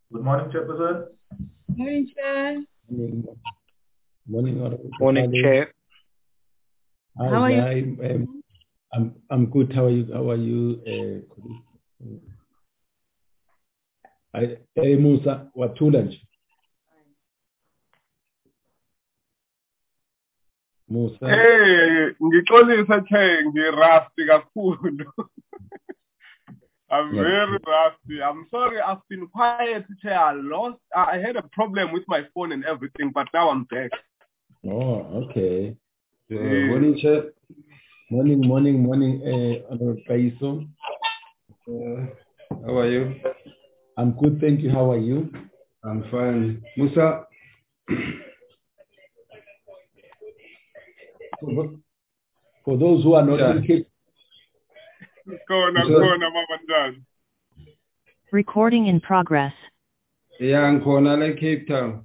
Good morning, Chairperson. Morning, Chair. Morning, Chair. How are you? I'm good. How are you? Musa, wathula nje. Musa. Hey, ngixolisa Chair, ngirusty kakhulu. I'm very rusty. I'm sorry, I've been quiet, Chair. I had a problem with my phone and everything, but now I'm back. Oh, okay. Morning, Chair. Morning, Honorable Kaiso. How are you? I'm good, thank you. How are you? I'm fine. Musa. For those who are not in Cape Recording in progress. Yeah, I'm like Cape Town.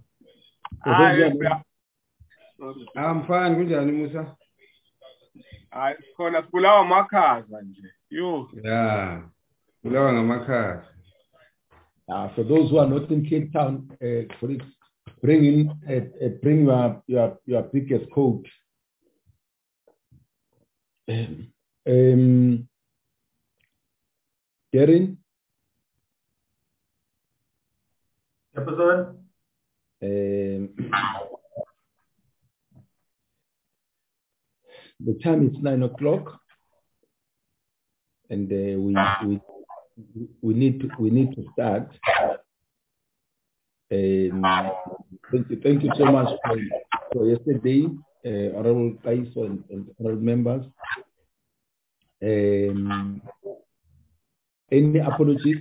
I'm fine. Kunjani Musa? Khona sibulawa amakhaza nje. You. Yeah. Bulawa ngamakhaya. For those who are not in Cape Town, colleagues, bring your biggest coat. Darren? Chairperson. The time is 9 o'clock, and we need to start. Thank you so much for yesterday, Honorable Kaiso and honorable members. Any apologies?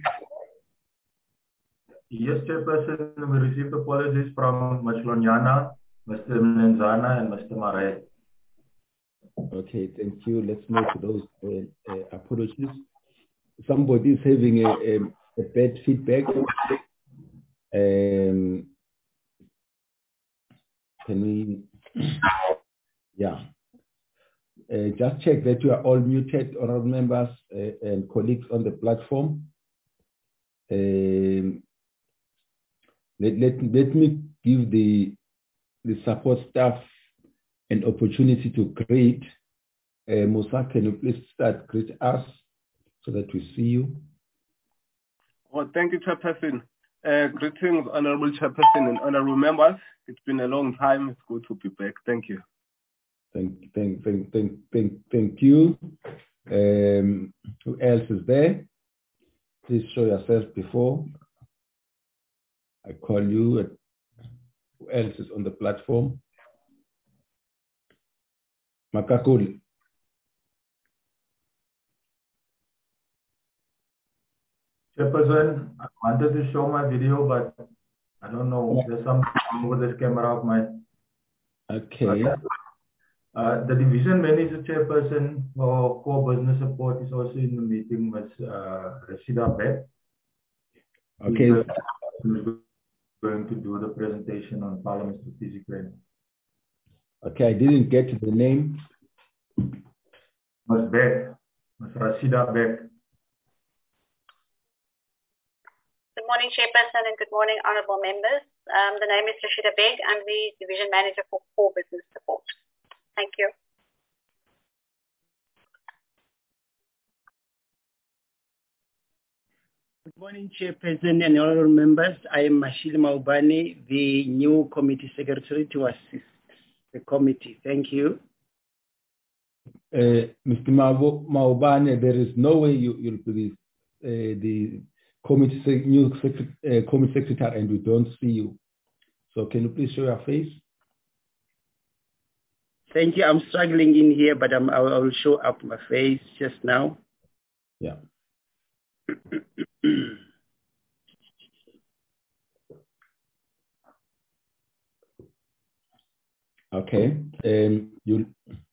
Yes, Chairperson, we received apologies from Ms. Lonyana, Mr. Mlenzana, and Mr. Marais. Okay, thank you. Let's note those apologies. Somebody is having a bad feedback. Can we? Yeah. Just check that you are all muted, honorable members and colleagues on the platform. Let me give the support staff an opportunity to greet. Musa, can you please greet us so that we see you? Well, thank you, Chairperson. Greetings, Honorable Chairperson and honorable members. It's been a long time. It's good to be back. Thank you. Thank you. Who else is there? Please show yourself before I call you. Who else is on the platform? Makakuli. Chairperson, I wanted to show my video, but I don't know. There's something wrong with this camera of mine. Okay. The division manager chairperson for core business support is also in the meeting with Rashida Beck. Okay. Who's going to do the presentation on Parliament strategic plan. Okay, I didn't get the name. Ms. Beck, Ms. Rashida Beck. Good morning, Chairperson, and good morning, honourable members. The name is Rashida Beck. I'm the Division Manager for Core Business Support. Thank you. Good morning, Chairperson and honourable members. I am Mashile Maubane, the new Committee Secretary to assist the committee. Thank you. Mr. Maubane, there is no way you'll be the new committee secretary and we don't see you. So can you please show your face? Thank you. I'm struggling in here, but I will show up my face just now. Yeah. Okay. You'll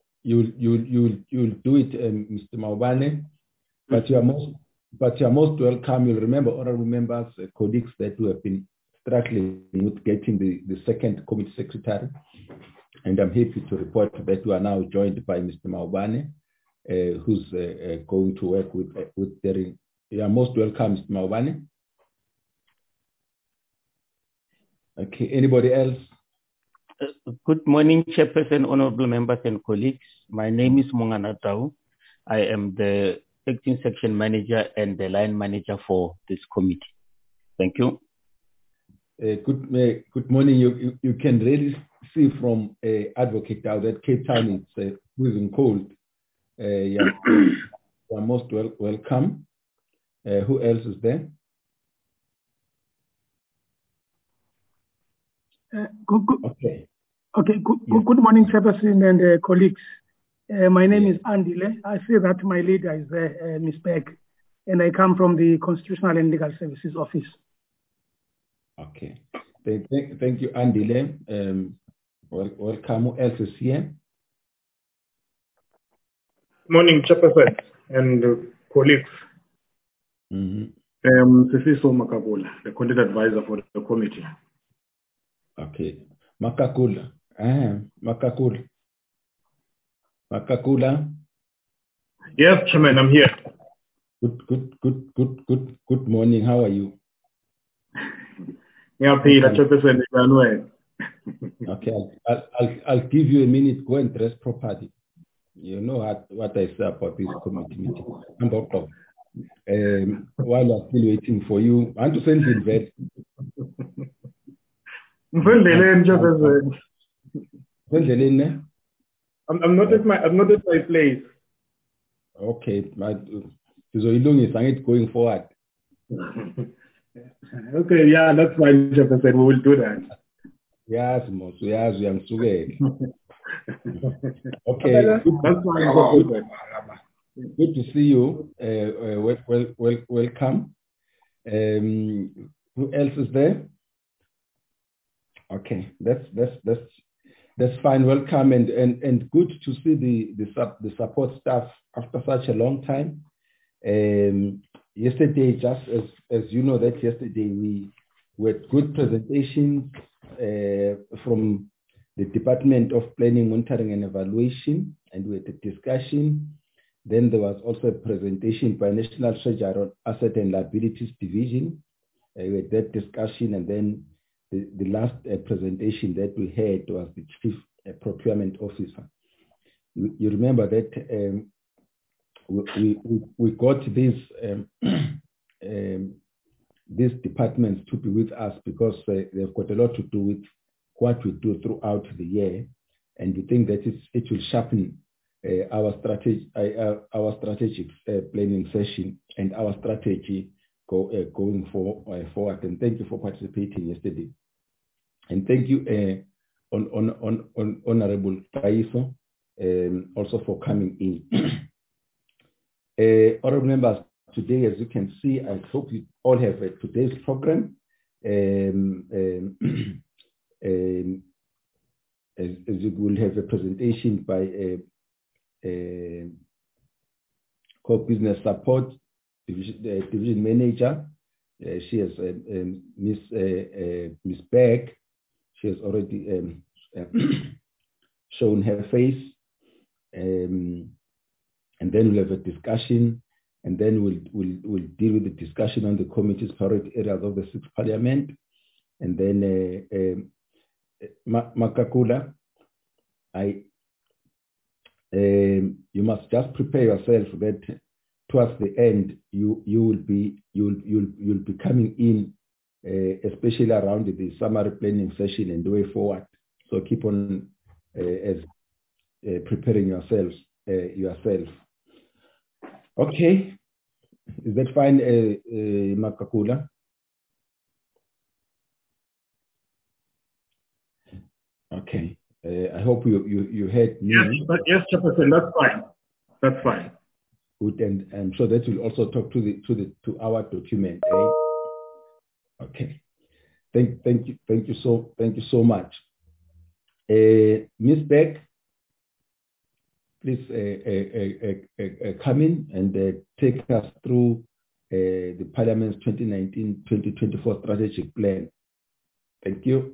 do it, Mr. Maubane, but you are most welcome. You'll remember, honorable members, colleagues, that we have been struggling with getting the second committee secretary, and I'm happy to report that we are now joined by Mr. Maubane, who's going to work with Terry. You are most welcome, Mr. Maubane. Okay, anybody else? Good morning, Chairperson, honorable members and colleagues. My name is Mongana Tau. I am the acting section manager and the line manager for this committee. Thank you. Good morning. You can really see from Advocate Tau that Cape Town is freezing cold. You are most welcome. Who else is there? Okay. Good morning, Chairperson and colleagues. My name is Andile. I see that my leader is there, Ms. Beck, and I come from the Constitutional and Legal Services Office. Okay. Thank you, Andile. Welcome. Who else is here? Morning, Chairperson and colleagues. Sifiso Makakula, the content advisor for the committee. Okay. Makakula. Makakula. Yes, Chairman, I'm here. Good morning. How are you? Yeah, Peter, Chairperson, okay, I'll give you a minute. Go and dress properly. You know what I say about this committee meeting. While I'm still waiting for you, I want to send you in bed. I'm not at my place. Okay, so you going forward. Okay, yeah, that's fine, Chairperson. We will do that. Yes, I'm okay, that's fine. Good to see you. Welcome. Who else is there? Okay, that's fine. Welcome and good to see the support staff after such a long time. Yesterday, just as you know, that yesterday we had good presentations from the Department of Planning, Monitoring and Evaluation, and we had a discussion. Then there was also a presentation by National Treasury on Asset and Liabilities Division. We had that discussion, and then the last presentation that we had was the Chief Procurement Officer. You remember that we got these departments to be with us because they've got a lot to do with what we do throughout the year, and we think that it will sharpen our strategic planning session and our strategy going forward. And thank you for participating yesterday. And thank you, Honorable Kaiso, also for coming in. Honorable members, today, as you can see, I hope you all have today's program. As you will have a presentation by Core Business Support Division Manager. She has Miss Beck. She has already shown her face. And then we'll have a discussion, and then we'll deal with the discussion on the committee's priority areas of the 6th Parliament. And then Makakula, you must just prepare yourself that towards the end you'll be coming in, especially around the summary planning session and the way forward. So keep on preparing yourself. Okay, is that fine, Makakula? Okay, I hope you heard me. Yes, Chairperson, that's fine. That's fine. Good, and I'm sure that will also talk to our document. Okay, thank you so much. Ms. Beck, please come in and take us through the Parliament's 2019-2024 strategic plan. Thank you.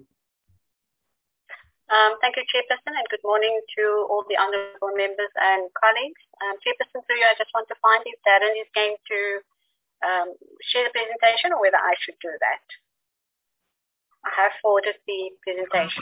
Thank you, Chairperson, and good morning to all the honourable members and colleagues. Chairperson, through you, I just want to find if Darren is going to share the presentation or whether I should do that. I have forwarded the presentation.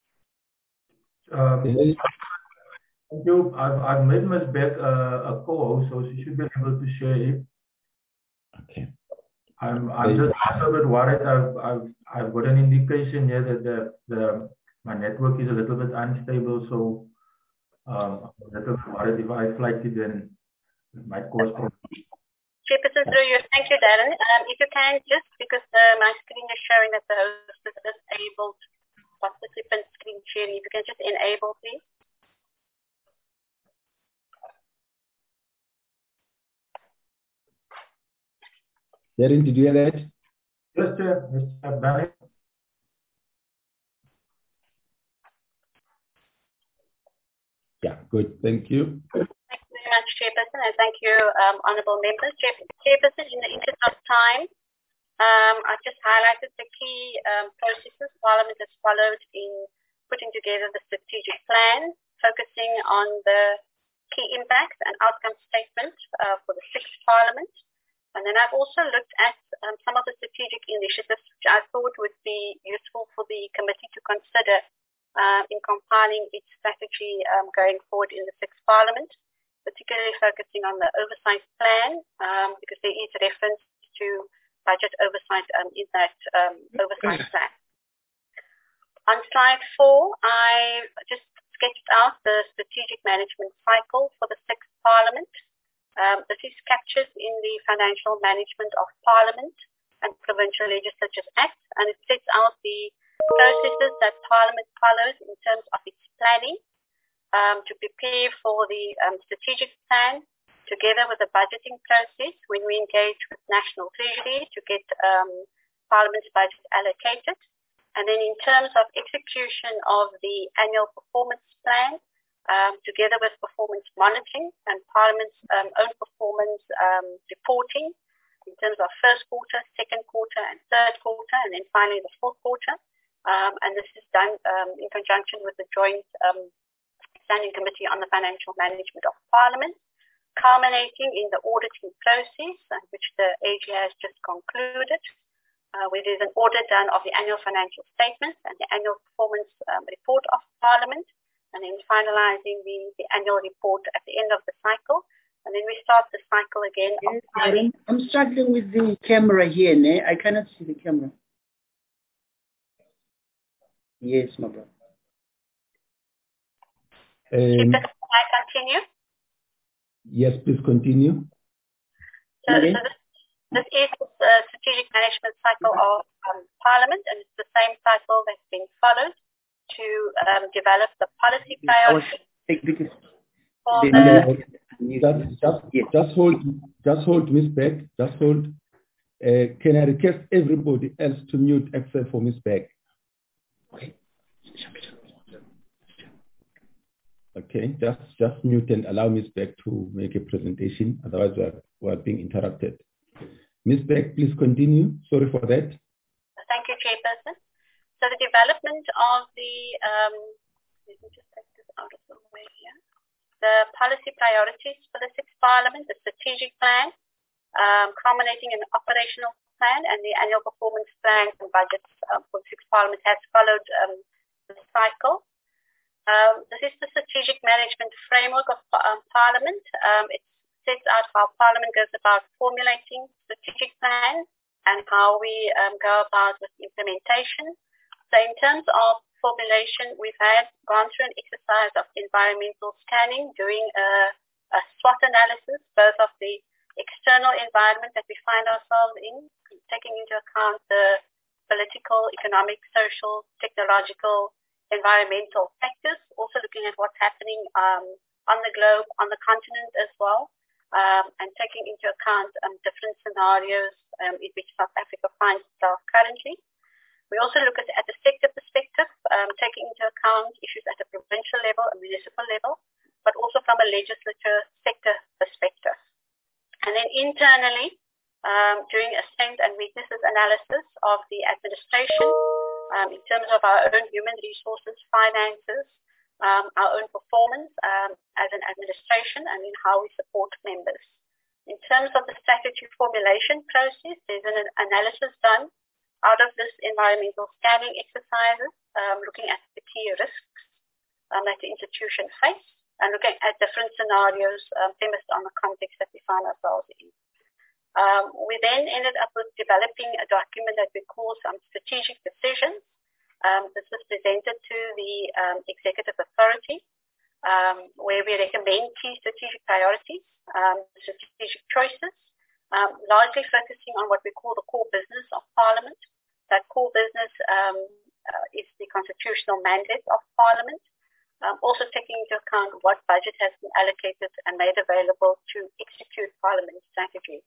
Thank you. I've made Ms. Beck a co-host, so she should be able to share it. Okay. I'm just a bit worried. I've got an indication here that my network is a little bit unstable, so I'm a little bit worried if I flight it, then it might cause problems. Chairperson, through you. Thank you, Darren. If you can, just because my screen is showing that the host is disabled, participant screen sharing, if you can just enable, please. Darren, did you hear that? Yes, Chair. Mr. Barry. Yeah, good. Thank you. Thank you very much, Chairperson, and thank you, honourable members. Chairperson, in the interest of time, I just highlighted the key processes Parliament has followed in putting together the strategic plan, focusing on the key impacts and outcome statement for the 6th Parliament. And then I've also looked at some of the strategic initiatives which I thought would be useful for the committee to consider in compiling its strategy going forward in the 6th Parliament, particularly focusing on the oversight plan, because there is reference to budget oversight in that oversight plan. On slide 4, I just sketched out the strategic management cycle for the 6th Parliament. This is captured in the Financial Management of Parliament and Provincial Legislatures Act, and it sets out the processes that Parliament follows in terms of its planning to prepare for the strategic plan, together with the budgeting process when we engage with National Treasury to get Parliament's budget allocated. And then in terms of execution of the annual performance plan, together with performance monitoring and Parliament's own performance reporting in terms of first quarter, second quarter, and third quarter, and then finally the fourth quarter. And this is done in conjunction with the Joint Standing Committee on the Financial Management of Parliament, culminating in the auditing process, which the AG has just concluded, where there's an audit done of the annual financial statements and the annual performance report of Parliament, and then finalizing the annual report at the end of the cycle. And then we start the cycle again. Yes, I'm struggling with the camera here, ne? I cannot see the camera. Yes, my brother. Can I continue? Yes, please continue. So this is the strategic management cycle of Parliament, and it's the same cycle that's been followed to develop the policy priorities. Just hold, Ms. Beck. Just hold. Can I request everybody else to mute except for Ms. Beck? Okay. Okay, just mute and allow Ms. Beck to make a presentation. Otherwise, we are being interrupted. Ms. Beck, please continue. Sorry for that. Thank you, Chairperson. So the development of the, let me just take this out of the way here. The policy priorities for the 6th Parliament, the strategic plan, culminating in the operational plan, and the annual performance plan and budgets for the 6th Parliament has followed the cycle. This is the strategic management framework of Parliament. It sets out how Parliament goes about formulating strategic plans and how we go about with implementation. So in terms of formulation, we've gone through an exercise of environmental scanning, doing a SWOT analysis, both of the external environment that we find ourselves in, taking into account the political, economic, social, technological, environmental factors, also looking at what's happening on the globe, on the continent as well, and taking into account different scenarios in which South Africa finds itself currently. We also look at the sector perspective, taking into account issues at a provincial level, a municipal level, but also from a legislature sector perspective. And then internally, doing a strength and weaknesses analysis of the administration in terms of our own human resources, finances, our own performance as an administration, and in how we support members. In terms of the strategy formulation process, there's an analysis done Out of this environmental scanning exercises, looking at the key risks that the institution face and looking at different scenarios premised on the context that we find ourselves in. We then ended up with developing a document that we call some strategic decisions. This was presented to the executive authority, where we recommend key strategic priorities, strategic choices, largely focusing on what we call the core business of Parliament. That core business is the constitutional mandate of Parliament, also taking into account what budget has been allocated and made available to execute Parliament's strategy.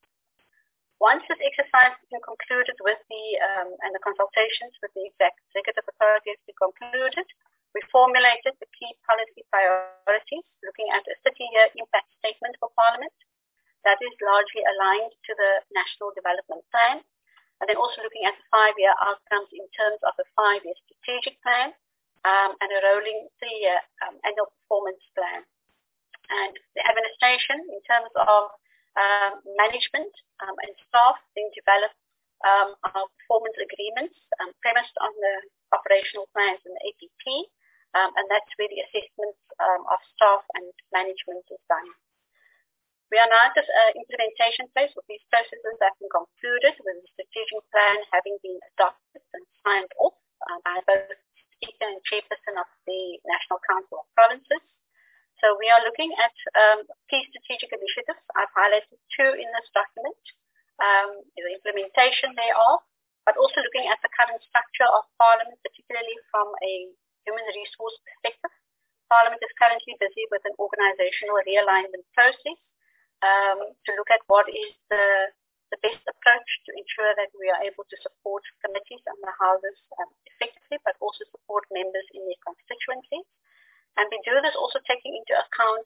Once this exercise has been concluded with and the consultations with the executive authority has been concluded, we formulated the key policy priorities, looking at a 30-year impact statement for Parliament that is largely aligned to the National Development Plan, and then also looking at the 5-year outcomes in terms of a 5-year strategic plan and a rolling 3-year annual performance plan. And the administration, in terms of management and staff, then develop our performance agreements premised on the operational plans and the APP, and that's where the assessments of staff and management is done. We are now at the implementation phase with these processes that have been concluded, with the strategic plan having been adopted and signed off by both the Speaker and Chairperson of the National Council of Provinces. So we are looking at key strategic initiatives. I've highlighted 2 in this document, the implementation thereof, but also looking at the current structure of Parliament, particularly from a human resource perspective. Parliament is currently busy with an organizational realignment process to look at what is the best approach to ensure that we are able to support committees and the houses effectively, but also support members in their constituencies. And we do this also taking into account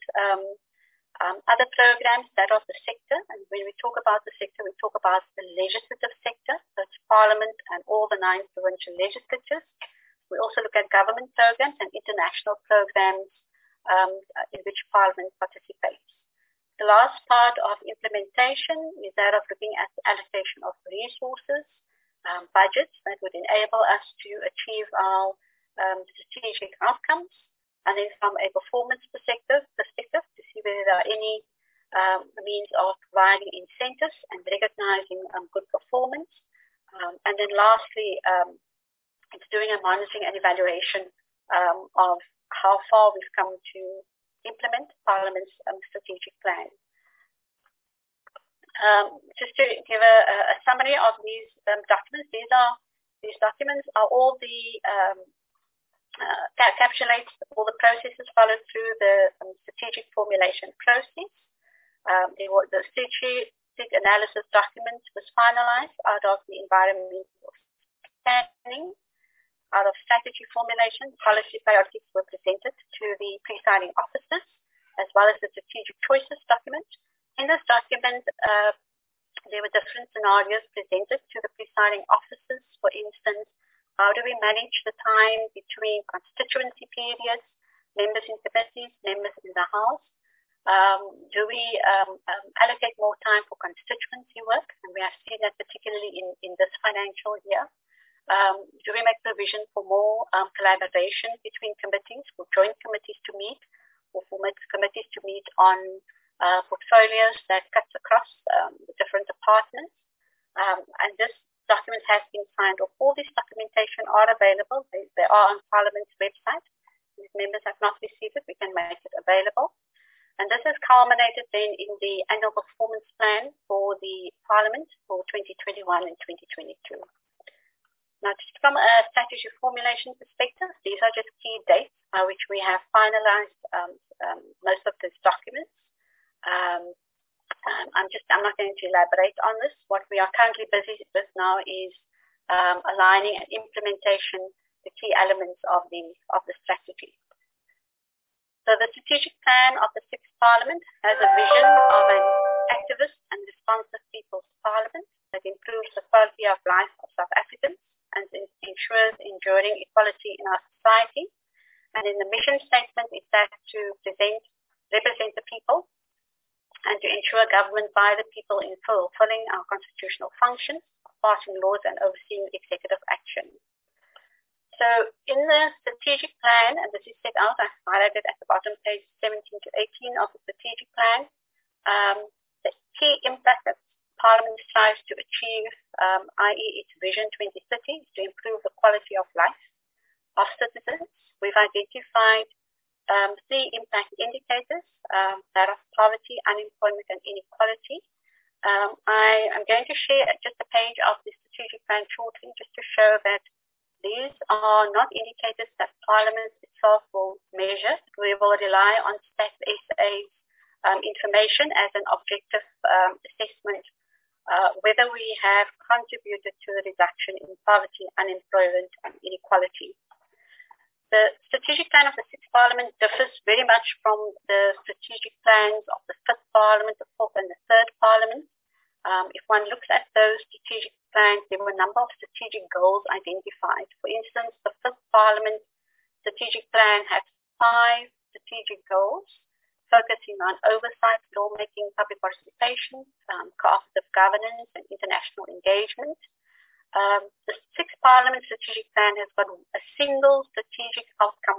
other programs that are the sector. And when we talk about the sector, we talk about the legislative sector, so it's Parliament and all the 9 provincial legislatures. We also look at government programs and international programs in which Parliament participates. The last part of implementation is that of looking at the allocation of resources, budgets that would enable us to achieve our strategic outcomes. And then from a performance perspective, to see whether there are any means of providing incentives and recognizing good performance. And then lastly, it's doing a monitoring and evaluation of how far we've come to implement Parliament's strategic plan. Just to give a summary of these documents, these documents are all the encapsulates all the processes followed through the strategic formulation process. The strategic analysis document was finalized out of the environmental planning. Out of strategy formulation, policy priorities were presented to the presiding officers, as well as the strategic choices document. In this document, there were different scenarios presented to the presiding officers. For instance, how do we manage the time between constituency periods, members in committees, members in the House? Do we allocate more time for constituency work? And we have seen that particularly in this financial year. Do we make provision for more collaboration between committees, for joint committees to meet, or for committees to meet on portfolios that cuts across the different departments? And this document has been signed off. All this documentation are available. They are on Parliament's website. If members have not received it, we can make it available. And this has culminated then in the annual performance plan for the Parliament for 2021 and 2022. Now, just from a strategy formulation perspective, these are just key dates which we have finalized most of these documents. I'm not going to elaborate on this. What we are currently busy with now is aligning and implementation the key elements of the strategy. So the strategic plan of the 6th Parliament has a vision of an activist and responsive people's parliament that improves the quality of life of South Africans and ensures enduring equality in our society. And in the mission statement is that to represent the people and to ensure government by the people in fulfilling our constitutional functions. passing laws and overseeing executive action. So in the strategic plan, and this is set out, I've highlighted at the bottom, page 17 to 18 of the strategic plan, the key impact that Parliament strives to achieve, i.e. its Vision 2030, is to improve the quality of life of citizens. We've identified 3 impact indicators, that of poverty, unemployment, and inequality. I am going to share just a page of the strategic plan shortly, just to show that these are not indicators that Parliament itself will measure. We will rely on Stats SA's information as an objective assessment, whether we have contributed to the reduction in poverty, unemployment, and inequality. The strategic plan of the 6th Parliament differs very much from the strategic plans of the 5th Parliament, the 4th and the 3rd Parliament. If one looks at those strategic plans, there were a number of strategic goals identified. For instance, the 5th Parliament strategic plan has 5 strategic goals, focusing on oversight, lawmaking, public participation, cooperative governance, and international engagement. The 6th Parliament strategic plan has got a single strategic outcome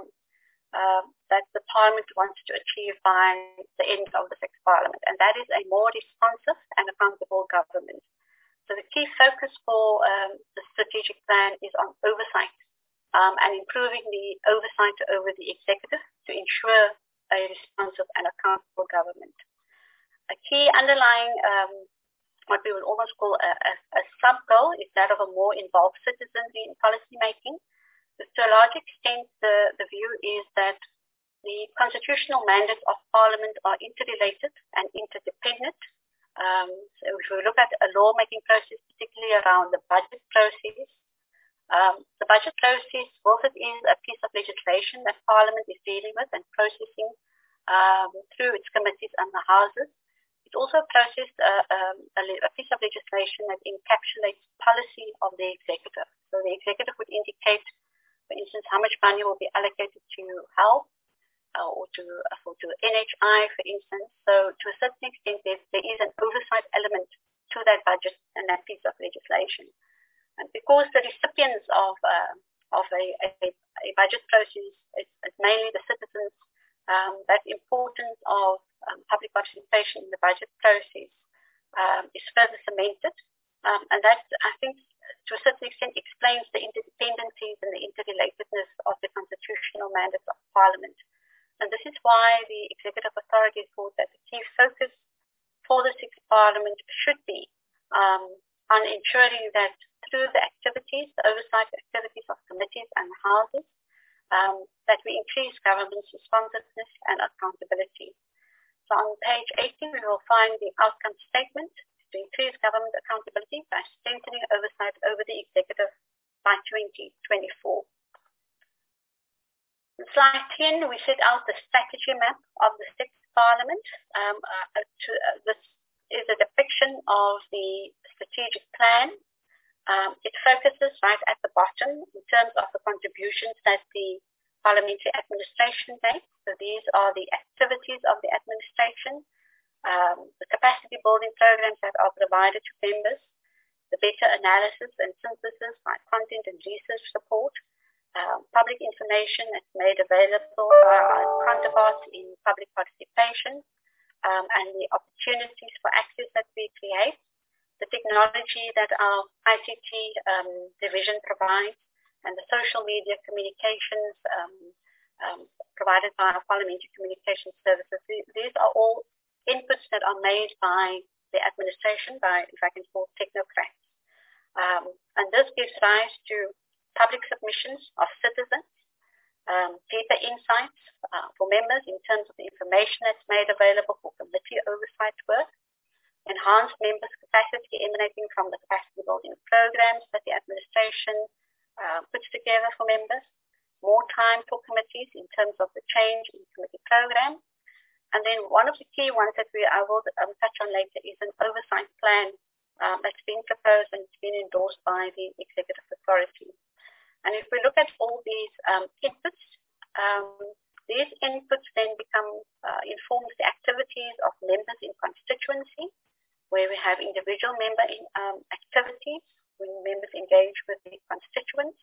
that the Parliament wants to achieve by the end of the 6th Parliament, and that is a more responsive and accountable government. So the key focus for the strategic plan is on oversight and improving the oversight over the executive to ensure a responsive and accountable government. A key underlying what we would almost call a sub-goal is that of a more involved citizenry in policy making. To a large extent, the view is that the constitutional mandates of Parliament are interrelated and interdependent. So if we look at a lawmaking process, particularly around the budget process, the budget process, whilst it is a piece of legislation that Parliament is dealing with and processing through its committees and the houses, it also processed a piece of legislation that encapsulates policy of the executive. So the executive would indicate, for instance, how much money will be allocated to health or to NHI, for instance. So to a certain extent, there is an oversight element to that budget and that piece of legislation. And because the recipients of a budget process is mainly the citizens, that importance of public participation in the budget process is further cemented. And that, I think, to a certain extent explains the interdependencies and the interrelatedness of the constitutional mandates of Parliament. And this is why the Executive Authority thought that the key focus for the 6th Parliament should be on ensuring that through the activities, the oversight activities of committees and houses, that we increase government's responsiveness and accountability. So on page 18, we will find the outcome statement to increase government accountability by strengthening oversight over the executive by 2024. In slide 10, we set out the strategy map of the 6th Parliament. This is a depiction of the strategic plan. It focuses right at the bottom in terms of the contributions that the parliamentary administration makes. So these are the activities of the administration, the capacity building programs that are provided to members, the better analysis and synthesis by content and research support, public information that's made available by our counterparts in public participation, and the opportunities for access that we create, the technology that our ICT division provides, and the social media communications provided by our parliamentary communication services. These are all inputs that are made by the administration, by, if I can call, technocrats. And this gives rise to public submissions of citizens, deeper insights for members in terms of the information that's made available for committee oversight work, enhanced members' capacity emanating from the capacity building programs that the administration puts together for members, more time for committees in terms of the change in committee program. And then one of the key ones that I will touch on later is an oversight plan that's been proposed and it's been endorsed by the Executive Authority. And if we look at all these inputs then informs the activities of members in constituency, where we have individual member activities, when members engage with the constituents.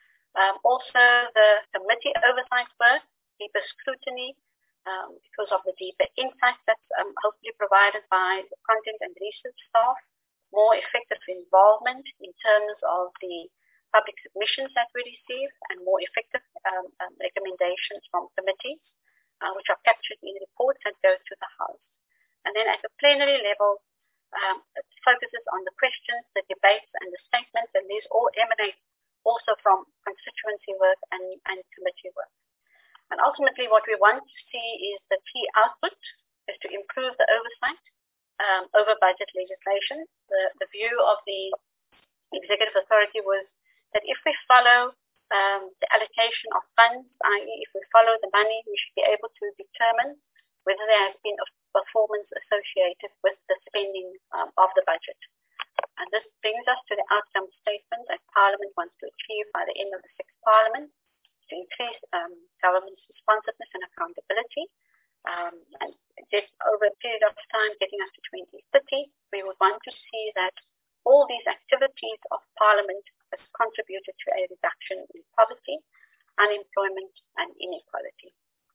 Also, the committee oversight work, deeper scrutiny, because of the deeper insights that's hopefully provided by the content and research staff, more effective involvement in terms of the public submissions that we receive, and more effective recommendations from committees, which are captured in reports that go to the House. And then at the plenary level, it focuses on the questions, the debates, and the statements, and these all emanate also from constituency work and committee work. And ultimately, what we want to see is the key output is to improve the oversight over budget legislation. The view of the executive authority was that if we follow the allocation of funds, i.e. if we follow the money, we should be able to determine whether there has been a performance associated with the spending of the budget. And this brings us to the outcome statement that Parliament wants to achieve by the end of the 6th Parliament, to increase government's responsiveness and accountability. And just over a period of time, getting us to 2030, we would want to see that all these activities of Parliament has contributed to a reduction in poverty, unemployment, and inequality.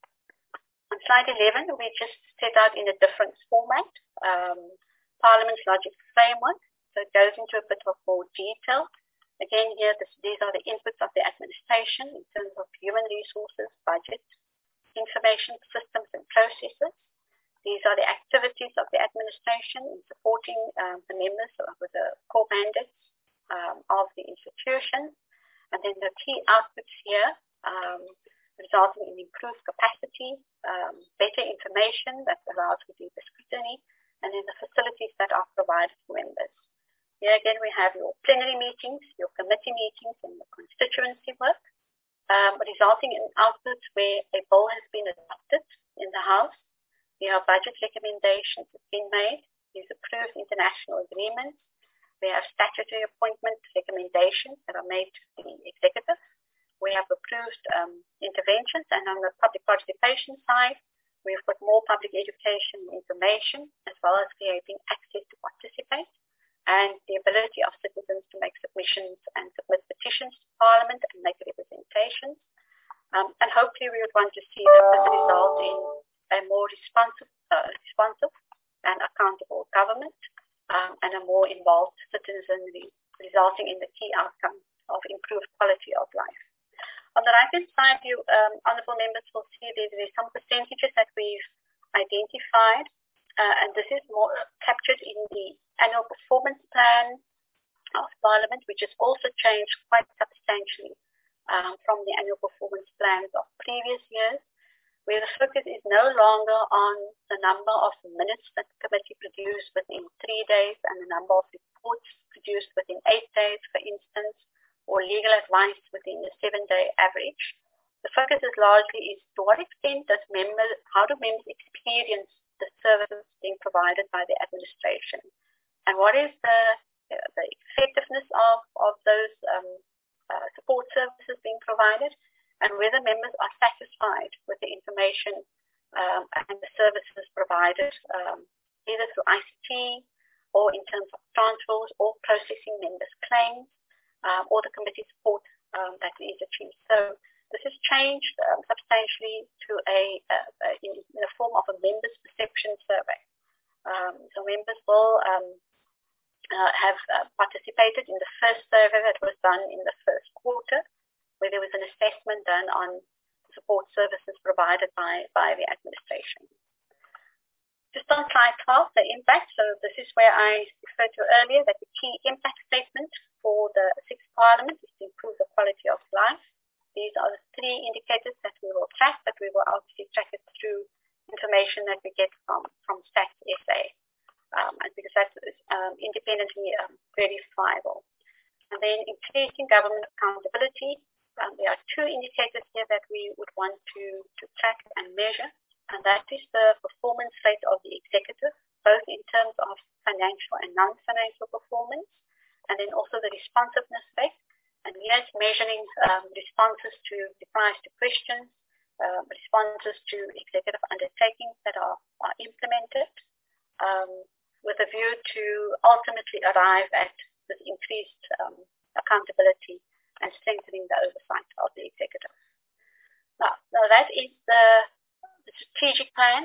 On slide 11, we just set out in a different format Parliament's logic framework. So it goes into a bit of more detail. Again, here, these are the inputs of the administration in terms of human resources, budget, information systems and processes. These are the activities of the administration in supporting the members with the core mandates of the institution. And then the key outputs here, resulting in improved capacity, better information that allows for deeper scrutiny, and then the facilities that are provided for members. Here again, we have your plenary meetings, your committee meetings, and the constituency work, resulting in outputs where a bill has been adopted in the House. There are budget recommendations that have been made. There's approved international agreements. We have statutory appointment recommendations that are made to the executive. We have approved interventions, and on the public participation side, we've got more public education and information, as well as creating access to participate, and the ability of citizens to make submissions and submit petitions to Parliament and make representations. And hopefully we would want to see that this result in a more responsive and accountable government, and a more involved citizenry, resulting in the key outcome of improved quality of life. On the right-hand side, you honourable members will see there is some percentages that we've identified, and this is more captured in the annual performance plan of Parliament, which has also changed quite substantially from the annual performance plans of previous years, where the focus is no longer on the number of minutes that the committee produced within 3 days and the number of reports produced within 8 days, for instance, or legal advice within the 7-day average. The focus is largely is to what extent does how do members experience the services being provided by the administration, and what is the effectiveness of those support services being provided, and whether members are satisfied with the information and the services provided, either through ICT or in terms of transfers or processing members' claims, or the committee support that is achieved. So this has changed substantially to in the form of a members' perception survey. So members will have participated in the first survey that was done in the first quarter, where there was an assessment done on support services provided by the administration. Just on slide 12, the impact. So this is where I referred to earlier that the key impact statement for the 6th Parliament is to improve the quality of life. These are the 3 indicators that we will track, but we will obviously track it through information that we get from Stats SA, and because that is independently verifiable. And then increasing government accountability. There are 2 indicators here that we would want to track and measure, and that is the performance rate of the executive, both in terms of financial and non-financial performance, and then also the responsiveness rate. And here it's measuring responses to replies to questions, responses to executive undertakings that are implemented, with a view to ultimately arrive at with increased accountability and strengthening the oversight of the executive. Now that is the strategic plan.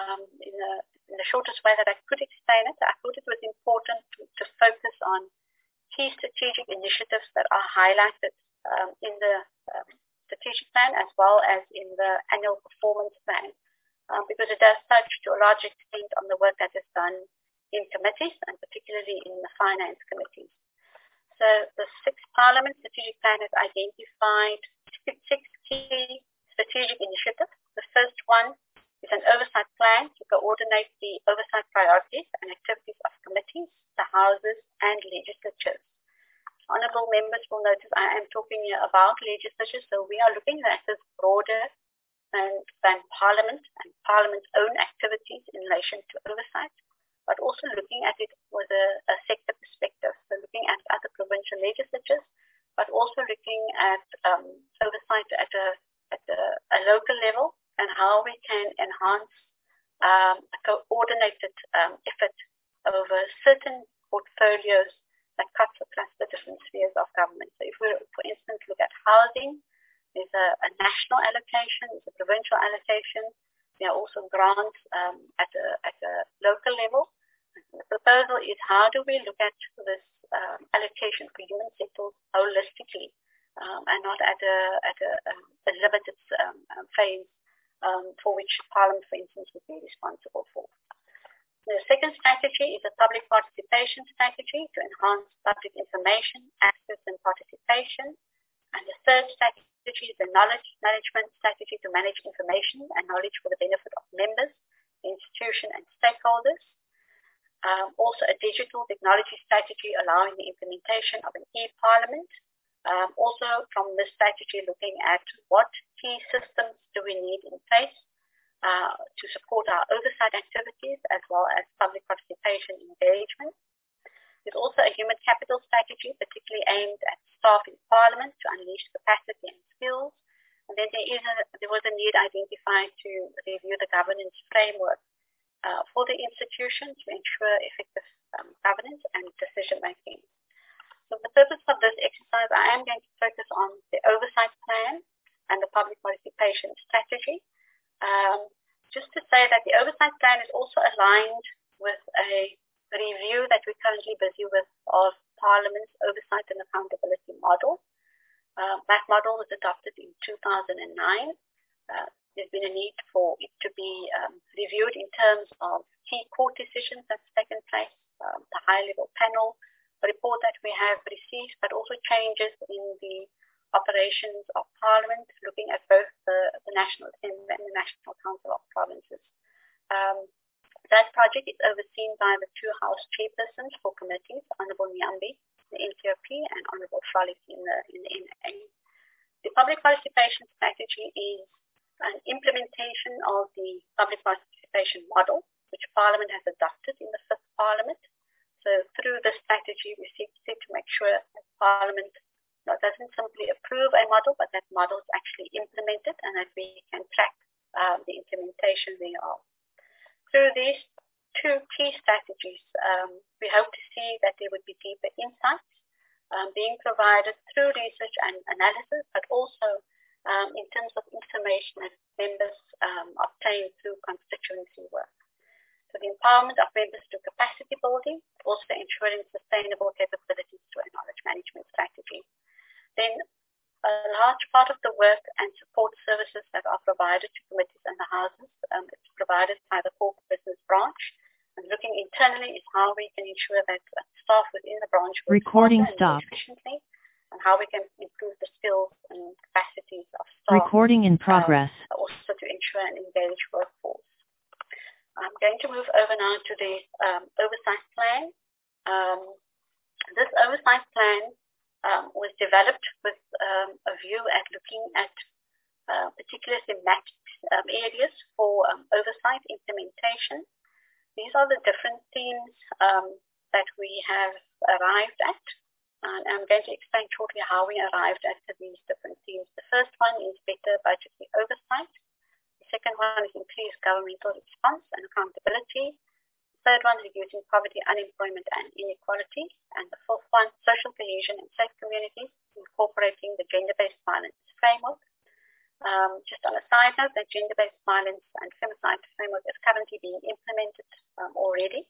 In the shortest way that I could explain it, I thought it was important to focus on key strategic initiatives that are highlighted in the strategic plan as well as in the annual performance plan, because it does touch to a large extent on the work that is done in committees and particularly in the finance committees. So the sixth Parliament strategic plan has identified six key strategic initiatives. The first one is an oversight plan to coordinate the oversight priorities and activities of committees, the houses and legislatures. Honourable members will notice I am talking here about legislatures, so we are looking at this broader than Parliament and Parliament's own activities in relation to oversight, but also looking at it with a sector perspective. So looking at other provincial legislatures, but also looking at oversight at a local level and how we can enhance a coordinated effort over certain portfolios that cuts across the different spheres of government. So if we, for instance, look at housing, there's a national allocation, there's a provincial allocation. There are also grants at a local level. The proposal is how do we look at this allocation for human sectors holistically and not at a limited phase for which Parliament, for instance, would be responsible for. The second strategy is a public participation strategy to enhance public information, access and participation. And the third strategy is a knowledge management strategy to manage information and knowledge for the benefit of members, the institution and stakeholders. Also a digital technology strategy allowing the implementation of an e-Parliament. Also from this strategy looking at what key systems do we need in place to support our oversight activities as well as public participation engagement. There's also a human capital strategy particularly aimed at staff in Parliament to unleash capacity and skills. And then there was a need identified to review the governance framework for the institution to ensure effective governance and decision making. So for the purpose of this exercise, I am going to focus on the oversight plan and the public participation strategy. Just to say that the oversight plan is also aligned with a review that we're currently busy with of Parliament's oversight and accountability model. That model was adopted in 2009. There's been a need for it to be reviewed in terms of key court decisions that's taken place, the high-level panel, the report that we have received, but also changes in the operations of Parliament, looking at both the National Assembly and the National Council of Provinces. That project is overseen by the two House chairpersons for committees, Honourable Nyambi, the NCOP, and Honourable Frolicky in the NA. The public participation strategy is an implementation of the public participation model, which Parliament has adopted in the fifth Parliament. So through this strategy, we seek to make sure that Parliament doesn't simply approve a model, but that model is actually implemented and that we can track the implementation thereof. Through these two key strategies, we hope to see that there would be deeper insights being provided through research and analysis, but also in terms of information that members obtain through constituency work. So the empowerment of members through capacity building, also ensuring sustainable capabilities through a knowledge management strategy. Then a large part of the work and support services that are provided to committees and the houses is provided by the core business branch. And looking internally is how we can ensure that staff within the branch work efficiently, and how we can improve the skills and capacities of staff. Recording in progress. Also to ensure an engaged workforce. I'm going to move over now to the oversight plan. This oversight plan was developed with a view at looking at particular thematic areas for oversight implementation. These are the different themes that we have arrived at. And I'm going to explain shortly how we arrived at these different themes. The first one is better budgetary oversight. The second one is increased governmental response and accountability. Third one, reducing poverty, unemployment, and inequality. And the fourth one, social cohesion and safe communities, incorporating the gender-based violence framework. Just on a side note, the gender-based violence and femicide framework is currently being implemented already.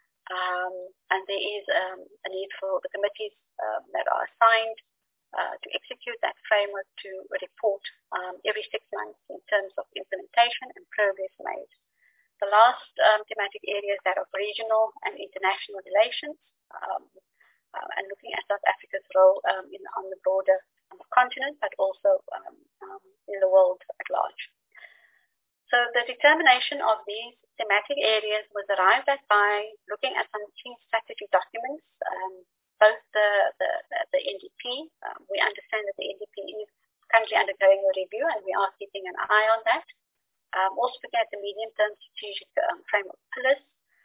And there is a need for the committees that are assigned to execute that framework to report every 6 months in terms of implementation and progress made. The last thematic areas that are regional and international relations and looking at South Africa's role on the broader continent, but also in the world at large. So the determination of these thematic areas was arrived at by looking at some key strategy documents, both the NDP. We understand that the NDP is currently undergoing a review and we are keeping an eye on that. Also looking at the medium-term strategic framework pillars,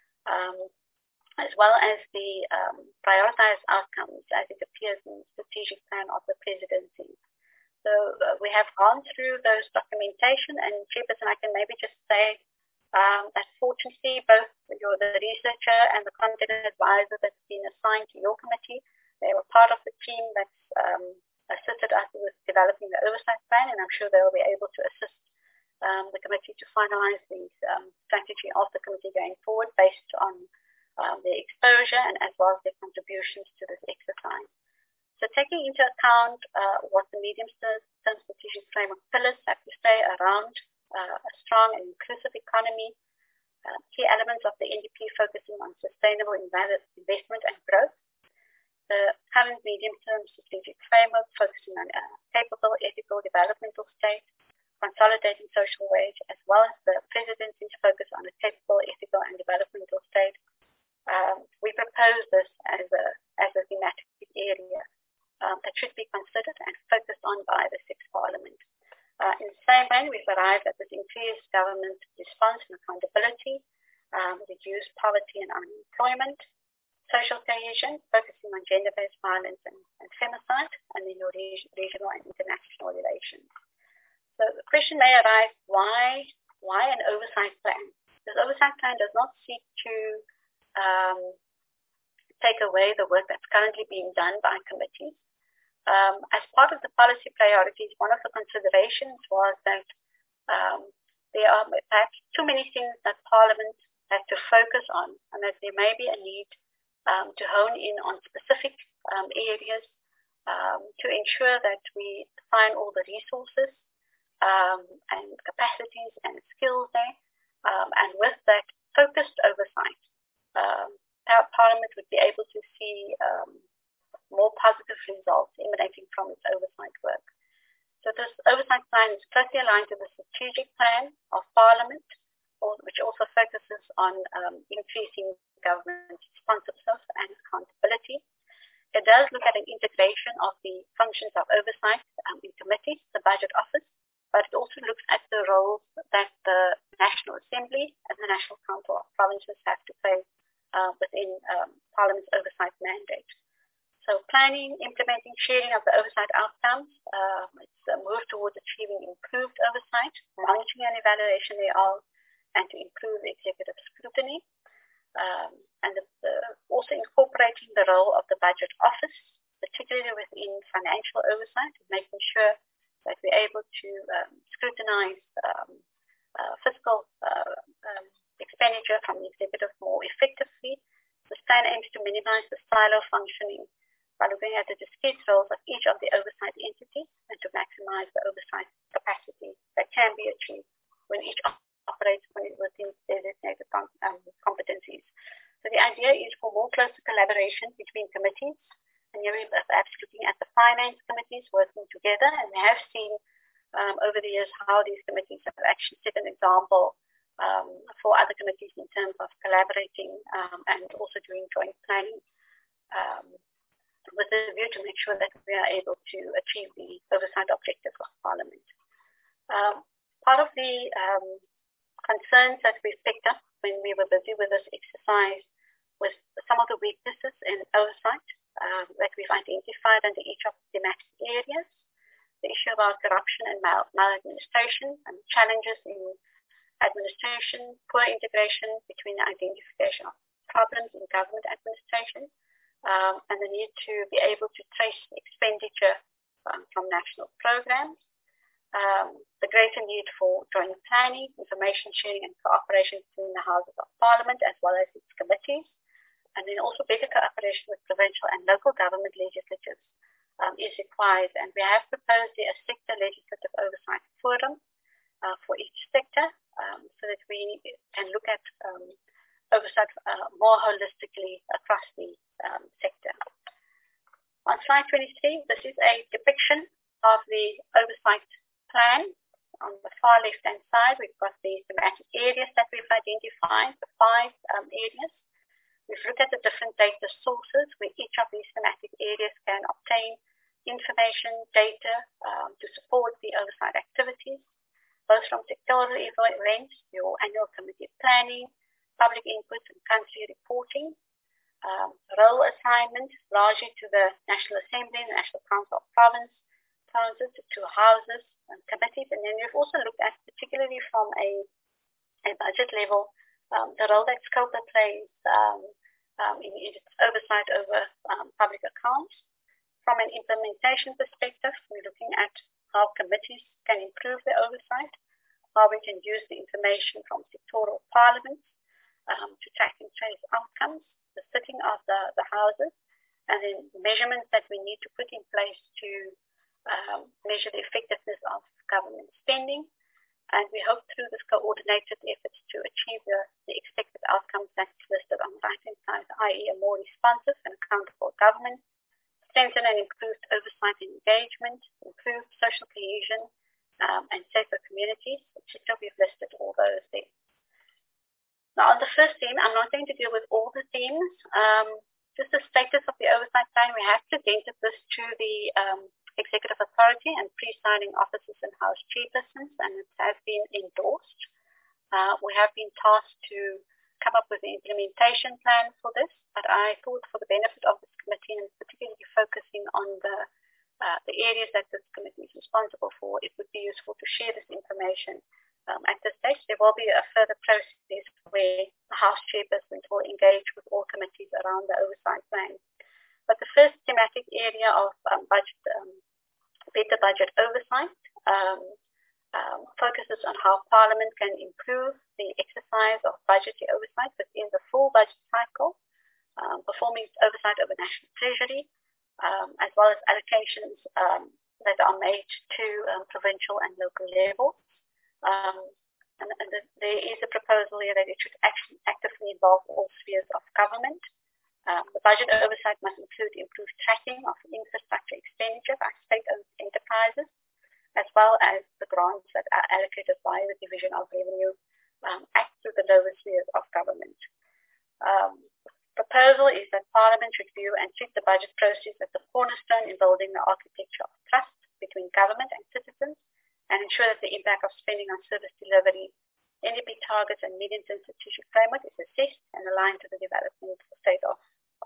as well as the prioritized outcomes as it appears in the strategic plan of the presidency. So we have gone through those documentation, and Chairperson, I can maybe just say that fortunately both the researcher and the content advisor that's been assigned to your committee, they were part of the team that's assisted us with developing the oversight plan, and I'm sure they will be able to assist the committee to finalize the strategy of the committee going forward based on their exposure and as well as their contributions to this exercise. So taking into account what the medium-term strategic framework pillars have to say around a strong and inclusive economy, key elements of the NDP focusing on sustainable investment and growth, the current medium-term strategic framework focusing on a capable, ethical, developmental state, consolidating social wage, as well as the presidency's focus on a capable, ethical, and developmental state. We propose this as a thematic area that should be considered and focused on by the Sixth Parliament. In the same way, we've arrived at this increased government response and accountability, reduced poverty and unemployment, social cohesion, focusing on gender-based violence and femicide, and then your regional and international relations. So the question may arise, why an oversight plan? This oversight plan does not seek to take away the work that's currently being done by committees. As part of the policy priorities, one of the considerations was that there are perhaps too many things that Parliament has to focus on, and that there may be a need to hone in on specific areas to ensure that we find all the resources and capacities and skills there, and with that focused oversight, our Parliament would be able to see more positive results emanating from its oversight work. So this oversight plan is closely aligned to the strategic plan of Parliament, which also focuses on increasing government responsiveness and accountability. It does look at an integration of the functions of oversight in committees, the Budget Office, but it also looks at the roles that the National Assembly and the National Council of Provinces have to play within Parliament's oversight mandate. So planning, implementing, sharing of the oversight outcomes, it's a move towards achieving improved oversight, monitoring and evaluation thereof, and to improve executive scrutiny. And also incorporating the role of the Budget Office, particularly within financial oversight, making sure that we're able to scrutinize fiscal expenditure from the executive more effectively. This plan aims to minimize the silo functioning by looking at the discrete roles of each of the oversight entities and to maximize the oversight capacity that can be achieved when each operates within designated competencies. So the idea is for more closer collaboration between committees, and here we're perhaps looking at the finance committees working together, and we have seen over the years how these committees have actually set an example for other committees in terms of collaborating and also doing joint planning with a view to make sure that we are able to achieve the oversight objectives of Parliament. Part of the concerns that we've picked up when we were busy with this exercise was some of the weaknesses in oversight that we've identified under each of the thematic areas, the issue about corruption and maladministration and challenges in administration, poor integration between the identification of problems in government administration, and the need to be able to trace expenditure from national programs. The greater need for joint planning, information sharing and cooperation between the Houses of Parliament as well as its committees, and then also better cooperation with provincial and local government legislatures is required. And we have proposed a sector legislative oversight forum for each sector so that we can look at oversight more holistically across the sector. On slide 23, this is a depiction of the oversight plan. On the far left-hand side, we've got the thematic areas that we've identified, the 5 areas. We've looked at the different data sources where each of these thematic areas can obtain information, data to support the oversight activities, both from sectoral events, your annual committee planning, public input and country reporting, role assignment largely to the National Assembly and the National Council of Provinces, to houses and committees. And then we've also looked at, particularly from a budget level, the role that SCOPA plays in its oversight over public accounts. From an implementation perspective, we're looking at how committees can improve their oversight, how we can use the information from sectoral parliaments to track and trace outcomes, the sitting of the houses, and then measurements that we need to put in place to measure the effectiveness of government spending. And we hope through this coordinated efforts to achieve the expected outcomes that's listed on the right-hand side, i.e. a more responsive and accountable government, strengthen and improved oversight and engagement, improved social cohesion, and safer communities, etc. We've listed all those there. Now, on the first theme, I'm not going to deal with all the themes. Just the status of the oversight plan, we have presented this to the Executive Authority and pre-signing officers and House chairpersons, and it has been endorsed. We have been tasked to come up with the implementation plan for this, but I thought for the benefit of this committee, and particularly focusing on the areas that this committee is responsible for, it would be useful to share this information. At this stage, there will be a further process where the House chairpersons will engage with all committees around the oversight plan. But the first thematic area of better budget oversight focuses on how Parliament can improve the exercise of budgetary oversight within the full budget cycle, performing oversight over national treasury, as well as allocations that are made to provincial and local levels. And there is a proposal here that it should actively involve all spheres of government. The budget oversight must include improved tracking of infrastructure expenditure by state-owned enterprises, as well as the grants that are allocated by the Division of Revenue Act to the lower spheres of government. Proposal is that Parliament should view and treat the budget process as the cornerstone in building the architecture of trust between government and citizens, and ensure that the impact of spending on service delivery, NDP targets and medium-term strategic framework is assessed and aligned to the development state of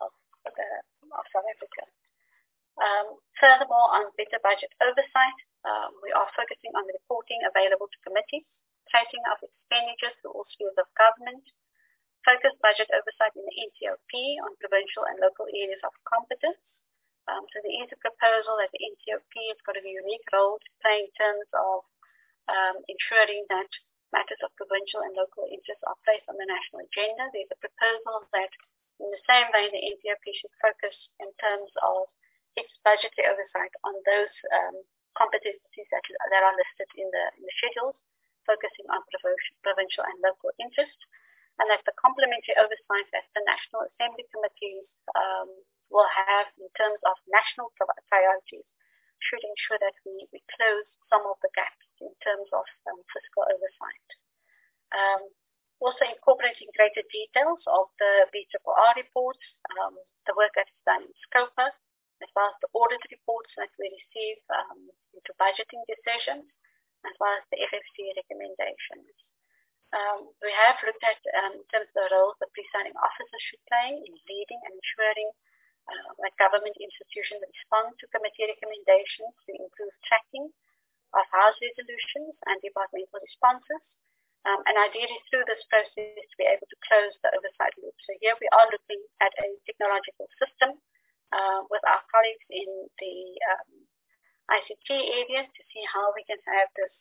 South Africa. Furthermore, on better budget oversight, we are focusing on the reporting available to committees, tracing of expenditures to all spheres of government, focused budget oversight in the NCOP on provincial and local areas of competence. So there is a proposal that the NCOP has got a unique role to play in terms of ensuring that matters of provincial and local interest are placed on the national agenda. There's a proposal that in the same way the NCOP should focus in terms of its budgetary oversight on those competencies that are listed in the schedules, focusing on provincial and local interest, and that the complementary oversight that the National Assembly committees will have in terms of national priorities should ensure that we close some of the gaps in terms of fiscal oversight. Also incorporating greater details of the BRRR reports, the work that is done in SCOPA, as well as the audit reports that we receive into budgeting decisions, as well as the FFC recommendations. We have looked at in terms of the roles that pre-signing officers should play in leading and ensuring that government institutions respond to committee recommendations to improve tracking of House resolutions and departmental responses, and ideally through this process to be able to close the oversight loop. So here we are looking at a technological system with our colleagues in the ICT area to see how we can have this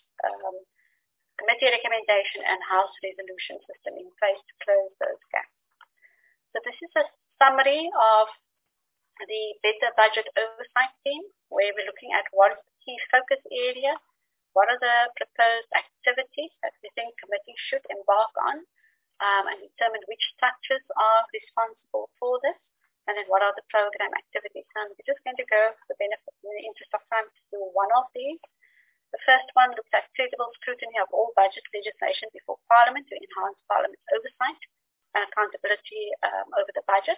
committee recommendation and house resolution system in place to close those gaps. So this is a summary of the Better Budget Oversight Team, where we're looking at what is the key focus area, what are the proposed activities that we think committees should embark on, and determine which structures are responsible for this, and then what are the program activities. And we're just going to go, for the benefit, in the interest of time, to do one of these. The first one looks at credible scrutiny of all budget legislation before Parliament to enhance Parliament's oversight and accountability over the budget.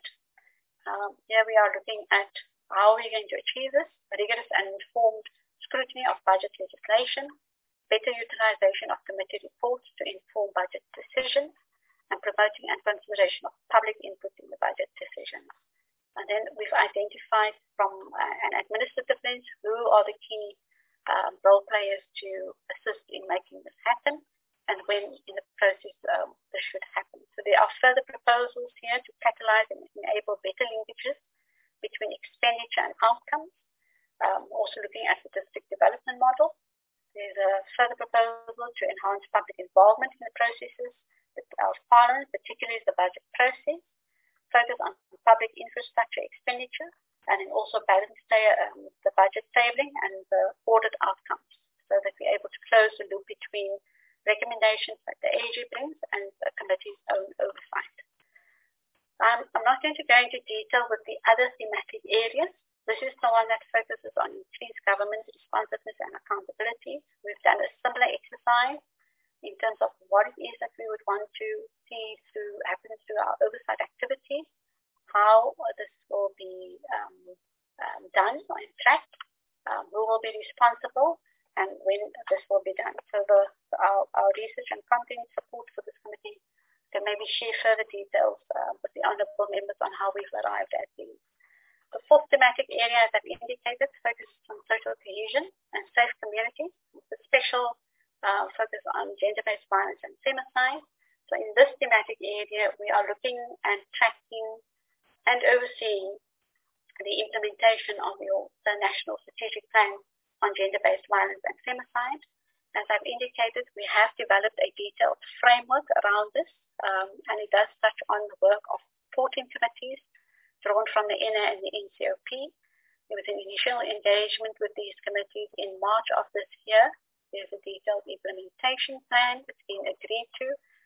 Here we are looking at how we're going to achieve this: rigorous and informed scrutiny of budget legislation, better utilization of committee reports to inform budget decisions, and promoting and consideration of public input in the budget decisions. And then we've identified from an administrative lens who are the key role players to assist in making this happen, and when in the process this should happen. So there are further proposals here to catalyze and enable better linkages between expenditure and outcomes. Also looking at the district development model. There's a further proposal to enhance public involvement in the processes of Parliament, particularly the budget process, focus on public infrastructure expenditure, and then also balance the budget tabling and the audit outcomes, so that we're able to close the loop between recommendations that the AG brings and the committee's own oversight. I'm not going to go into detail with the other thematic areas. This is the one that focuses on increased government responsiveness and accountability. We've done a similar exercise in terms of what it is that we would want to see happen through our oversight activities, how this will be done or tracked, who will be responsible, and when this will be done. So our research and content support for this committee can maybe share further details with the honourable members on how we've arrived at these. The fourth thematic area, as I've indicated, focuses on social cohesion and safe communities, with a special focus on gender-based violence and femicide. So in this thematic area, we are looking and tracking and overseeing the implementation of the National Strategic Plan on Gender-Based Violence and Femicide. As I've indicated, we have developed a detailed framework around this, and it does touch on the work of 14 committees drawn from the NA and the NCOP. There was an initial engagement with these committees in March of this year. There's a detailed implementation plan that's been agreed to.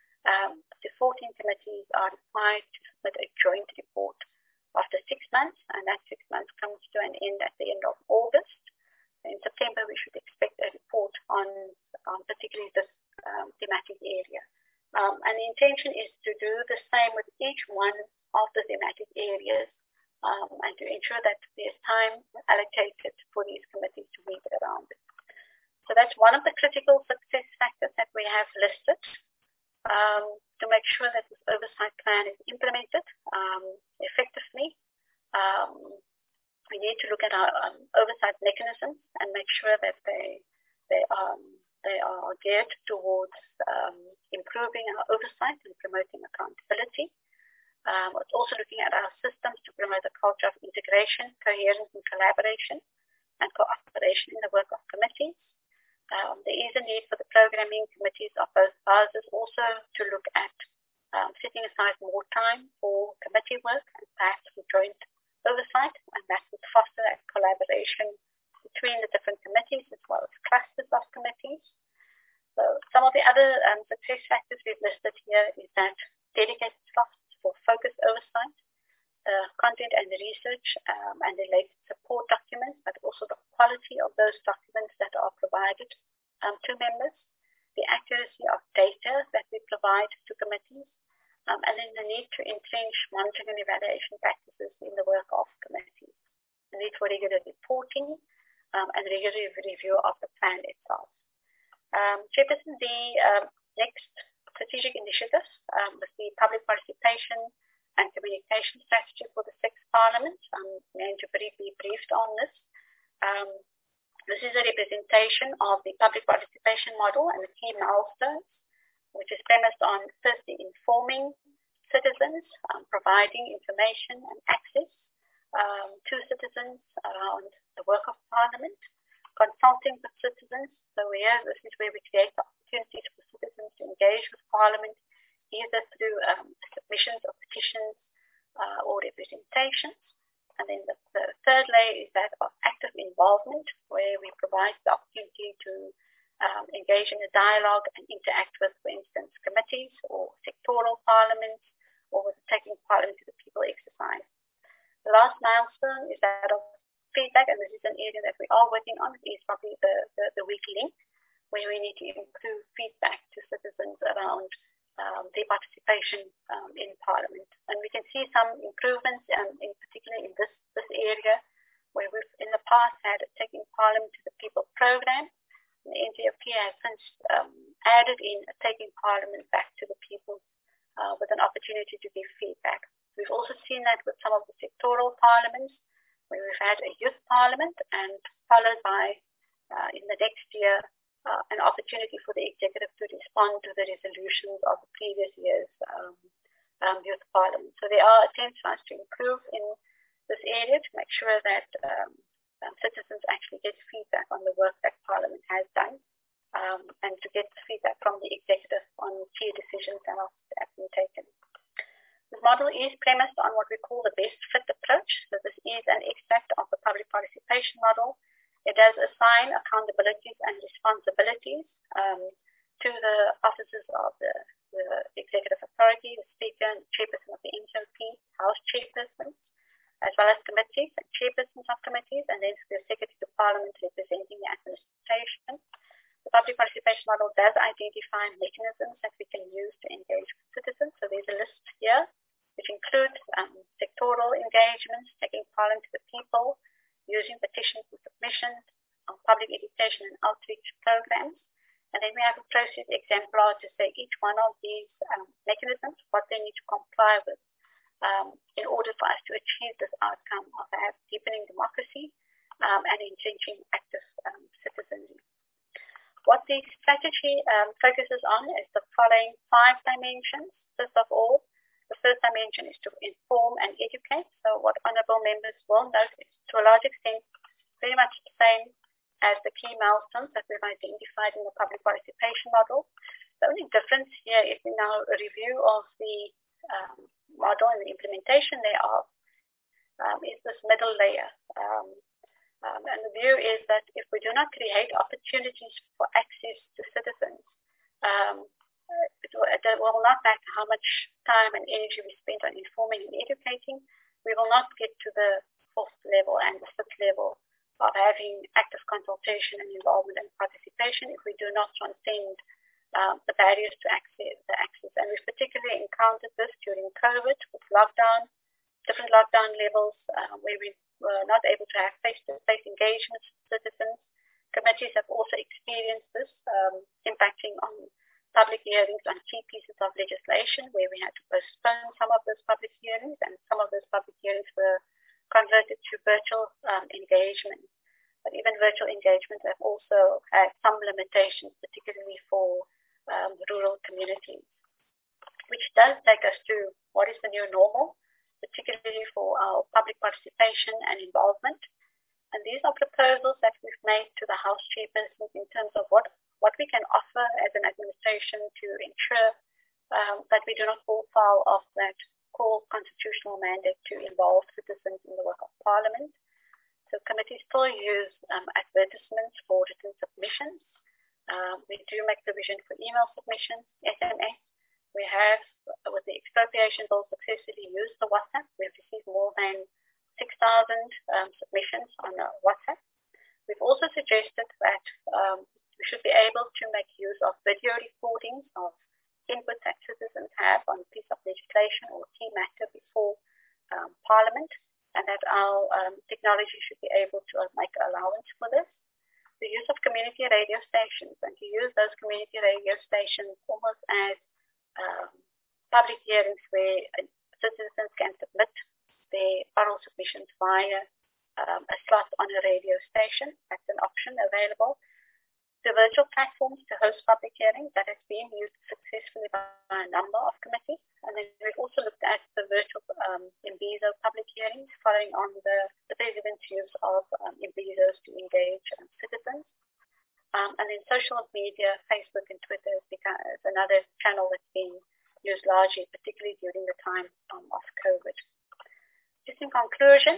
The 14 committees are required to submit a joint report after 6 months, and that 6 months comes to an end at the end of August. In September, we should expect a report on particularly this thematic area. And the intention is to do the same with each one of the thematic areas and to ensure that there's time allocated for these committees to meet around it. So that's one of the critical success factors that we have listed to make sure that this oversight plan is implemented effectively. We need to look at our oversight mechanisms and make sure that they are geared towards improving our oversight and promoting accountability. It's also looking at our systems to promote a culture of integration, coherence, and collaboration, and cooperation in the work of committees. There is a need for the programming committees of both houses also to look at setting aside more time for committee work and perhaps for joint oversight, and that would foster that collaboration between the different committees as well as clusters of committees. So some of the other success factors we've listed here is that dedicated slots for focused oversight, content and research and related support documents, but also the quality of those documents that are provided to members, the accuracy of data that we provide to committees, and then the need to entrench monitoring and evaluation practices in the work of committees, the need for regular reporting and regular review of the plan itself. Chairperson, the next strategic initiatives with the public participation and communication strategy for the 6th Parliament. I'm going to be briefed on this. This is a representation of the public participation model and the key milestones which is premised on firstly informing citizens, providing information and access to citizens around the work of Parliament, consulting with citizens. So this is where we create opportunities for citizens to engage with Parliament, either through submissions of petitions or representations. And then the third layer is that of active involvement, where we provide the opportunity to engage in a dialogue and interact with, for instance, committees or sectoral parliaments, or with taking Parliament to the people exercise. The last milestone is that of feedback, and this is an area that we are working on. It is probably the weak link, where we need to improve feedback to citizens around their participation in Parliament. And we can see some improvements, in particular in this area, where we've in the past had a Taking Parliament to the People program. And the NGOP has since added in a Taking Parliament back to the people with an opportunity to give feedback. We've also seen that with some of the sectoral parliaments, where we've had a youth parliament and followed by, in the next year, an opportunity for the executive to respond to the resolutions of the previous year's youth parliament. So there are attempts for us to improve in this area to make sure that citizens actually get feedback on the work that Parliament has done, and to get feedback from the executive on key decisions that have been taken. This model is premised on what we call the best fit approach. So this is an extract of the public participation model. It does assign accountabilities and responsibilities to the officers of the executive authority, the speaker and chairperson of the NGOP, house chairpersons, as well as committees and chairpersons of committees, and then the Secretary to Parliament representing the administration. The public participation model does identify mechanisms that we can use to engage with citizens. So there's a list here, which includes sectoral engagements, taking Parliament to the people, using petitions and submissions, on public education and outreach programs. And then we have a process exemplar to say each one of these mechanisms, what they need to comply with in order for us to achieve this outcome of deepening democracy and entrenching active citizenry. What the strategy focuses on is the following 5 dimensions. First of all, the first dimension is to inform and educate. So what honourable members will note is, to a large extent, very much the same as the key milestones that we've identified in the public participation model. The only difference here is in our review of the model and the implementation thereof is this middle layer. And the view is that if we do not create opportunities for access to citizens, it will not matter how much time and energy we spend on informing and educating, we will not get to the 4th level and the 5th level of having active consultation and involvement and participation if we do not transcend the barriers to access. And we've particularly encountered this during COVID with lockdown, different lockdown levels where we were not able to have face-to-face engagements with citizens. Committees have also experienced this, impacting on public hearings on key pieces of legislation, where we had to postpone some of those public hearings, and some of those public hearings were converted to virtual engagement. But even virtual engagements have also had some limitations, particularly for rural communities, which does take us to what is the new normal, particularly for our public participation and involvement. And these are proposals that we've made to the House chairpersons in terms of what we can offer as an administration to ensure that we do not fall foul of that core constitutional mandate to involve citizens in the work of Parliament. So committees still use advertisements for written submissions. We do make provision for email submissions, SMS. We have, with the expropriation bill, successfully used the WhatsApp. We've received more than 6,000 submissions on WhatsApp. We've also suggested that we should be able to make use of video recordings of input that citizens have on a piece of legislation or key matter before Parliament, and that our technology should be able to make allowance for this. The use of community radio stations, and to use those community radio stations almost as public hearings where citizens can submit their oral submissions via a slot on a radio station. That's an option available. the virtual platforms to host public hearings that has been used successfully by a number of committees. And then we've also looked at the virtual Imbizo public hearings following on the President's use of Imbizos to engage citizens. And then social media, Facebook and Twitter is another channel that's being used largely, particularly during the time of COVID. Just in conclusion,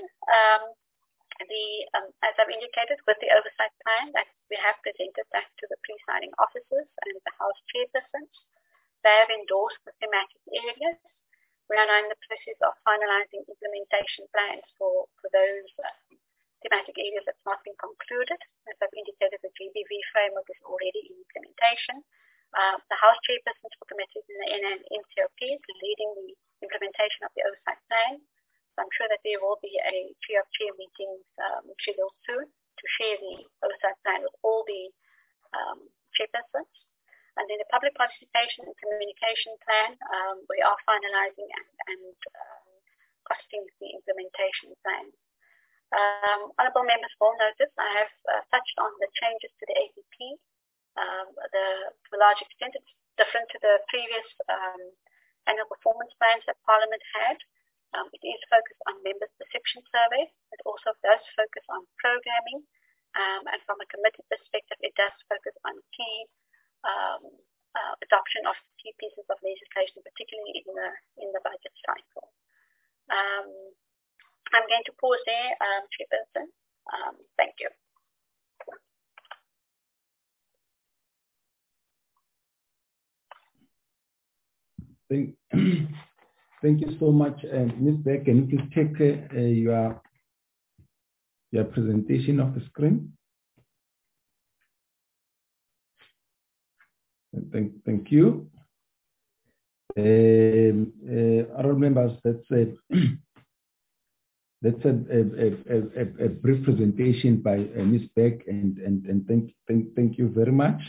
as I've indicated, with the oversight plan that we have presented that to the presiding officers and the House chairpersons, they have endorsed the thematic areas. We are now in the process of finalizing implementation plans for those thematic areas that's not been concluded. As I've indicated, the GBV framework is already in implementation. The House chairpersons for committees in the NA and MTOP is leading the implementation of the oversight plan. I'm sure that there will be a chair meetings scheduled soon to share the oversight plan with all the chairpersons. And then the public participation and communication plan, we are finalizing and costing the implementation plan. Honourable members will notice I have touched on the changes to the APP. To a large extent, it's different to the previous annual performance plans that Parliament had. It is focused on members' perception surveys. It also does focus on programming, and from a committee perspective, it does focus on key adoption of key pieces of legislation, particularly in the budget cycle. I'm going to pause there, Chairperson. Thank you. Thank you so much, Ms. Beck. Can you please take your presentation off the screen? Thank you. Honourable members, that's a brief presentation by Ms. Beck, and thank you very much.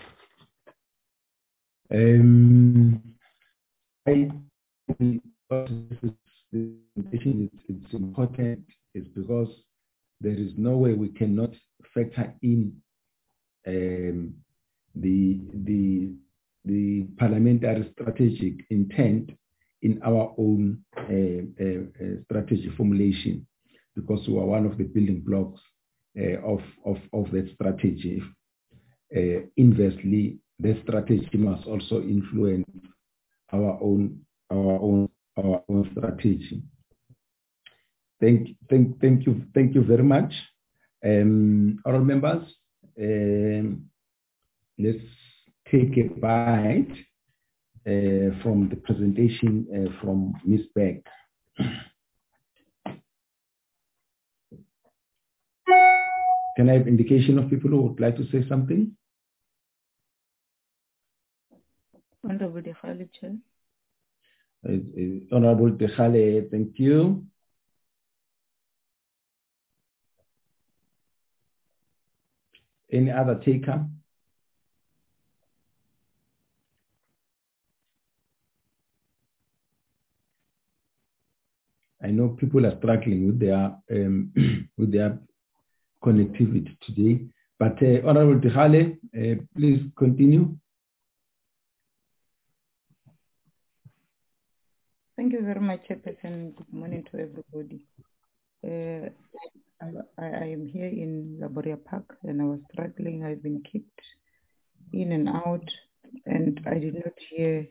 It's important is because there is no way we cannot factor in the parliamentary strategic intent in our own strategy formulation, because we are one of the building blocks of that strategy. Inversely, the strategy must also influence our own strategy. Thank you very much. All members, let's take a bite from the presentation from Ms. Beck. Can I have indication of people who would like to say something? Honorable Dekhale, Chair. Honorable Dekhale, thank you. Any other taker? I know people are struggling with their connectivity today, but Honorable Dekhale, please continue. Thank you very much, Chairperson. Good morning to everybody. I am here in Laboria Park, and I was struggling. I've been kicked in and out, and I did not hear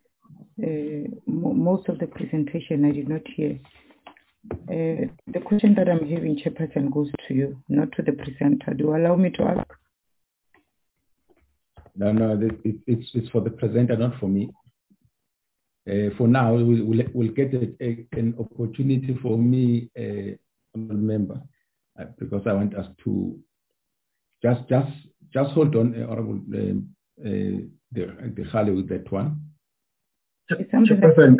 most of the presentation. I did not hear. The question that I'm hearing, Chairperson, goes to you, not to the presenter. Do you allow me to ask? No, it's for the presenter, not for me. For now, we'll get an opportunity for me, remember, because I want us to just hold on, Honorable Dekhale, with that one. Chairperson,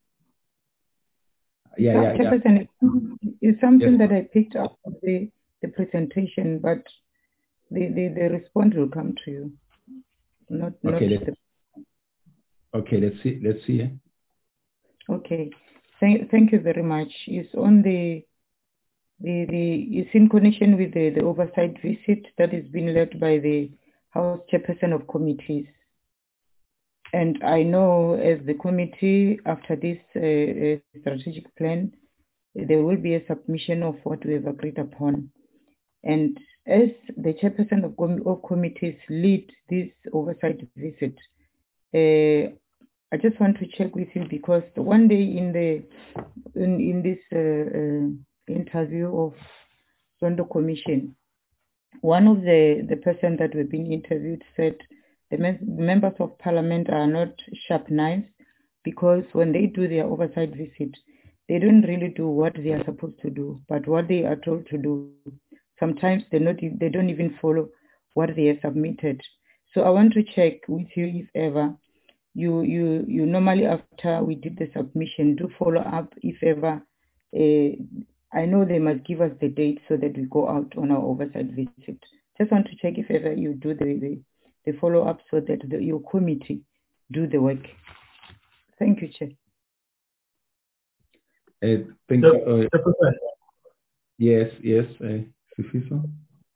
Chairperson, it's something that I picked up of the presentation, but the response will come to you. Okay, let's see. Okay, thank you very much. It's on it's in connection with the oversight visit that is being led by the House Chairperson of Committees. And I know as the committee, after this strategic plan, there will be a submission of what we have agreed upon. And as the Chairperson of Committees lead this oversight visit, I just want to check with you, because one day in this interview of Zondo Commission, one of the person that we've been interviewed said the members of parliament are not sharp knives, because when they do their oversight visit, they don't really do what they are supposed to do, but what they are told to do. Sometimes they don't even follow what they have submitted. So I want to check with you if ever you normally, after we did the submission, do follow up if ever. I know they must give us the date so that we go out on our oversight visit. Just want to check if ever you do the follow up so that your committee do the work. Thank you, Chair. Thank you. Yes. Sifiso?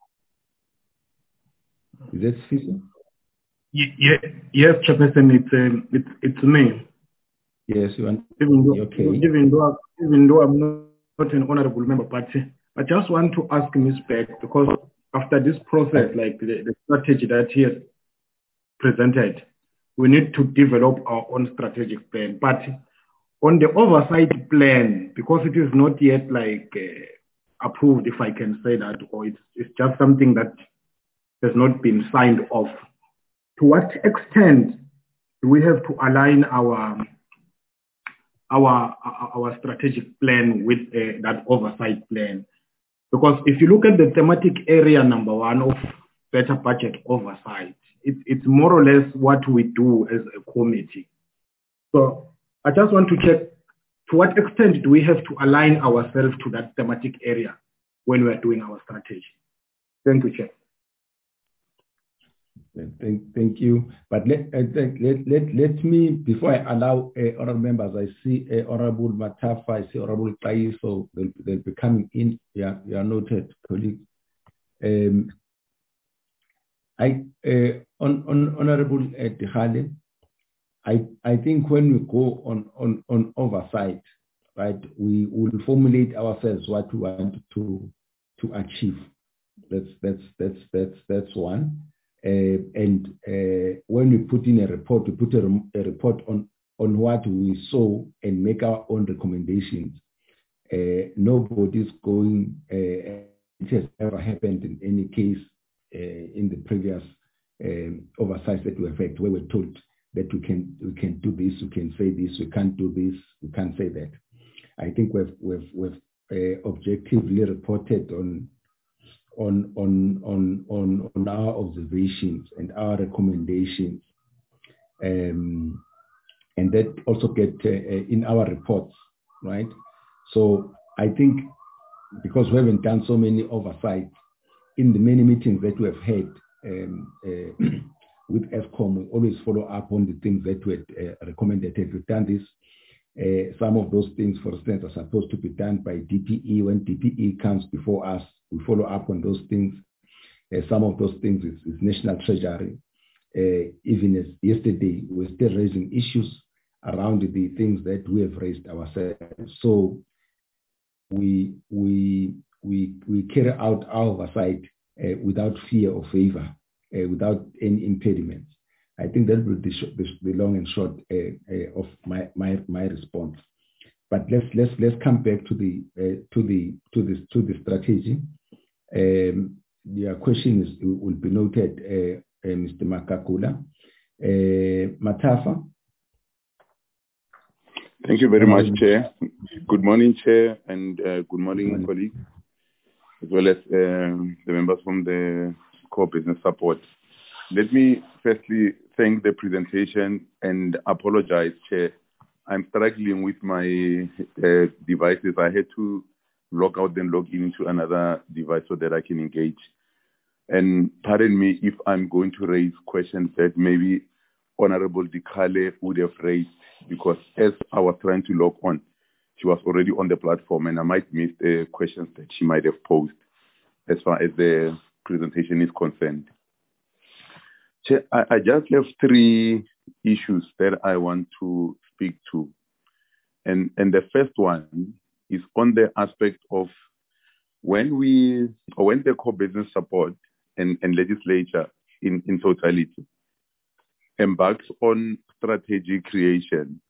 Is that Sifiso? Yes, Chairperson, it's me. Yes, you want. Okay. Even though I'm not an honorable member, but I just want to ask Ms. Beck, because after this process, like the strategy that he has presented, we need to develop our own strategic plan. But on the oversight plan, because it is not yet like approved, if I can say that, or it's just something that has not been signed off. To what extent do we have to align our strategic plan with that oversight plan? Because if you look at the thematic area number 1 of better budget oversight, it's more or less what we do as a committee. So I just want to check, to what extent do we have to align ourselves to that thematic area when we are doing our strategy? Thank you, Chair. Thank you. But let me, before I allow honorable members, I see Honorable Matafa, I see Honorable Kai, so they'll be coming in. Yeah, you are noted, colleagues. Honorable Dihale, I think when we go on oversight, right, we will formulate ourselves what we want to achieve. That's one. And when we put in a report, we put a report on what we saw and make our own recommendations. Nobody's going, it has ever happened in any case in the previous oversights that we have had, where we're told that we can do this, we can say this, we can't do this, we can't say that. I think we've objectively reported on our observations and our recommendations, and that also get in our reports, right? So I think because we haven't done so many oversights, in the many meetings that we have had with ESCOM, we always follow up on the things that we had recommended. We've done this. Some of those things, for instance, are supposed to be done by DPE. When DPE comes before us, we follow up on those things. Some of those things is National Treasury. Even as yesterday, we're still raising issues around the things that we have raised ourselves. So we carry out our oversight without fear or favor, without any impediments. I think that will be the long and short of my response. But let's come back to the strategy. Your question will be noted, Mr. Makakula. Matafa. Thank you very much, Chair. Good morning, Chair, and good morning, colleagues, as well as the members from the core business support. Let me firstly thank the presentation and apologize, Chair. I'm struggling with my devices. I had to log out then log into another device so that I can engage. And pardon me if I'm going to raise questions that maybe Honorable Dikale would have raised, because as I was trying to log on, she was already on the platform and I might miss the questions that she might have posed as far as the presentation is concerned. Chair, I just have 3 issues that I want to speak to. And the first one is on the aspect of when the core business support and legislature in totality embarks on strategy creation,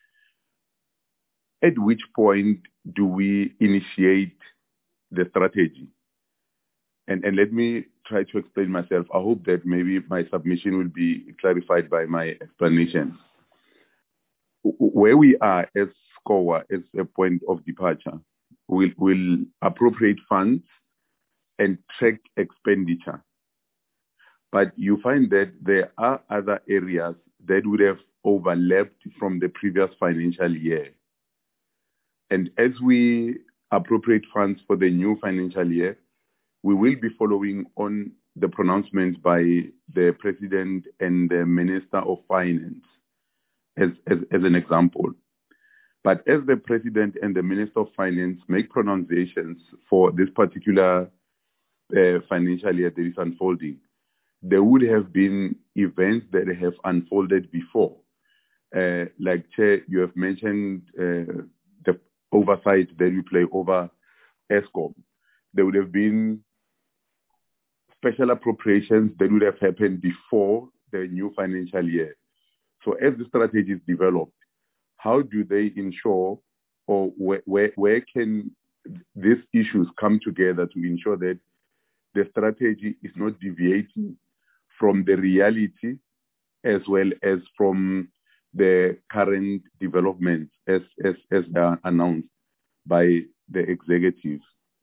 at which point do we initiate the strategy? And let me try to explain myself. I hope that maybe my submission will be clarified by my explanation. Where we are as SCOA, as a point of departure, we'll appropriate funds and track expenditure. But you find that there are other areas that would have overlapped from the previous financial year. And as we appropriate funds for the new financial year, we will be following on the pronouncements by the President and the Minister of Finance as an example. But as the President and the Minister of Finance make pronunciations for this particular financial year that is unfolding, there would have been events that have unfolded before. Like Chair, you have mentioned the oversight that we play over ESCOM. There would have been special appropriations that would have happened before the new financial year. So as the strategy is developed, how do they ensure, or where can these issues come together to ensure that the strategy is not deviating from the reality as well as from the current developments as they are announced by the executive?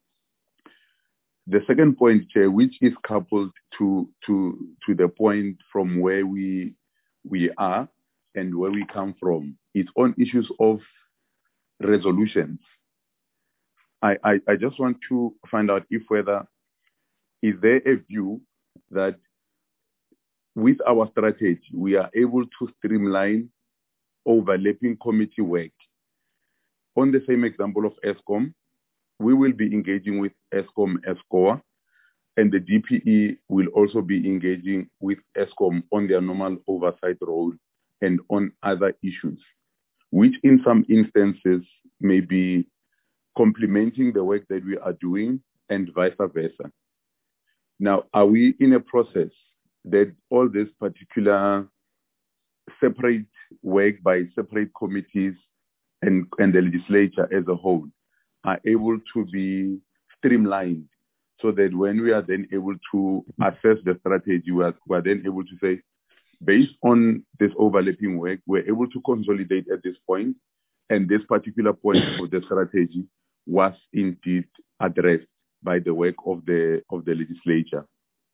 The second point, Chair, which is coupled to the point from where we are and where we come from, is on issues of resolutions. I just want to find out if whether is there a view that with our strategy we are able to streamline overlapping committee work. On the same example of ESCOM, we will be engaging with ESCOM SCOA, and the DPE will also be engaging with ESCOM on their normal oversight role and on other issues, which in some instances may be complementing the work that we are doing and vice versa. Now, are we in a process that all this particular separate work by separate committees and the legislature as a whole are able to be streamlined so that when we are then able to assess the strategy, we are then able to say, based on this overlapping work, we're able to consolidate at this point, and this particular point of the strategy was indeed addressed by the work of the legislature.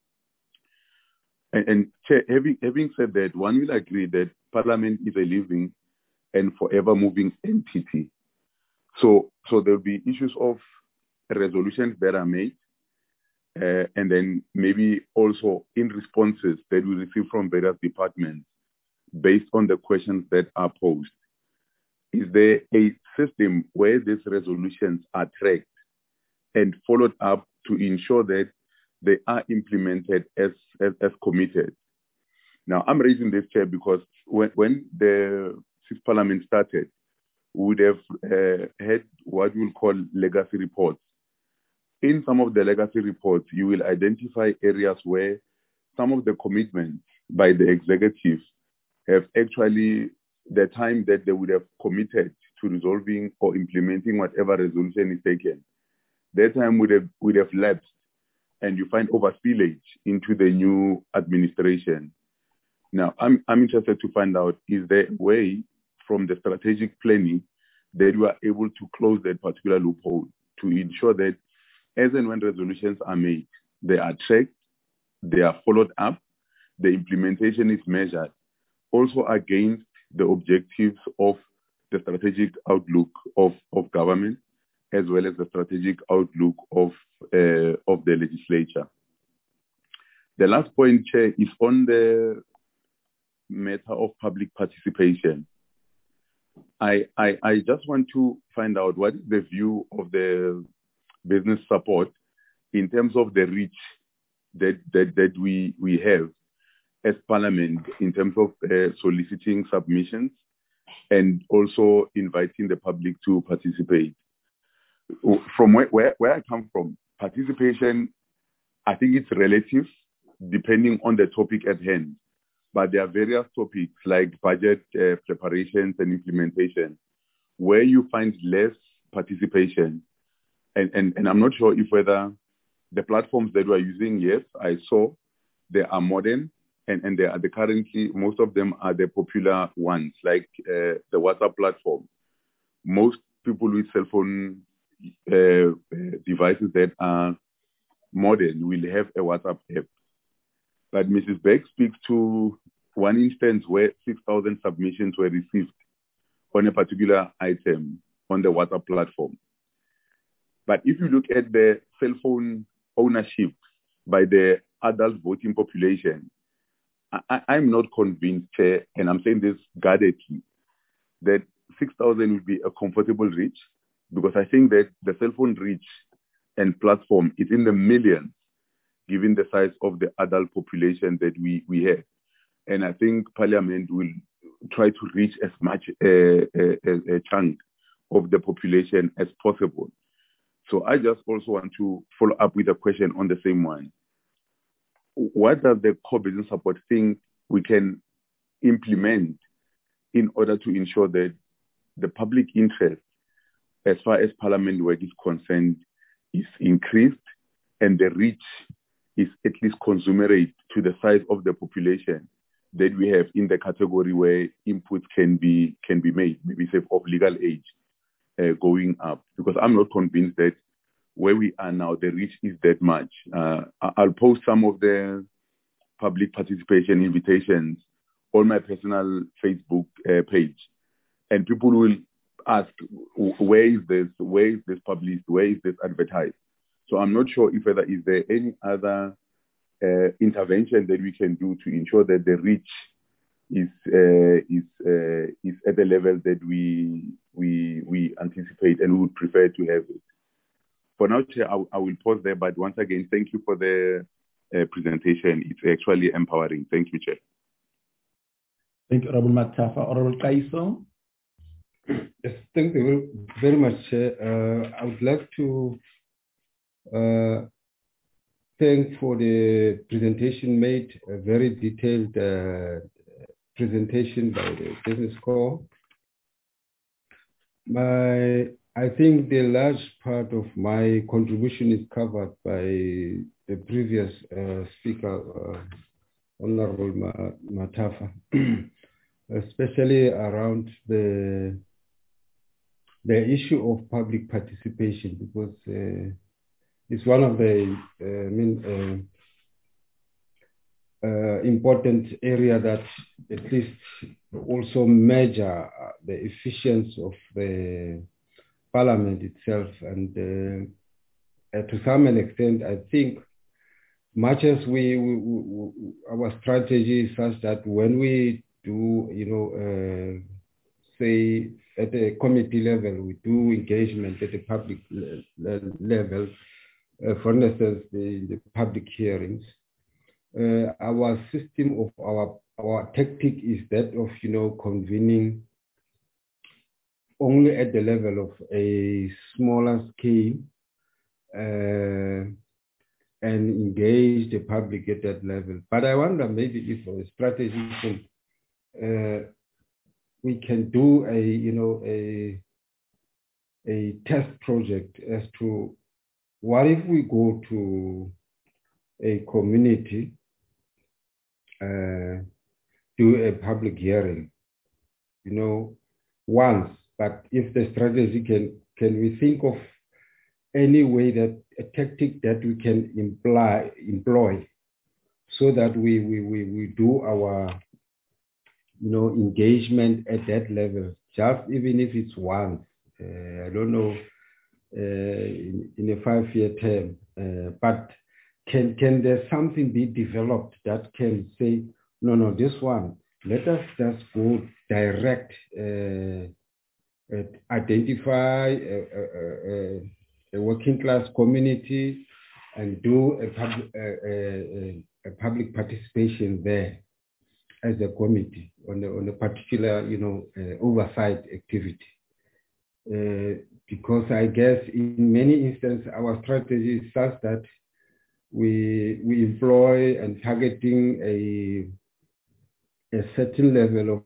And Chair, having said that, one will agree that Parliament is a living and forever moving entity. So there'll be issues of resolutions that are made, and then maybe also in responses that we receive from various departments based on the questions that are posed. Is there a system where these resolutions are tracked and followed up to ensure that they are implemented as committed? Now, I'm raising this, Chair, because when the Sixth Parliament started, we would have had what we will call legacy reports. In some of the legacy reports, you will identify areas where some of the commitments by the executive have actually, the time that they would have committed to resolving or implementing whatever resolution is taken, that time would have lapsed, and you find overspillage into the new administration. Now, I'm interested to find out, is there a way from the strategic planning that we are able to close that particular loophole to ensure that as and when resolutions are made, they are tracked, they are followed up, the implementation is measured, also against the objectives of the strategic outlook of government, as well as the strategic outlook of the legislature. The last point, Chair, is on the matter of public participation. I just want to find out what is the view of the business support in terms of the reach that we have, as Parliament in terms of soliciting submissions and also inviting the public to participate. From where I come from, participation, I think it's relative depending on the topic at hand. But there are various topics like budget preparations and implementation where you find less participation. And I'm not sure if whether the platforms that we're using, yes, I saw they are modern and they are currently, most of them are the popular ones, like the WhatsApp platform. Most people with cell phone devices that are modern will have a WhatsApp app. But Mrs. Beck speaks to one instance where 6,000 submissions were received on a particular item on the WhatsApp platform. But if you look at the cell phone ownership by the adult voting population, I'm not convinced, and I'm saying this guardedly, that 6,000 would be a comfortable reach, because I think that the cell phone reach and platform is in the millions, given the size of the adult population that we have. And I think Parliament will try to reach as much a chunk of the population as possible. So I just also want to follow up with a question on the same one. What does the core business support think we can implement in order to ensure that the public interest, as far as Parliament work is concerned, is increased and the reach is at least commensurate to the size of the population that we have in the category where inputs can be made, maybe say of legal age going up? Because I'm not convinced that where we are now, the reach is that much. I'll post some of the public participation invitations on my personal Facebook page, and people will ask, where is this published, where is this advertised? So I'm not sure if is there any other intervention that we can do to ensure that the reach is at the level that we anticipate and we would prefer to have it. For now, Chair, I will pause there, but once again, thank you for the presentation. It's actually empowering. Thank you, Chair. Thank you, Honorable Matafa. Honorable Kaiso. Yes, thank you very much, Chair. I would like to thank for the presentation made, a very detailed presentation by the Business Corps. I think the large part of my contribution is covered by the previous speaker, Honorable Matafa, especially around the issue of public participation, because it's one of the important area that at least also measure the efficiency of the Parliament itself. And to some extent, I think much as our strategy is such that when we do, say at the committee level, we do engagement at the public level, for instance, the public hearings, our system of our tactic is that of, convening only at the level of a smaller scale and engage the public at that level. But I wonder maybe if for a strategy we can do a test project as to what if we go to a community, do a public hearing, once. But if the strategy can we think of any way that a tactic that we can employ so that we do our engagement at that level, just even if it's once, I don't know, in a 5-year term, but can there something be developed that can say, no, this one, let us just go direct, identify a working class community and do a public participation there. as a committee on a particular, oversight activity. Because I guess in many instances our strategy is such that we employ and targeting a certain level of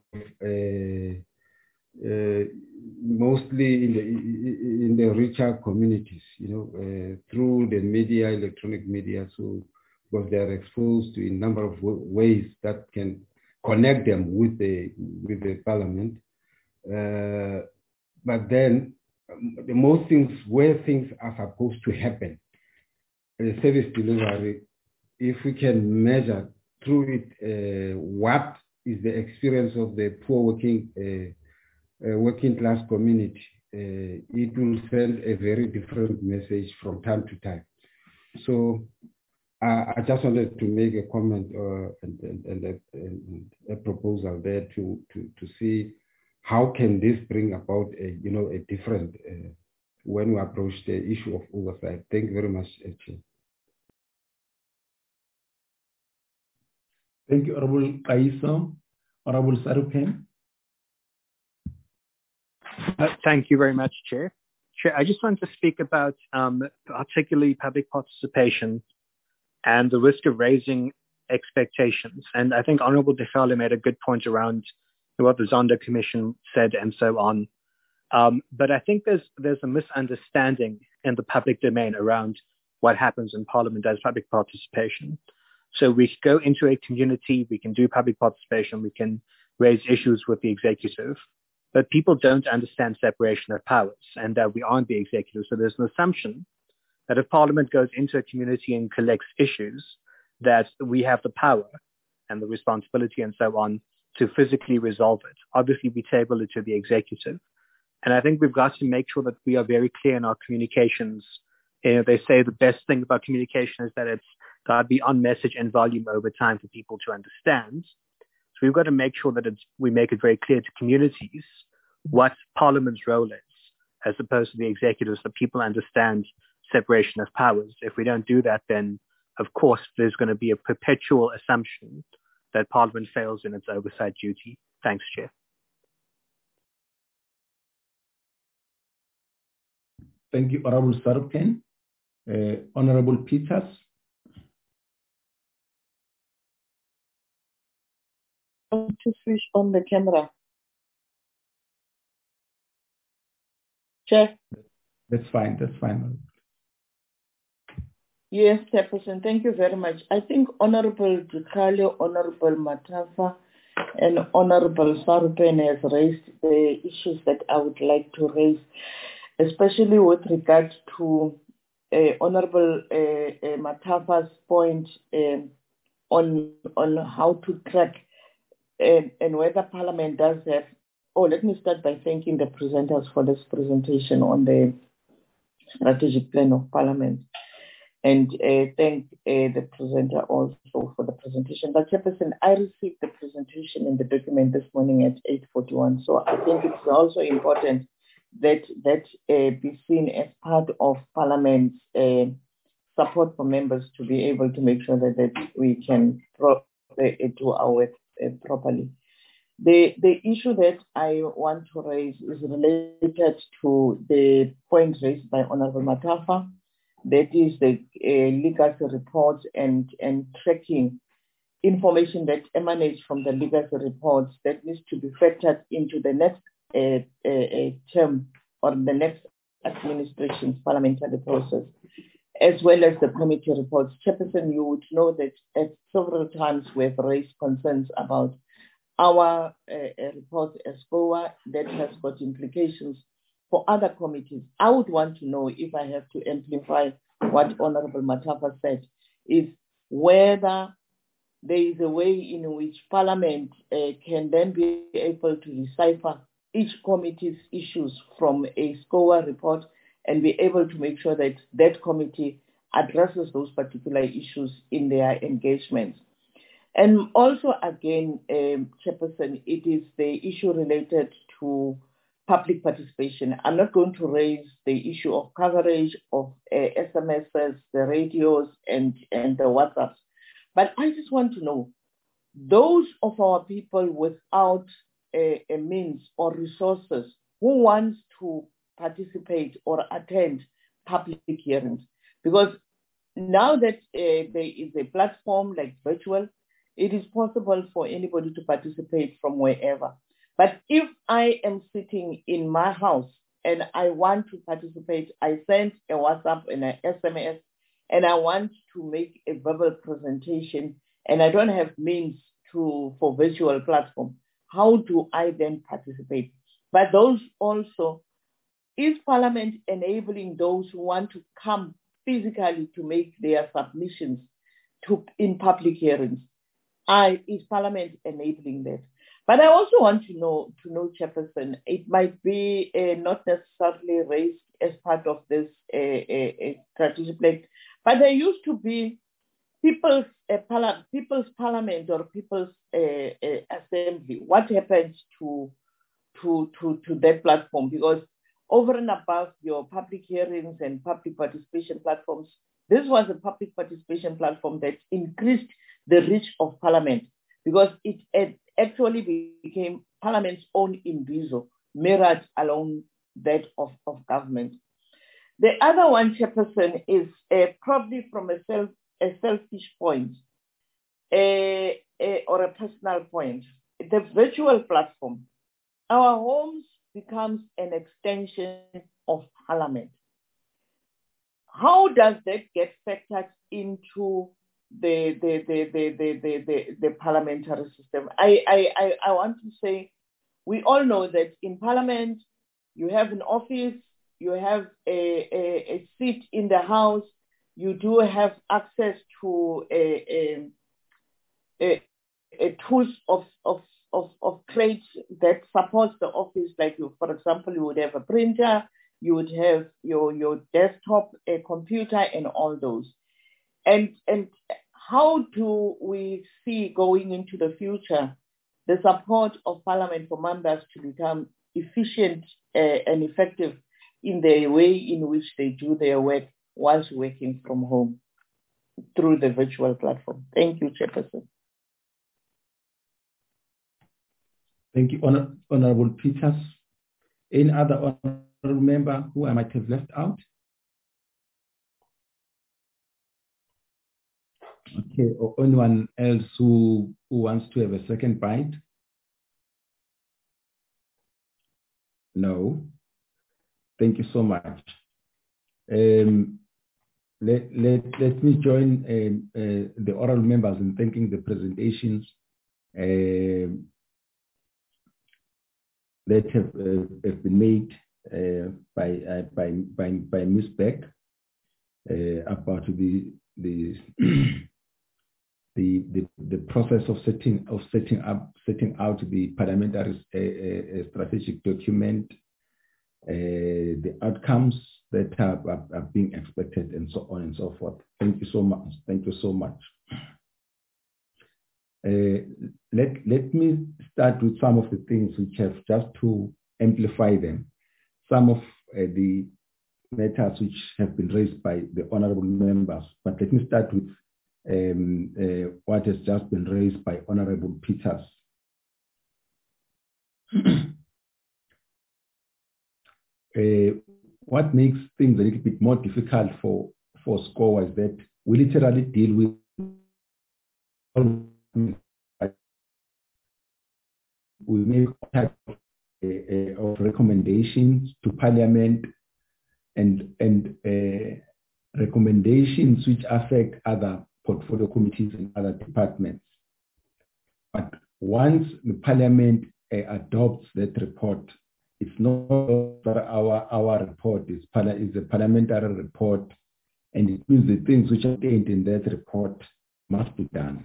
mostly in the richer communities, through the media, electronic media, so because they are exposed to a number of ways that can connect them with the parliament. But then the most things where things are supposed to happen, service delivery, if we can measure through it what is the experience of the poor working class community, it will send a very different message from time to time. So I just wanted to make a comment and a proposal there to see how can this bring about a different when we approach the issue of oversight. Thank you very much, Chair. Thank you, Honorable Kaiso. Honorable Sarupen. Thank you very much, Chair. Chair, I just want to speak about particularly public participation and the risk of raising expectations. And I think Honorable Dechale made a good point around what the Zondo Commission said and so on. But I think there's a misunderstanding in the public domain around what happens in Parliament as public participation. So we go into a community, we can do public participation, we can raise issues with the executive, but people don't understand separation of powers and that we aren't the executive. So there's an assumption that if Parliament goes into a community and collects issues, that we have the power and the responsibility and so on to physically resolve it. Obviously, we table it to the executive. And I think we've got to make sure that we are very clear in our communications. They say the best thing about communication is that it's got to be on message and volume over time for people to understand. So we've got to make sure that we make it very clear to communities what Parliament's role is, as opposed to the executive, so people understand separation of powers. If we don't do that, then of course there's going to be a perpetual assumption that Parliament fails in its oversight duty. Thanks, Chair. Thank you, Honorable Sarupen. Honorable Peters. To switch on the camera. Chair. That's fine. That's fine. Yes, Chairperson, thank you very much. I think Honorable Dechale, Honorable Matafa, and Honorable Sarupen has raised the issues that I would like to raise, especially with regard to Honorable Matafa's point on how to track and whether Parliament does have. Let me start by thanking the presenters for this presentation on the strategic plan of Parliament. And thank the presenter also for the presentation. But Chairperson, I received the presentation in the document this morning at 8:41. So I think it's also important that be seen as part of Parliament's support for members to be able to make sure that we can do our work properly. The issue that I want to raise is related to the point raised by Honorable Matafa. That is the legacy reports and tracking information that emanates from the legacy reports that needs to be factored into the next term or the next administration's parliamentary process, as well as the committee reports. Chairperson, you would know that at several times we've raised concerns about our report as SCOA that has got implications for other committees. I would want to know, if I have to amplify what Honorable Matafa said, is whether there is a way in which Parliament can then be able to decipher each committee's issues from a SCOA report and be able to make sure that that committee addresses those particular issues in their engagements. And also, again, Chairperson, it is the issue related to public participation. I'm not going to raise the issue of coverage of SMSs, the radios, and the WhatsApps. But I just want to know those of our people without a means or resources who wants to participate or attend public hearings. Because now that there is a platform like virtual, it is possible for anybody to participate from wherever. But if I am sitting in my house and I want to participate, I send a WhatsApp and an SMS, and I want to make a verbal presentation, and I don't have means for virtual platform, how do I then participate? But those also, is Parliament enabling those who want to come physically to make their submissions in public hearings? Is Parliament enabling that? But I also want to know, Chairperson, it might be not necessarily raised as part of this strategic plan, but there used to be People's Parliament or People's Assembly. What happens to that platform? Because over and above your public hearings and public participation platforms, this was a public participation platform that increased the reach of Parliament, because it actually became Parliament's own Imbizo, mirrored along that of government. The other one, Chairperson, is probably from a selfish point or a personal point. The virtual platform, our homes becomes an extension of Parliament. How does that get factored into the parliamentary system? I want to say, we all know that in Parliament, you have an office, you have a seat in the House, you do have access to tools of crates that supports the office. Like for example, you would have a printer, you would have your desktop, a computer, and all those. And how do we see going into the future the support of Parliament for members to become efficient and effective in the way in which they do their work whilst working from home through the virtual platform? Thank you, Chairperson. Thank you, Honorable Peters. Any other honorable member who I might have left out? Okay, or anyone else who wants to have a second bite? No. Thank you so much. Let me join the oral members in thanking the presentations that have been made by Ms. Beck about the process of setting out the parliamentary strategic document, the outcomes that are being expected, and so on and so forth. Thank you so much. Thank you so much. Let me start with some of the things which have, just to amplify them, some of the matters which have been raised by the honorable members. But let me start with what has just been raised by Honorable Peters. What makes things a little bit more difficult for SCOA is that we literally deal with we make type of recommendations to Parliament and recommendations which affect other portfolio committees and other departments. But once the Parliament adopts that report, it's not our report, it's a parliamentary report, and it means the things which are contained in that report must be done.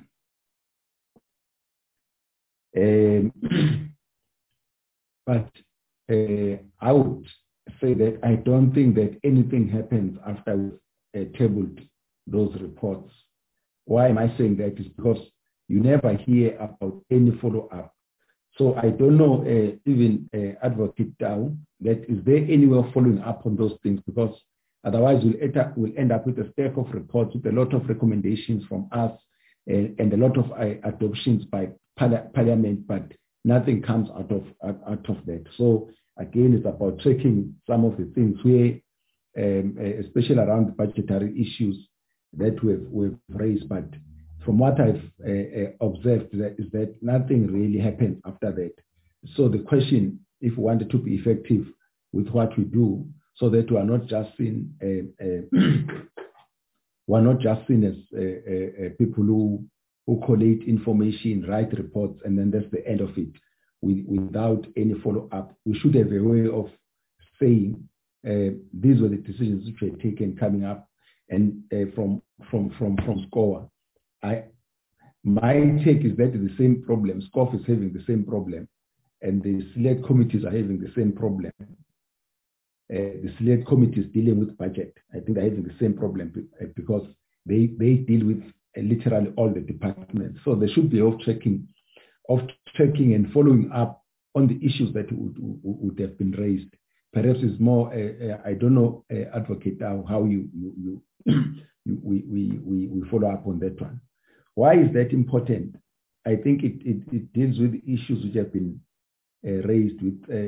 But I would say that I don't think that anything happens after we've tabled those reports. Why am I saying that? Is because you never hear about any follow-up. So I don't know, even Advocate Dow, that is there any way of following up on those things? Because otherwise we'll end up with a stack of reports with a lot of recommendations from us and a lot of adoptions by Parliament, but nothing comes out of that. So again, it's about tracking some of the things where, especially around budgetary issues that we've raised. But from what I've observed, is that nothing really happened after that. So the question, if we wanted to be effective with what we do, so that we are not just seen, as people who collate information, write reports, and then that's the end of it, without any follow-up. We should have a way of saying these were the decisions which were taken coming up, and from SCOA. My take is that the same problem, SCOF is having the same problem, and the select committees are having the same problem. The select committees dealing with budget, I think they're having the same problem because they deal with literally all the departments. So there should be off tracking and following up on the issues that would have been raised. Perhaps it's more, I don't know, Advocate, how we follow up on that one. Why is that important? I think it deals with issues which have been raised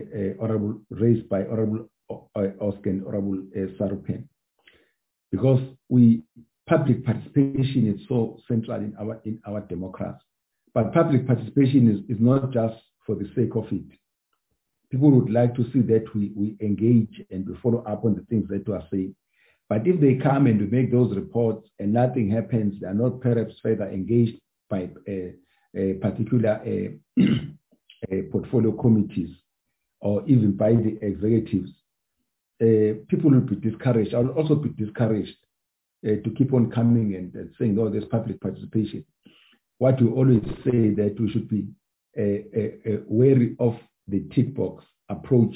by Honorable Osk and Honorable Sarupen, because public participation is so central in our democracy. But public participation is not just for the sake of it. People would like to see that we engage and we follow up on the things that we are saying. But if they come and we make those reports and nothing happens, they are not perhaps further engaged by a particular portfolio committees or even by the executives, people will be discouraged. I will also be discouraged to keep on coming and saying, oh, there's public participation. What we always say that we should be wary of the tick box approach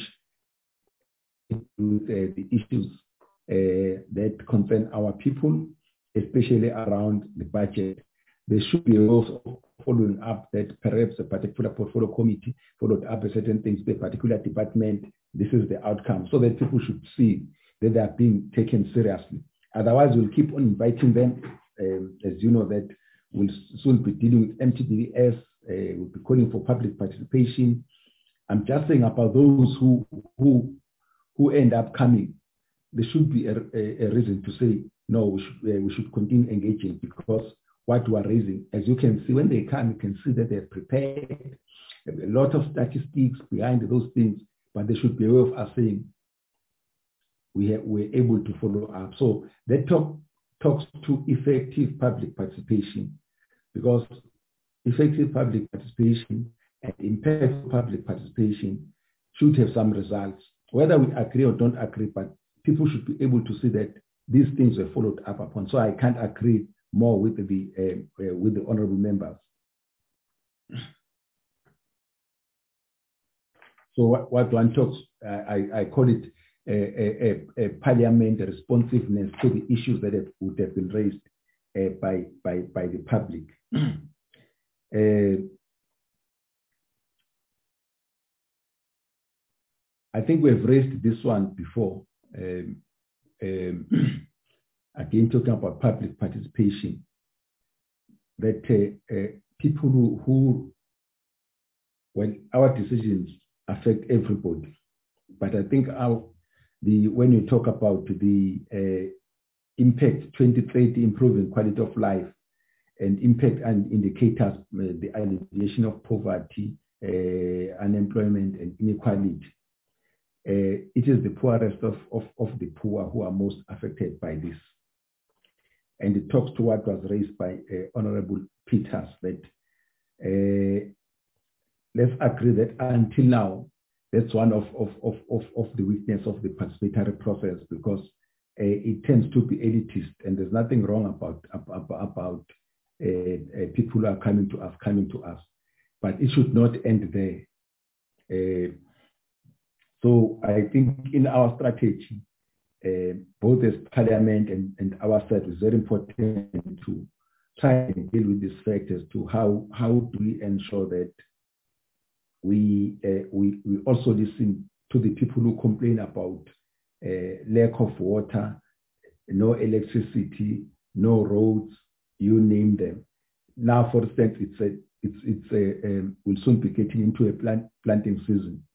to the issues that concern our people, especially around the budget. There should be also following up that perhaps a particular portfolio committee followed up certain things, the particular department, this is the outcome, so that people should see that they are being taken seriously. Otherwise, we'll keep on inviting them. As you know, that we'll soon be dealing with MTBS, we'll be calling for public participation. I'm just saying about those who end up coming. There should be a reason to say, no, we should continue engaging, because what we are raising, as you can see, when they come, you can see that they're prepared. A lot of statistics behind those things, but there should be a way of us saying we're able to follow up. So that talks to effective public participation, because effective public participation and impactful public participation should have some results. Whether we agree or don't agree, but people should be able to see that these things were followed up upon. So I can't agree more with the honorable members. So what one talks, I call it a parliament responsiveness to the issues that would have been raised by the public. I think we've raised this one before. Again, talking about public participation, that people who, when our decisions affect everybody, but I think when you talk about the impact 2030, improving quality of life, and impact and indicators, the alleviation of poverty, unemployment, and inequality, it is the poorest of the poor who are most affected by this. And it talks to what was raised by Honorable Peters, that let's agree that until now, that's one of the weakness of the participatory process, because it tends to be elitist, and there's nothing wrong about people who are coming to us, but it should not end there. So I think in our strategy, both as Parliament and ourselves, is very important to try and deal with these factors. To how do we ensure that we also listen to the people who complain about lack of water, no electricity, no roads, you name them. now, for instance, we'll soon be getting into a planting season.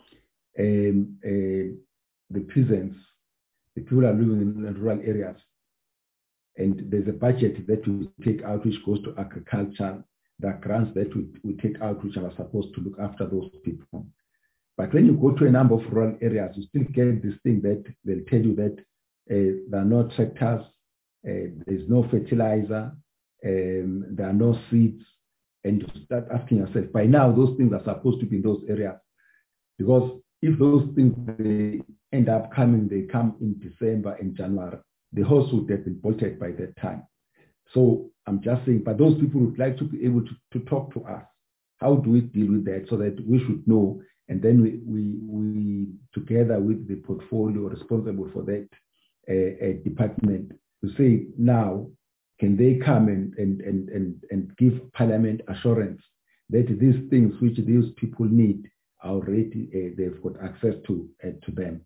The peasants, the people are living in rural areas, and there's a budget that we take out which goes to agriculture. There are grants that we take out which are supposed to look after those people. But when you go to a number of rural areas, you still get this thing that they'll tell you that there are no tractors, there's no fertilizer, there are no seeds, and you start asking yourself, by now those things are supposed to be in those areas. Because if those things they end up coming, they come in December and January, the horse would have been bolted by that time. So I'm just saying, but those people would like to be able to talk to us. How do we deal with that so that we should know? And then we together with the portfolio responsible for that department, to say now, can they come and give Parliament assurance that these things which these people need are already, they've got access to them.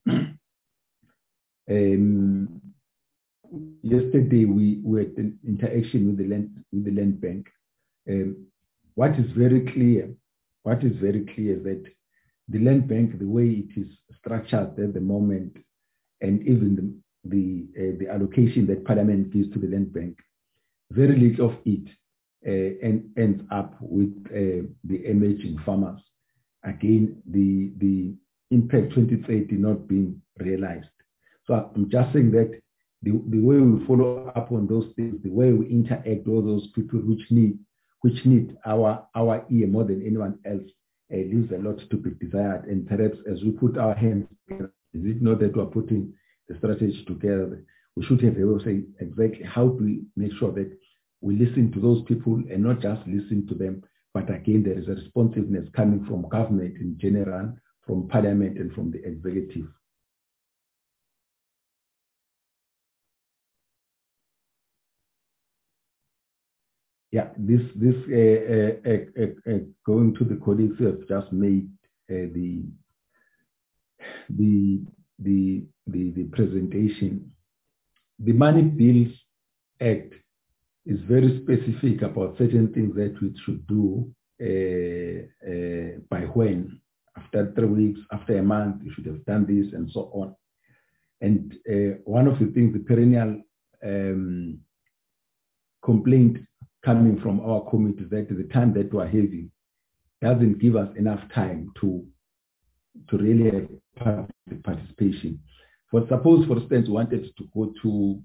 Yesterday we had an interaction with the land bank. What is very clear is that the land bank, the way it is structured at the moment, and even the allocation that Parliament gives to the land bank, very little of it ends up with the emerging farmers. Again, the impact 2030 not being realized. So I'm just saying that the way we follow up on those things, the way we interact with those people which need our ear more than anyone else, leaves a lot to be desired. And perhaps as we put our hands together, is it not that we're putting the strategy together? We should have a way of saying exactly how do we make sure that we listen to those people and not just listen to them, but again, there is a responsiveness coming from government in general, from Parliament and from the executive. Yeah, this going to the colleagues who have just made the presentation. The Money Bills Act is very specific about certain things that we should do by when. After 3 weeks, after a month, you should have done this and so on. And one of the things, the perennial complaint coming from our committee is that the time that we're having doesn't give us enough time to really have participation. For suppose, for instance, we wanted to go to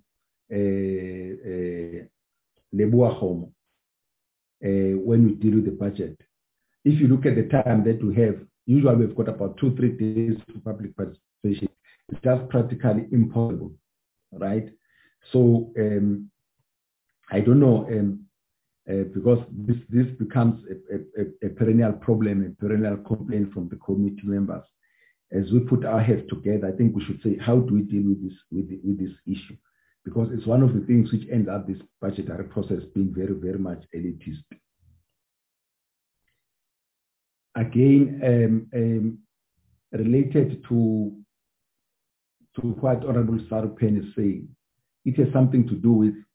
Lebua Home when we deal with the budget. If you look at the time that we have, usually we've got about 2-3 days for public participation. It's just practically impossible, right? So I don't know, because this becomes a perennial problem, a perennial complaint from the committee members. As we put our heads together, I think we should say, how do we deal with this issue? Because it's one of the things which ends up this budgetary process being very, very much elitist. Again, related to what Honorable Sarupen is saying, it has something to do with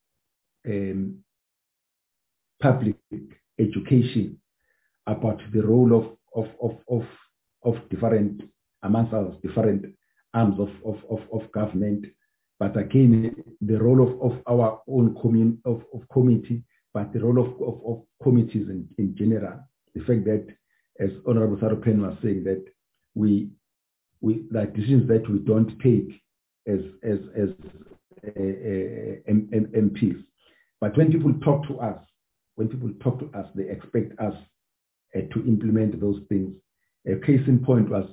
public education about the role of different, amongst us, different arms of government, but again, the role of our own committee, but the role of committees in general. The fact that, as Honorable Sarupen was saying, that we like decisions that we don't take as MPs. But when people talk to us, they expect us to implement those things. A case in point was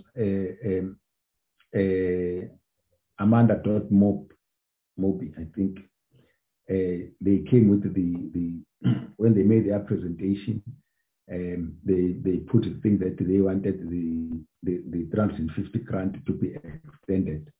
Amanda Moby, I think. They came with when they made their presentation, they put a thing that they wanted the 350 grant to be extended.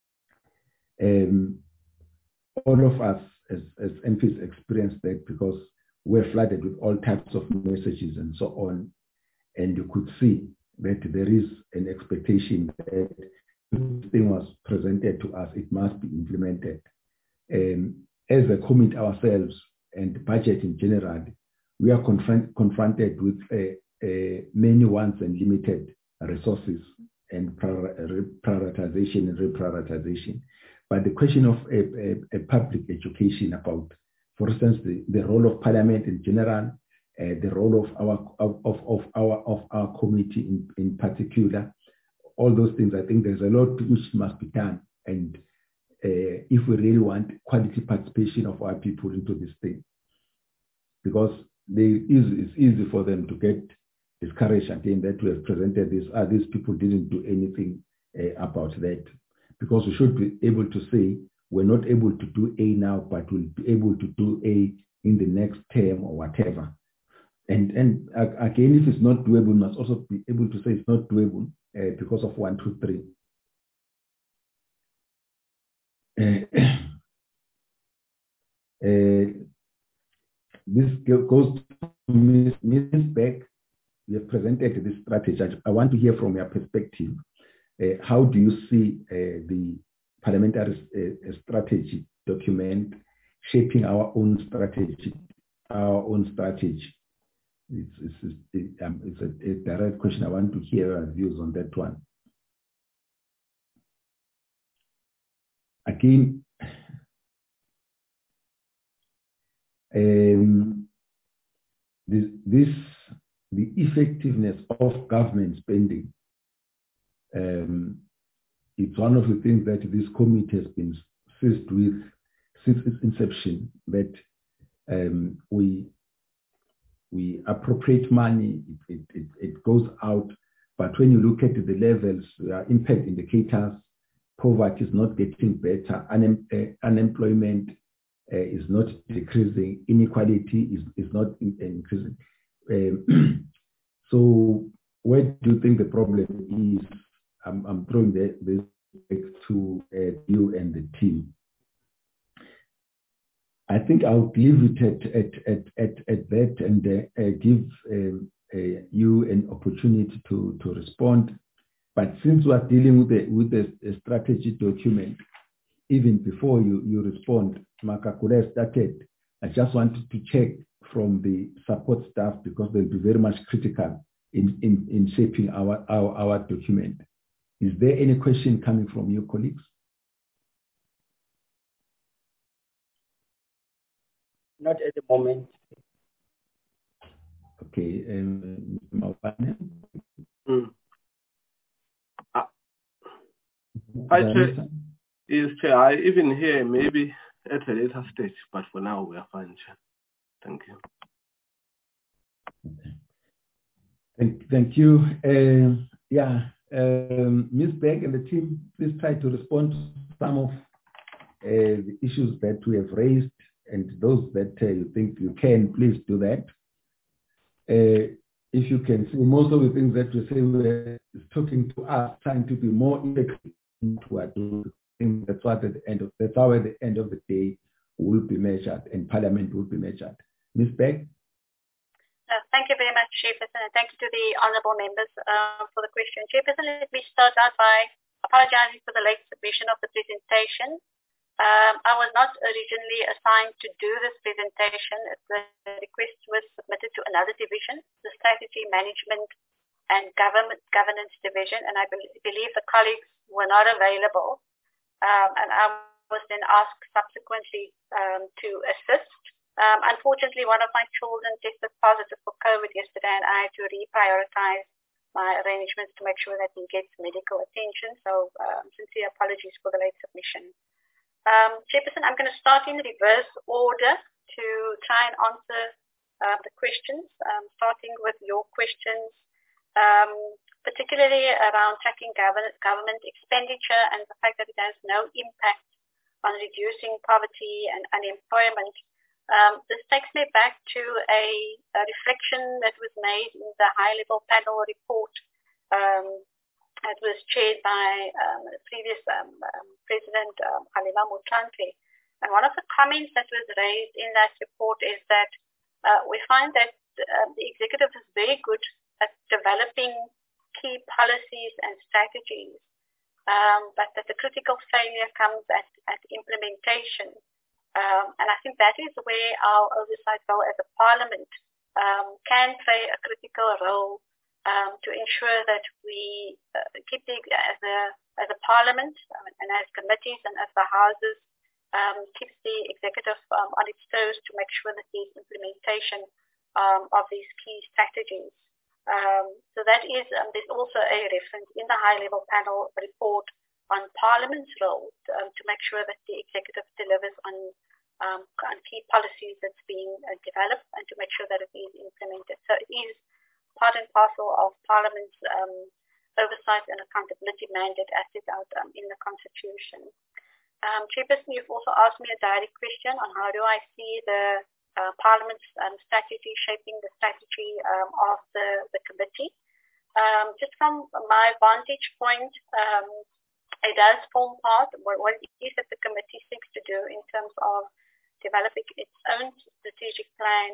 All of us as MPs experienced that because we're flooded with all types of messages and so on. And you could see that there is an expectation that this thing was presented to us, it must be implemented. As a committee ourselves, and budget in general, we are confronted with many wants and limited resources and prioritization and reprioritization. But the question of a public education about, for instance, the role of Parliament in general, the role of our committee in particular, all those things, I think there's a lot which must be done. And if we really want quality participation of our people into this thing, because it's easy for them to get discouraged again that we have presented this. These people didn't do anything about that, because we should be able to say we're not able to do A now, but we'll be able to do A in the next term or whatever. And again, if it's not doable, we must also be able to say it's not doable because of 1, 2, 3. This goes to Ms. Beck. We have presented this strategy. I want to hear from your perspective. How do you see the parliamentary strategy document shaping our own strategy? It's a direct question. I want to hear your views on that one. Again, the effectiveness of government spending, it's one of the things that this committee has been seized with since its inception, that we appropriate money, it goes out, but when you look at the levels, impact indicators, poverty is not getting better, unemployment is not decreasing, inequality is not increasing. So where do you think the problem is? I'm throwing this back to you and the team. I think I'll leave it at that and give you an opportunity to respond. But since we are dealing with a strategy document, even before you respond, Maka could have started. I just wanted to check from the support staff, because they'll be very much critical in shaping our document. Is there any question coming from your colleagues? Not at the moment. Okay, Yes, Chair. I even hear maybe at a later stage, but for now we are fine, Chair. Thank you. Thank you. Ms. Beck and the team, please try to respond to some of the issues that we have raised, and those that you think you can, please do that. If you can see, most of the things that we say we're talking to us, trying to be more effective in what we are doing. That's how at the end of the day will be measured, and Parliament will be measured. Ms. Beck? Thank you very much, Chairperson, and thank you to the honourable members for the question. Chairperson, let me start out by apologising for the late submission of the presentation. I was not originally assigned to do this presentation. The request was submitted to another division, the Strategy Management and Governance Division, and I believe the colleagues were not available. And I was then asked subsequently to assist. Unfortunately, one of my children tested positive for COVID yesterday, and I had to reprioritize my arrangements to make sure that he gets medical attention. So sincere apologies for the late submission. Chairperson, I'm going to start in reverse order to try and answer the questions, starting with your questions, particularly around tracking government expenditure and the fact that it has no impact on reducing poverty and unemployment. This takes me back to a reflection that was made in the high-level panel report that was chaired by previous President Kgalema Motlanthe. And one of the comments that was raised in that report is that we find that the executive is very good at developing key policies and strategies, but that the critical failure comes at implementation. And I think that is where our oversight role as a parliament can play a critical role to ensure that we keep as a parliament and as committees and as the houses keeps the executive on its toes to make sure that there's implementation of these key strategies. So that is, there's also a reference in the high-level panel report on Parliament's role to make sure that the executive delivers on key policies that's being developed and to make sure that it is implemented. So it is part and parcel of Parliament's oversight and accountability mandate as set out in the Constitution. Chairperson, you've also asked me a direct question on how do I see the Parliament's strategy shaping the strategy of the committee. Just from my vantage point, it does form part of what it is that the committee seeks to do in terms of developing its own strategic plan.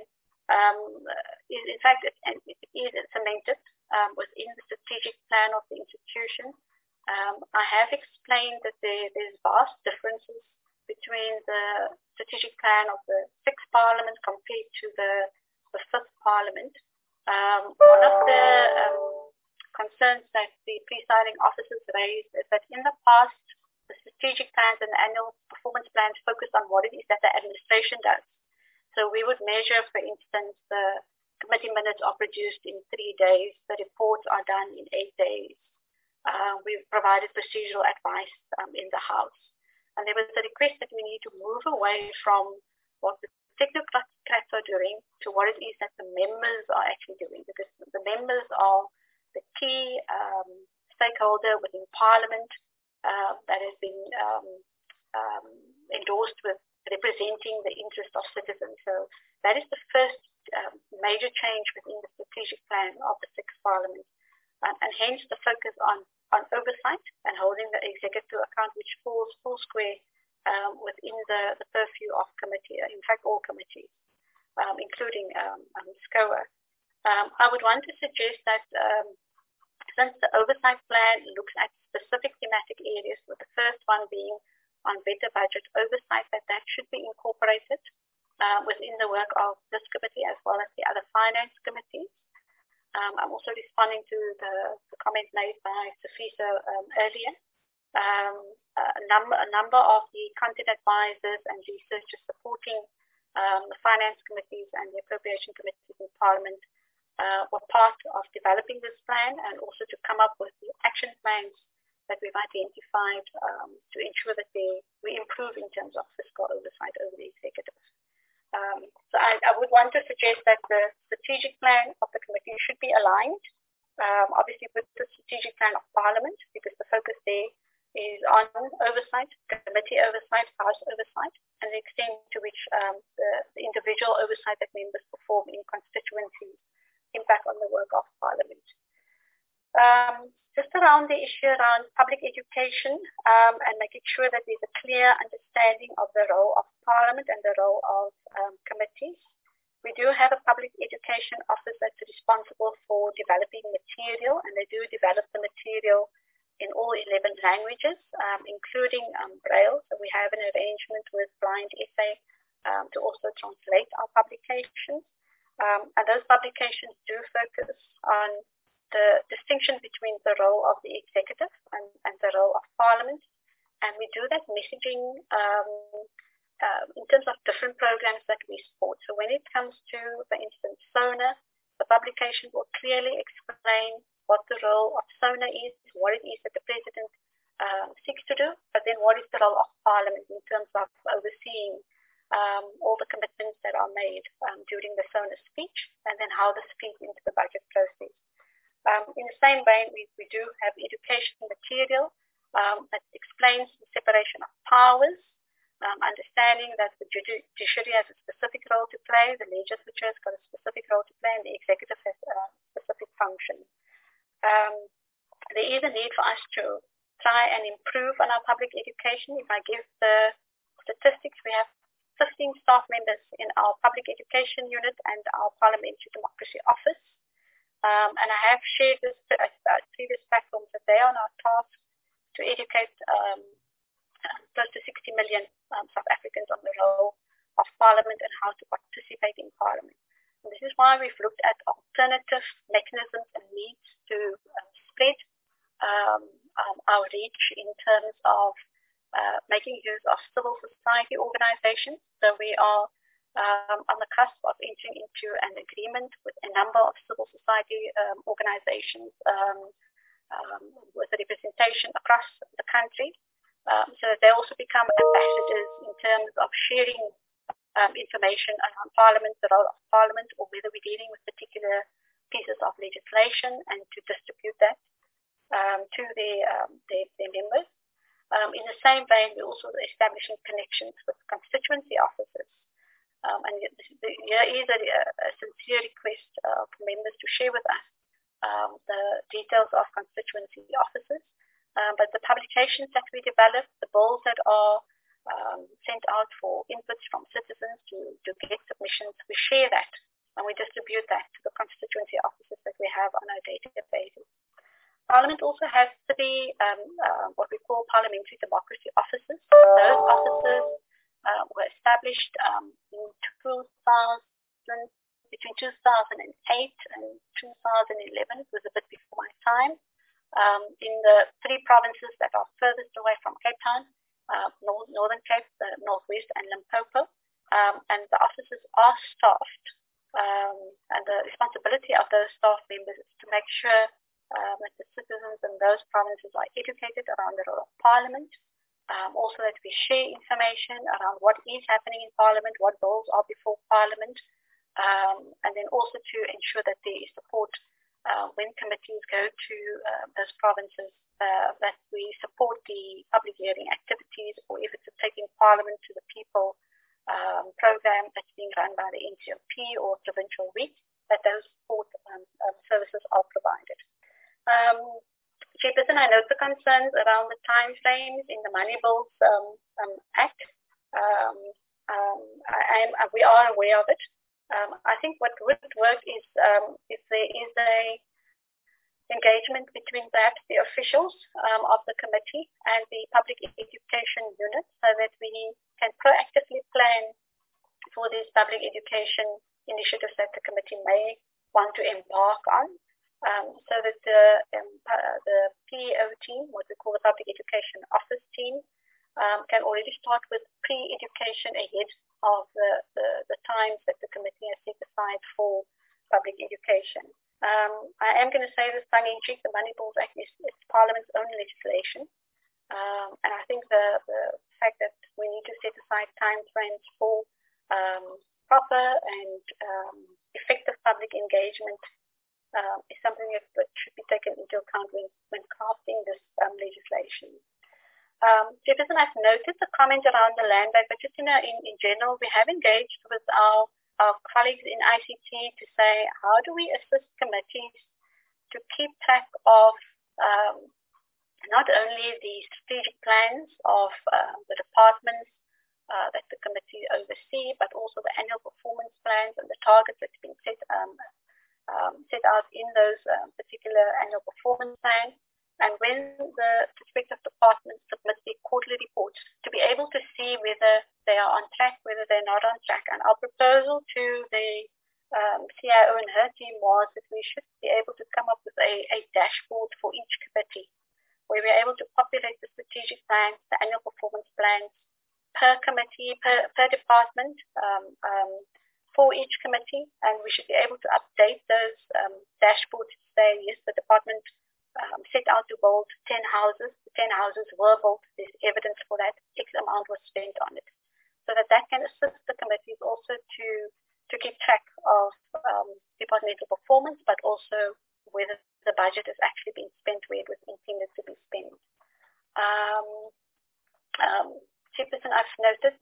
In fact, it is cemented within the strategic plan of the institution. I have explained that there's vast differences between the strategic plan of the 6th Parliament compared to the 5th Parliament. One of the concerns that the presiding officers raised is that in the past, the strategic plans and the annual performance plans focused on what it is that the administration does. So we would measure, for instance, the committee minutes are produced in 3 days, the reports are done in 8 days. We've provided procedural advice in the House. And there was a request that we need to move away from what the technocrats are doing to what it is that the members are actually doing, because the members are the key stakeholder within Parliament that has been endorsed with representing the interest of citizens. So that is the first major change within the strategic plan of the 6th Parliament. And hence the focus on oversight and holding the executive to account, which falls full square within the purview of committee, in fact all committees, including SCOA. I would want to suggest that since the oversight plan looks at specific thematic areas, with the first one being on better budget oversight, that should be incorporated within the work of this committee as well as the other finance committees. I'm also responding to the comment made by Safisa earlier. A number of the content advisors and researchers supporting the finance committees and the appropriation committees in Parliament were part of developing this plan and also to come up with the action plans that we've identified to ensure that we improve in terms of fiscal oversight over the executive. So I would want to suggest that the strategic plan of the committee should be aligned, obviously with the strategic plan of Parliament, because the focus there is on oversight, committee oversight, House oversight, and the extent to which the individual oversight that members perform in constituencies impact on the work of Parliament. Just around the issue around public education and making sure that there's a clear understanding of the role of Parliament and the role of committees. We do have a public education office that's responsible for developing material, and they do develop the material in all 11 languages, including Braille. So we have an arrangement with Blind SA to also translate our publications. And those publications do focus on the distinction between the role of the executive and the role of Parliament. And we do that messaging in terms of different programs that we support. So when it comes to, for instance, SONA, the publication will clearly explain what the role of SONA is, what it is that the President seeks to do, but then what is the role of Parliament in terms of overseeing all the commitments that are made during the SONA speech, and then how this feeds into the budget process. In the same vein, we do have education material that explains the separation of powers, understanding that the judiciary has a specific role to play, the legislature has got a specific role to play, and the executive has a specific function. There is a need for us to try and improve on our public education. If I give the statistics, we have 15 staff members in our public education unit and our parliamentary democracy office. And I have shared this at previous platforms that they are now tasked to educate close to 60 million South Africans on the role of Parliament and how to participate in Parliament. And this is why we've looked at alternative mechanisms and means to spread our reach in terms of making use of civil society organizations. So we are on the cusp of entering into an agreement with a number of civil society organizations with representation across the country, so that they also become ambassadors in terms of sharing information around Parliament, the role of Parliament, or whether we're dealing with particular pieces of legislation, and to distribute that to their members. In the same vein, we're also establishing connections with constituency officers. And here is a sincere request for members to share with us the details of constituency officers. But the publications that we develop, the bills that are sent out for inputs from citizens to get submissions, we share that and we distribute that to the constituency officers that we have on our day-to-day basis. Parliament also has three what we call parliamentary democracy officers. Those officers were established between 2008 and 2011. It was a bit before my time. In the three provinces that are furthest away from Cape Town, Northern Cape, the Northwest, and Limpopo. And the offices are staffed. And the responsibility of those staff members is to make sure that the citizens in those provinces are educated around the role of Parliament. Also that we share information around what is happening in Parliament, what bills are before Parliament, and then also to ensure that there is support when committees go to those provinces, that we support the public hearing activities, or if it's a Taking Parliament to the People program that's being run by the NCOP or Provincial Week, that those support services are provided. Chairperson, I note the concerns around the time frames in the Money Bills Act. We are aware of it. I think what would work is if there is a engagement between perhaps the officials of the committee and the public education unit, so that we can proactively plan for these public education initiatives that the committee may want to embark on, so that the PEO team, what we call the Public Education Office team, can already start with pre-education ahead of the times that the committee has set aside for public education. I am going to say this tongue in cheek, the Money Bills Act is Parliament's own legislation. And I think the fact that we need to set aside time frames for proper and effective public engagement is something that should be taken into account when crafting this legislation. Chairperson, I've noted the comment around the land bank, but just in general, we have engaged with our colleagues in ICT to say, how do we assist committees to keep track of not only the strategic plans of the departments that the committee oversee, but also the annual performance plans and the targets that's been set out in those particular annual performance plans. And when the respective departments submit their quarterly reports, to be able to see whether they are on track, whether they're not on track. And our proposal to the CIO and her team was that we should be able to come up with a dashboard for each committee, where we're able to populate the strategic plans, the annual performance plans per committee, per department, for each committee. And we should be able to update those dashboards to say, yes, the department set out to build 10 houses. The 10 houses were built. There's evidence for that. X amount was spent on it. So that can assist the committees also to keep track of departmental performance, but also whether the budget has actually been spent where it was intended to be spent. Chairperson, I've noted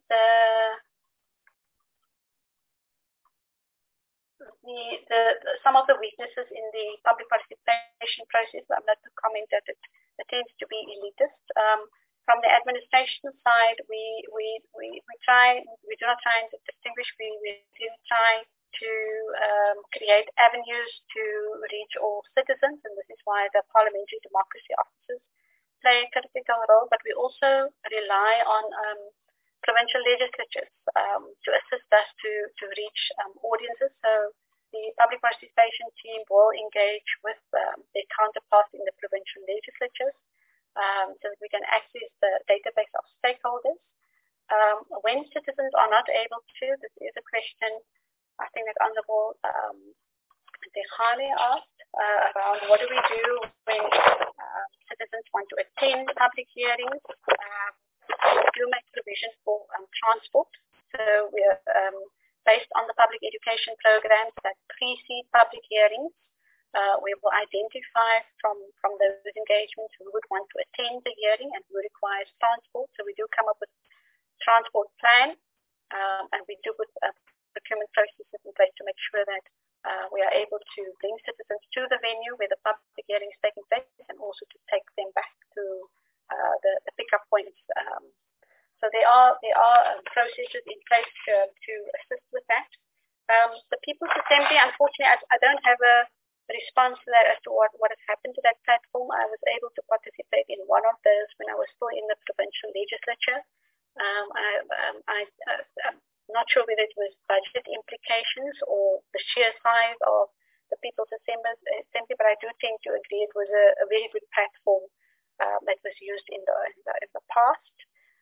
some of the weaknesses in the public participation process. I'm not to comment that it tends to be elitist. From the administration side, we do not try to distinguish. We do try to create avenues to reach all citizens, and this is why the parliamentary democracy officers play a critical role, but we also rely on provincial legislatures to assist us to reach audiences. So the public participation team will engage with their counterparts in the provincial legislatures so that we can access the database of stakeholders. When citizens are not able to, this is a question I think that Honourable Dechane asked around what do we do when citizens want to attend public hearings. We do make provision for transport. So we are based on the public education programs that precede public hearings. We will identify from those engagements who would want to attend the hearing and who requires transport. So we do come up with transport plan, and we do put procurement processes in place to make sure that we are able to bring citizens to the venue where the public hearing is taking place and also to take them back to the pickup points. So there are processes in place to assist with that. The People's Assembly, unfortunately, I don't have a response to that as to what has happened to that platform. I was able to participate in one of those when I was still in the provincial legislature. I'm not sure whether it was budget implications or the sheer size of the People's Assembly, but I do tend to agree it was a very good platform that was used in the past.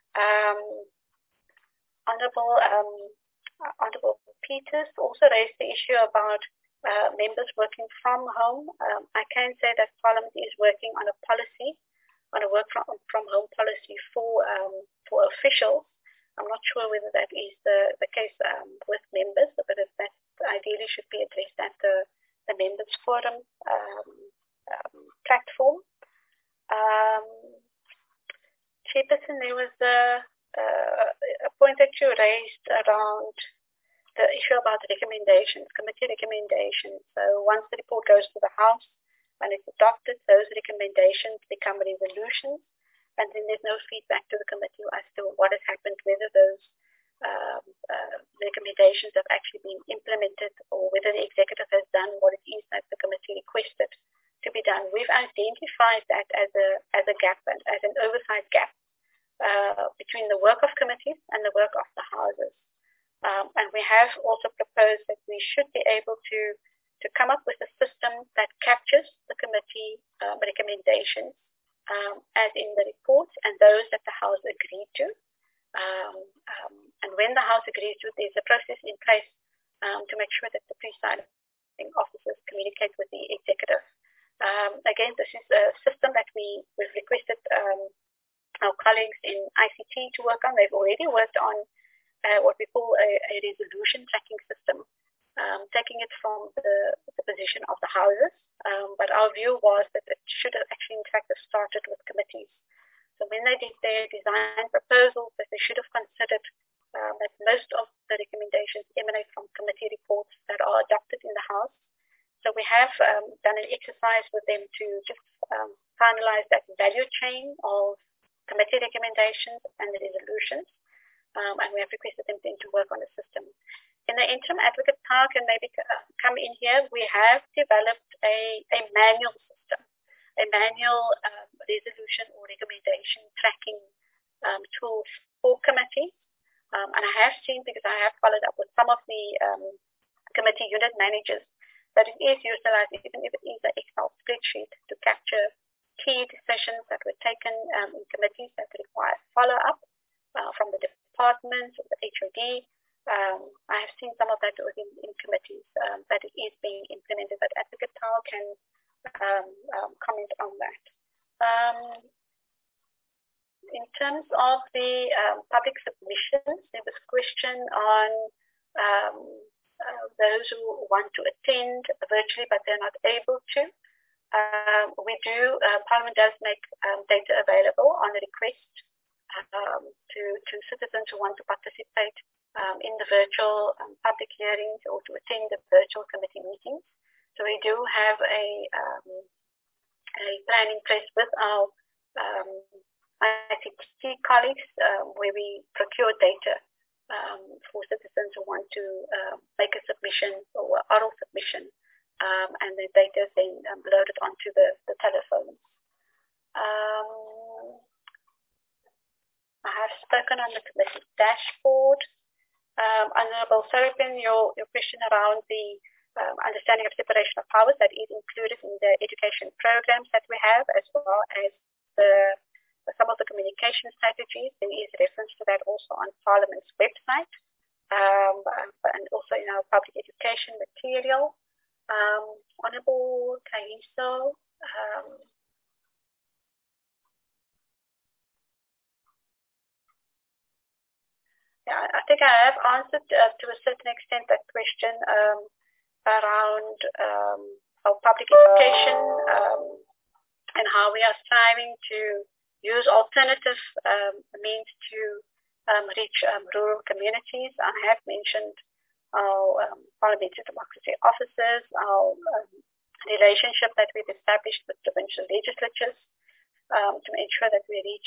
Honourable Peters also raised the issue about members working from home. I can say that Parliament is working on a policy, on a work from home policy for officials. I'm not sure whether that is the case with members, but that ideally should be addressed at the members forum platform. Chairperson, there was a point that you raised around the issue about recommendations, committee recommendations. So once the report goes to the House and it's adopted, those recommendations become resolutions, and then there's no feedback to the committee as to what has happened, whether those recommendations have actually been implemented or whether the executive has done what it is that the committee requested to be done. We've identified that as a gap and as an oversight gap between the work of committees and the work of the houses. And we have also proposed that we should be able to come up with a system that captures the committee recommendations as in the reports and those that the House agreed to. And when the House agrees to, there's a process in place to make sure that the presiding officers communicate with the executive. Again, this is a system that we've requested our colleagues in ICT to work on. They've already worked on what we call a resolution tracking system, taking it from the position of the houses. But our view was that it should have actually, in fact, have started with committees. So when they did their design proposals, that they should have considered that most of the recommendations emanate from committee reports that are adopted in the House. So we have done an exercise with them to just finalize that value chain of committee recommendations and the resolutions. And we have requested them to work on a system. In the interim, Advocate Tau can maybe come in here. We have developed a manual system, a manual resolution or recommendation tracking tool for committees. And I have seen, because I have followed up with some of the committee unit managers, that it is utilized, even if it is an Excel spreadsheet, to capture key decisions that were taken in committees that require follow-up from the departments or the HOD. I have seen some of that in committees, that it is being implemented, but Advocate Tau can comment on that. In terms of the public submissions, there was a question on those who want to attend virtually but they're not able to. Parliament does make data available on a request to citizens who want to participate in the virtual public hearings or to attend the virtual committee meetings. So we do have a plan in place with our ICT colleagues where we procure data for citizens who want to make a submission or oral submission, and the data is then loaded onto the telephones. have spoken on the committee dashboard. Honourable Sarapin, your question around the understanding of separation of powers that is included in the education programs that we have, as well as some of the communication strategies. There is reference to that also on Parliament's website, and also in our public education material. Honourable Kaiso, I think I have answered to a certain extent that question around our public education and how we are striving to use alternative means to reach rural communities. I have mentioned our parliamentary democracy officers, our relationship that we've established with provincial legislatures to ensure that we reach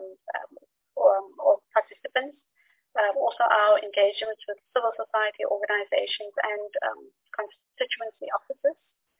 all participants. Also our engagements with civil society organizations and constituency officers.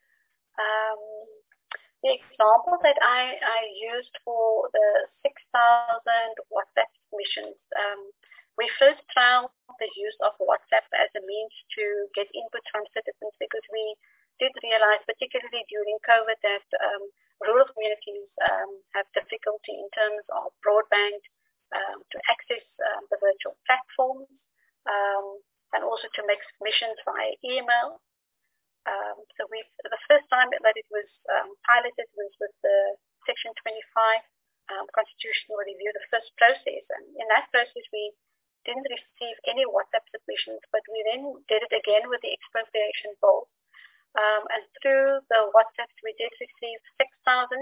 The example that I used for the 6,000 WhatsApp submissions, we first trialed the use of WhatsApp as a means to get input from citizens because we did realize, particularly during COVID, that rural communities have difficulty in terms of broadband to access the virtual platforms and also to make submissions via email. So the first time that it was piloted was with the Section 25 constitutional review, the first process. And in that process, we didn't receive any WhatsApp submissions, but we then did it again with the expropriation bill. And through the WhatsApps, we did receive 6,000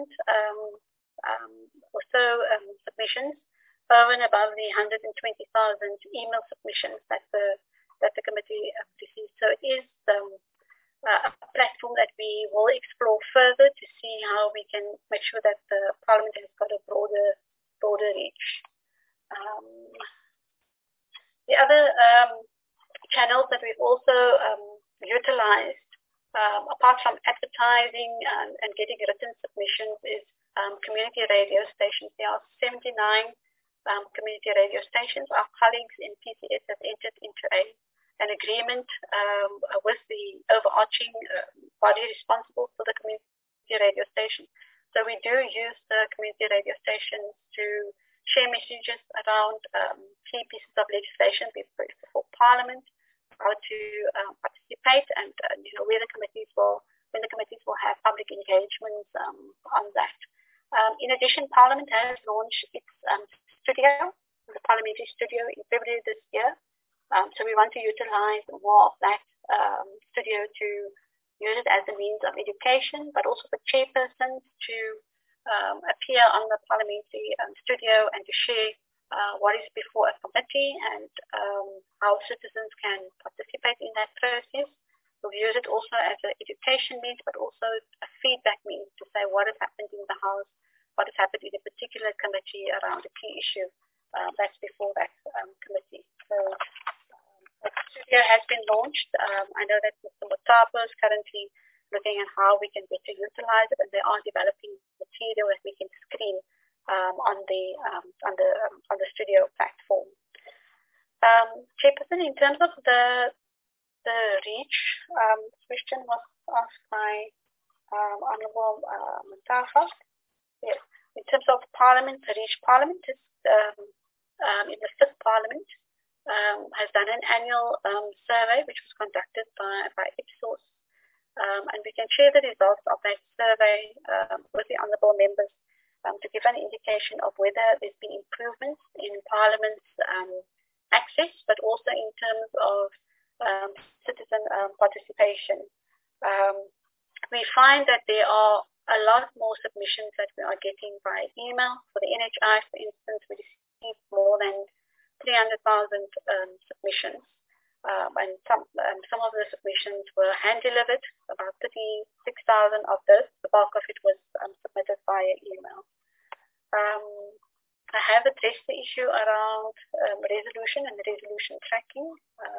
or so submissions, over and above the 120,000 email submissions that the committee received. So it is a platform that we will explore further to see how we can make sure that the Parliament has got a broader reach. The other channels that we've also utilized, apart from advertising and getting written submissions, is community radio stations. There are 79 community radio stations. Our colleagues in PCS have entered into an agreement with the overarching body responsible for the community radio station. So we do use the community radio stations to share messages around key pieces of legislation before Parliament, how to participate, and where the committees will have public engagements on that. In addition, Parliament has launched its studio, the parliamentary studio, in February this year. So we want to utilize more of that studio to use it as a means of education, but also for chairpersons to appear on the parliamentary studio and to share what is before a committee and how citizens can participate in that process. We'll use it also as an education means, but also a feedback means to say what has happened in the House, what has happened in a particular committee around a key issue that's before that committee. So the studio has been launched. I know that Mr. Mutapa is currently looking at how we can better utilize it, and they are developing material that we can screen on the studio platform. Chairperson, in terms of the reach, question was asked by Honourable Mutapa. Yes. In terms of Parliament, the reach, Parliament is in the 5th Parliament has done an annual survey which was conducted by Ipsos, and we can share the results of that survey with the honourable members to give an indication of whether there's been improvements in Parliament's access, but also in terms of citizen participation. We find that there are a lot more submissions that we are getting by email. For the NHI, for instance, we received more than 300,000 submissions, and some of the submissions were hand-delivered, about 36,000 of this. The bulk of it was submitted via email. I have addressed the issue around resolution and resolution tracking.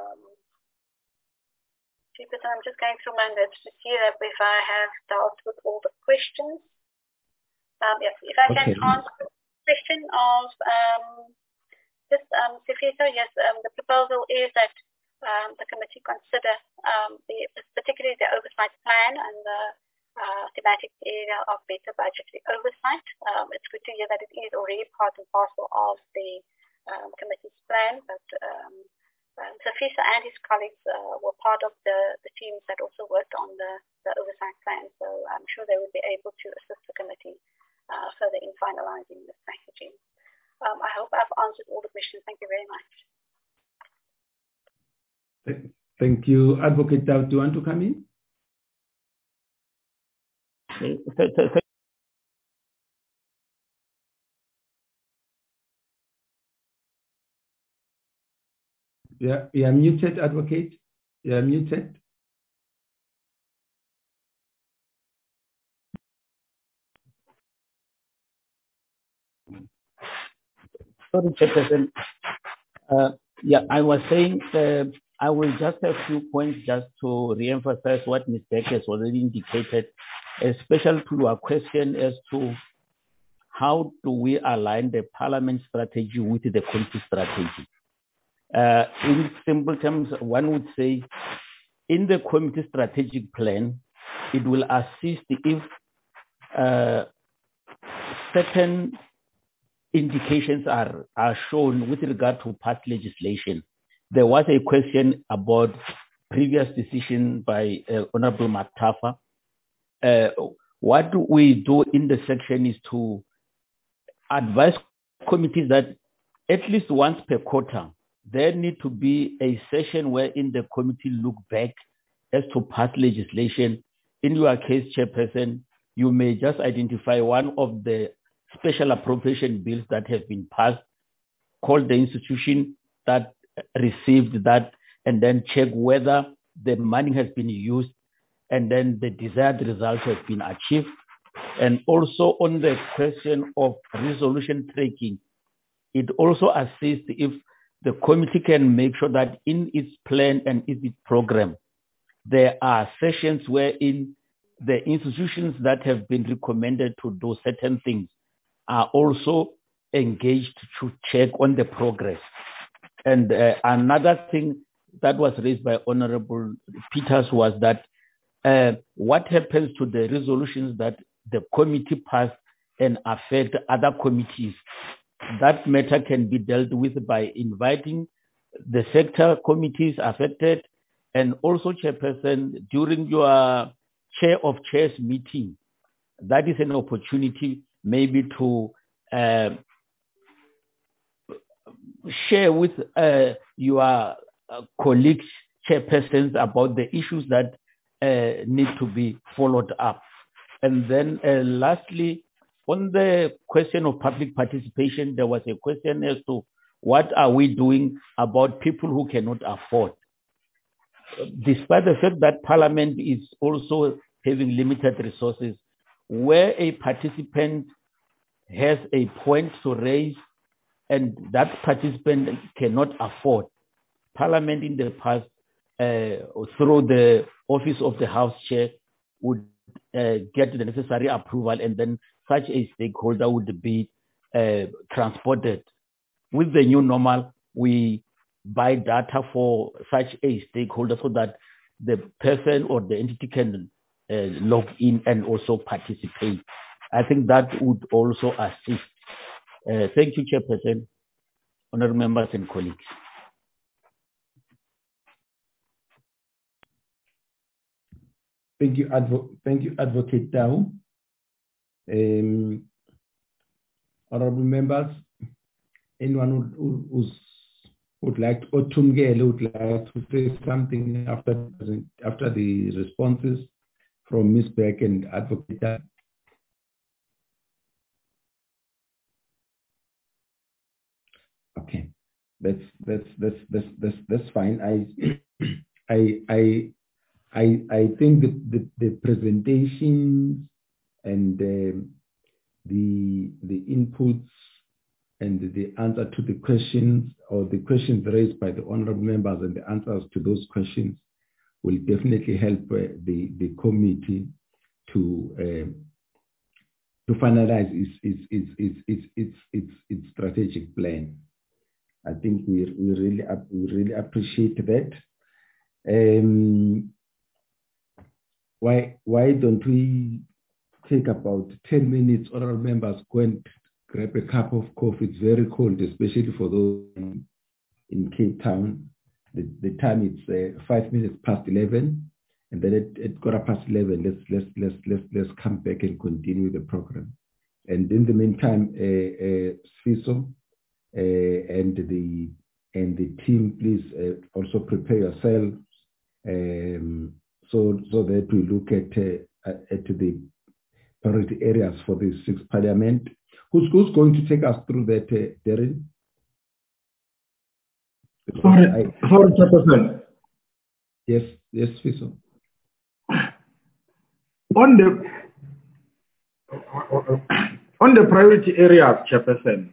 I'm just going through my notes to see that if I have dealt with all the questions. Yes, if I can answer the question of Yes, Sifiso, yes, the proposal is that the committee consider particularly the oversight plan and the thematic area of better budgetary oversight. It's good to hear that it is already part and parcel of the committee's plan, but Sifiso and his colleagues were part of the teams that also worked on the oversight plan, so I'm sure they will be able to assist the committee further in finalizing the strategy. I hope I've answered all the questions. Thank you very much. Thank you. Advocate Dow, do you want to come in? Yeah, you are muted, Advocate. You are muted. Sorry, Chairperson. Yeah, I was saying I will just have a few points just to re-emphasize what Ms. Beck has already indicated, especially to our question as to how do we align the Parliament strategy with the committee strategy. In simple terms, one would say in the committee strategic plan, it will assist if certain indications are shown with regard to past legislation. There was a question about previous decision by Honorable Matafa. What we do in the section is to advise committees that at least once per quarter, there need to be a session wherein the committee look back as to past legislation. In your case, Chairperson, you may just identify one of the special appropriation bills that have been passed, call the institution that received that, and then check whether the money has been used and then the desired result has been achieved. And also on the question of resolution tracking, it also assists if the committee can make sure that in its plan and in its program, there are sessions wherein the institutions that have been recommended to do certain things are also engaged to check on the progress. And another thing that was raised by Honorable Peters was that what happens to the resolutions that the committee passed and affect other committees? That matter can be dealt with by inviting the sector committees affected, and also, Chairperson, during your Chair of Chairs meeting, that is an opportunity maybe to share with your colleagues, chairpersons, about the issues that need to be followed up. And then lastly, on the question of public participation, there was a question as to what are we doing about people who cannot afford. Despite the fact that Parliament is also having limited resources, where a participant has a point to raise and that participant cannot afford, Parliament in the past, through the office of the House Chair, would get the necessary approval, and then such a stakeholder would be transported. With the new normal, we buy data for such a stakeholder so that the person or the entity can log in and also participate. I think that would also assist. Thank you, Chairperson, honourable members and colleagues. Thank you, Advocate Dow. Honourable members, anyone who would like to, or Tumgele would like to say something after the responses from Ms. Beck and Advocate Dow? Okay, that's fine. I think the presentations and the inputs and the answer to the questions, or the questions raised by the honourable members and the answers to those questions, will definitely help the committee to finalize its strategic plan. I think we really appreciate that. Why don't we take about 10 minutes, all our members go and grab a cup of coffee. It's very cold, especially for those in Cape Town. The time it's 5 minutes past 11, and then at 11:15, let's come back and continue the program. And in the meantime, Sfiso and the team, please also prepare yourselves so that we look at the priority areas for the 6th Parliament. Who's going to take us through that, Darren? Sorry, Chairperson. Yes, Fiso. On the priority areas, Chairperson,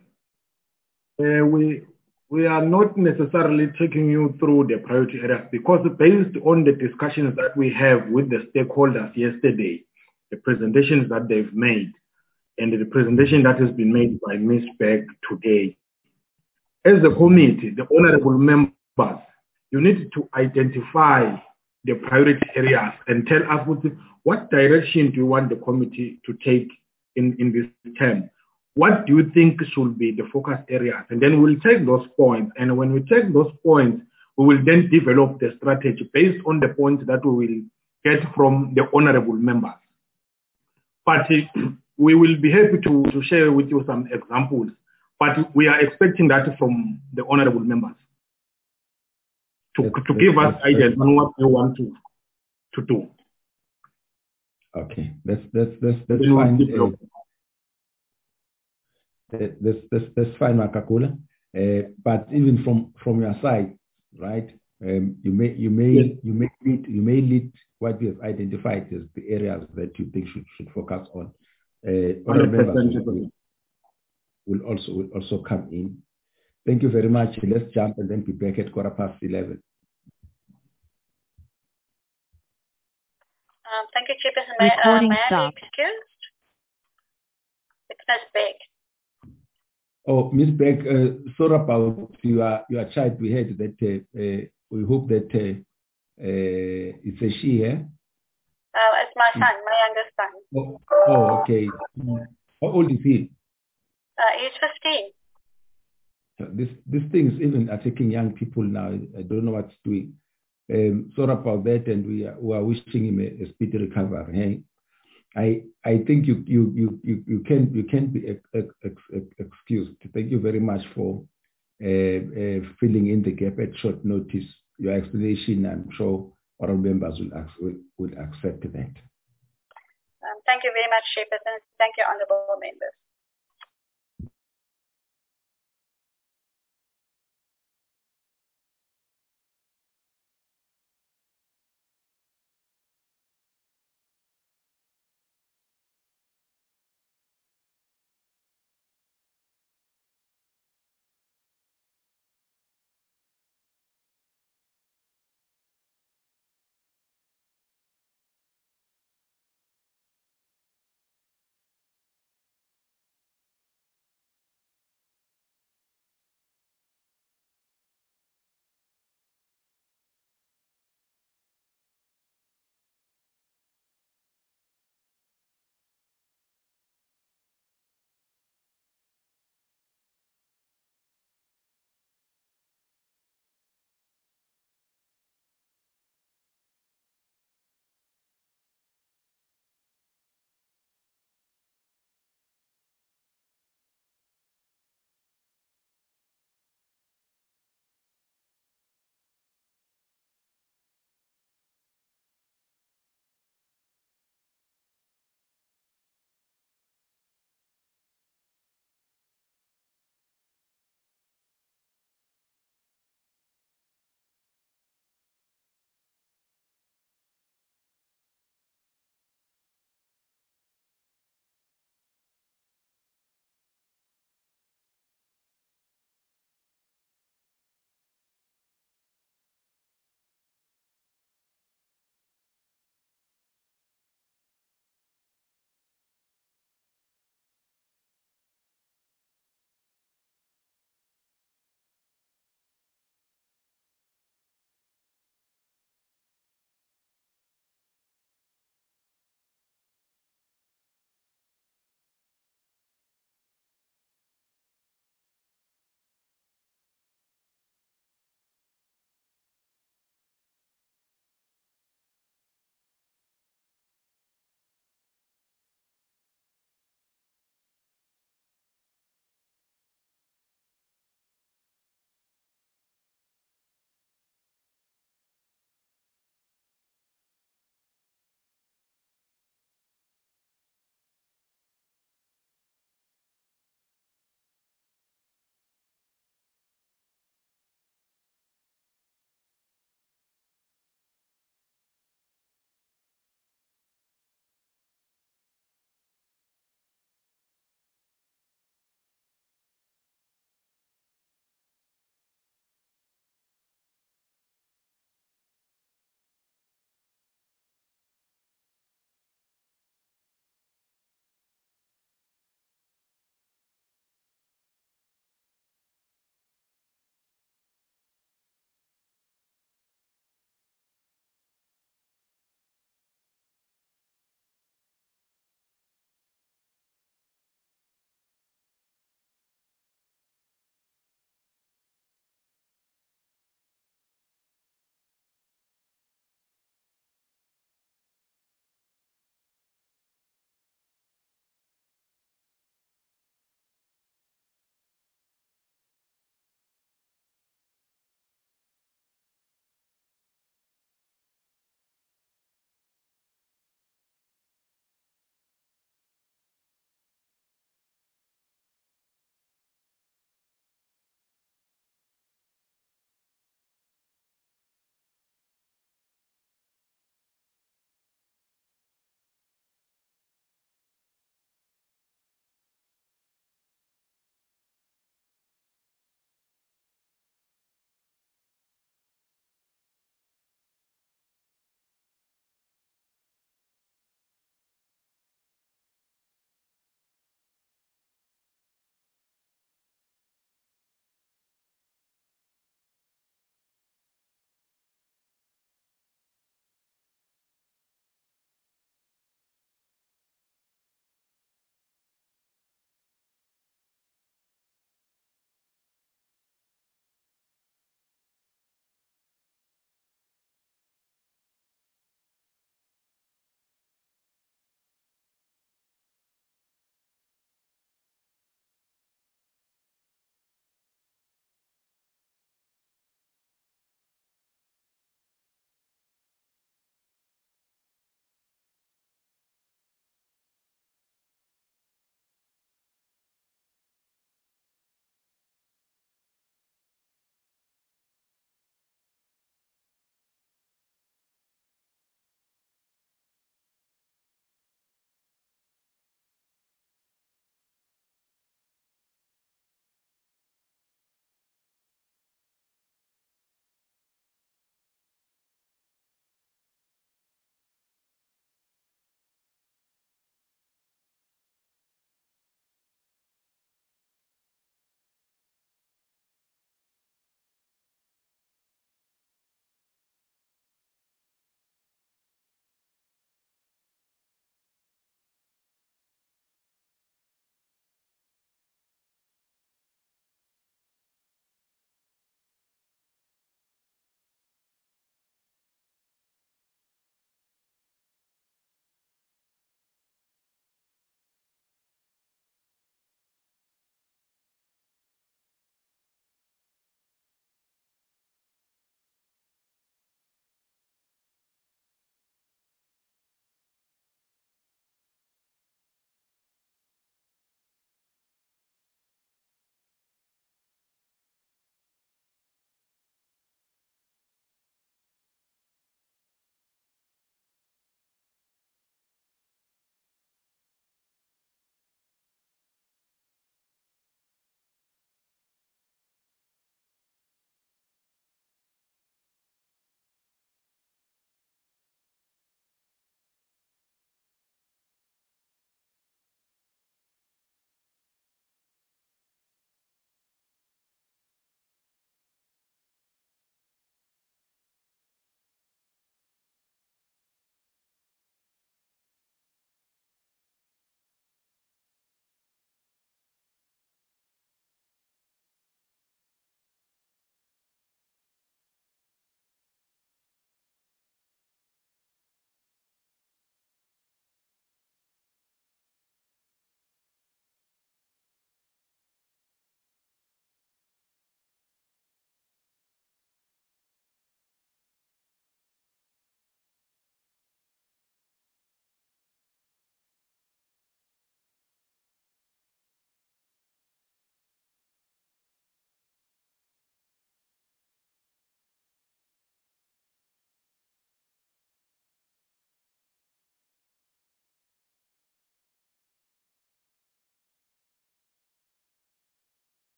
we are not necessarily taking you through the priority areas because based on the discussions that we have with the stakeholders yesterday, the presentations that they've made, and the presentation that has been made by Ms. Beck today, as a committee, the honorable members, you need to identify the priority areas and tell us what direction do you want the committee to take in this term. What do you think should be the focus areas? And then we'll take those points. And when we take those points, we will then develop the strategy based on the points that we will get from the honorable members. But we will be happy to share with you some examples. But we are expecting that from the honorable members to give us ideas on what they want to do. Okay, that's fine. That's fine, Makakula. But even from your side, right? You may lead what we have identified as the areas that you think should focus on. Other members will also come in. Thank you very much. Let's jump and then be back at 11:15. Thank you, Chairperson. Recording may I stopped. be excused? It's Ms. Beck. Oh, Ms. Beck, sorry about your child. We heard that we hope that it's a she, eh? It's my son, my youngest son. Oh, okay. How old is he? He's 15. This thing is even affecting young people now. I don't know what's doing. Sorry about that, and we are wishing him a speedy recovery. Hey? I think you can be excused. Thank you very much for filling in the gap at short notice. Your explanation, I'm sure our members will accept that. Thank you very much, Chairperson. Thank you, honourable members.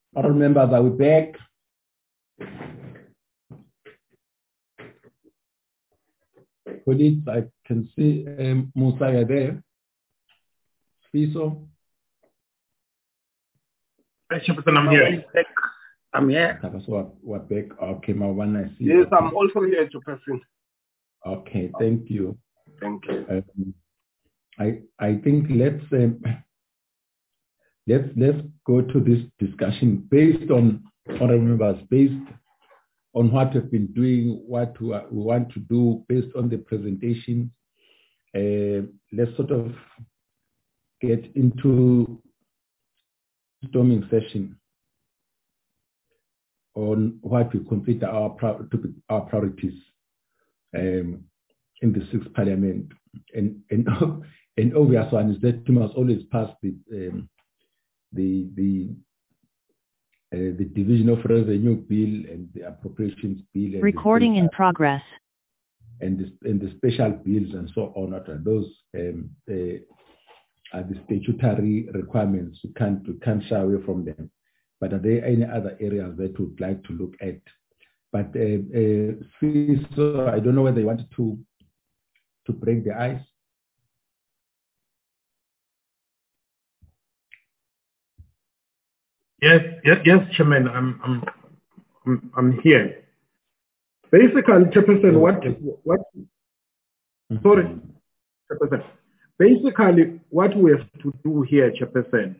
All members, are we back? Colleagues, I can see Musa there. Fiso. I'm here. I'm here. We're back. Okay, Mawana, I see. Yes, I'm also here, Chairperson. Okay, thank you. Thank you. I think let's go to this discussion based on honorable members, based on what we've been doing, what we want to do, based on the presentation. Let's sort of get into storming session on what we consider our priorities in the Sixth Parliament. And obvious one is that we must always pass the Division of Revenue Bill and the Appropriations Bill. And recording in progress. And the special bills and so on. Those are the statutory requirements. We can't shy away from them. But are there any other areas that we'd like to look at? But so I don't know whether you wanted to break the ice. Yes, Chairman. I'm here. Basically, Chairperson, what? Sorry, Chairperson. Basically, what we have to do here, Chairperson,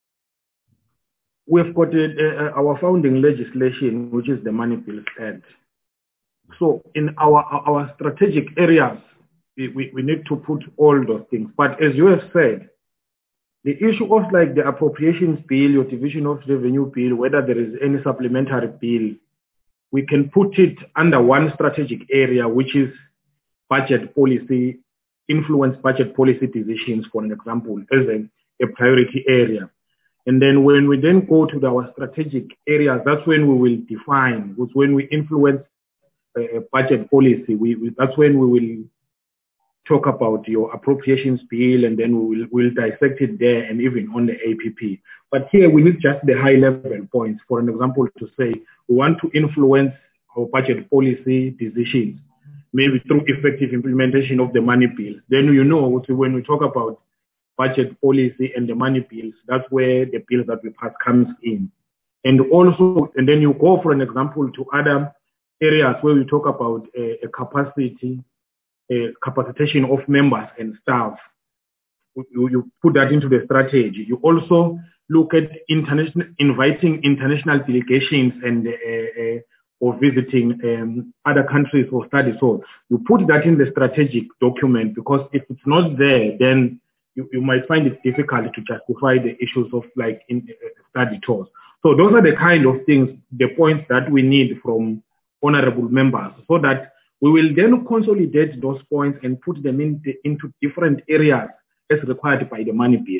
we've got our founding legislation, which is the Money Bills Act. So in our strategic areas, we need to put all those things. But as you have said, the issue of like the Appropriations Bill, your Division of Revenue Bill, whether there is any supplementary bill, we can put it under one strategic area, which is budget policy, influence budget policy decisions, for an example, as a priority area. And then when we then go to our strategic areas, that's when we will define, because when we influence budget policy, that's when we will talk about your appropriations bill, and then we'll dissect it there and even on the APP. But here we need just the high level points. For an example, to say we want to influence our budget policy decisions, maybe through effective implementation of the money bills. Then when we talk about budget policy and the money bills, that's where the bills that we pass comes in. And also, and then you go, for an example, to other areas where we talk about a capacitation of members and staff. You put that into the strategy. You also look at inviting international delegations and or visiting other countries for study. So you put that in the strategic document, because if it's not there, then you might find it difficult to justify the issues of like in study tours. So those are the kind of things, the points that we need from honorable members, so that we will then consolidate those points and put them into different areas as required by the money bill.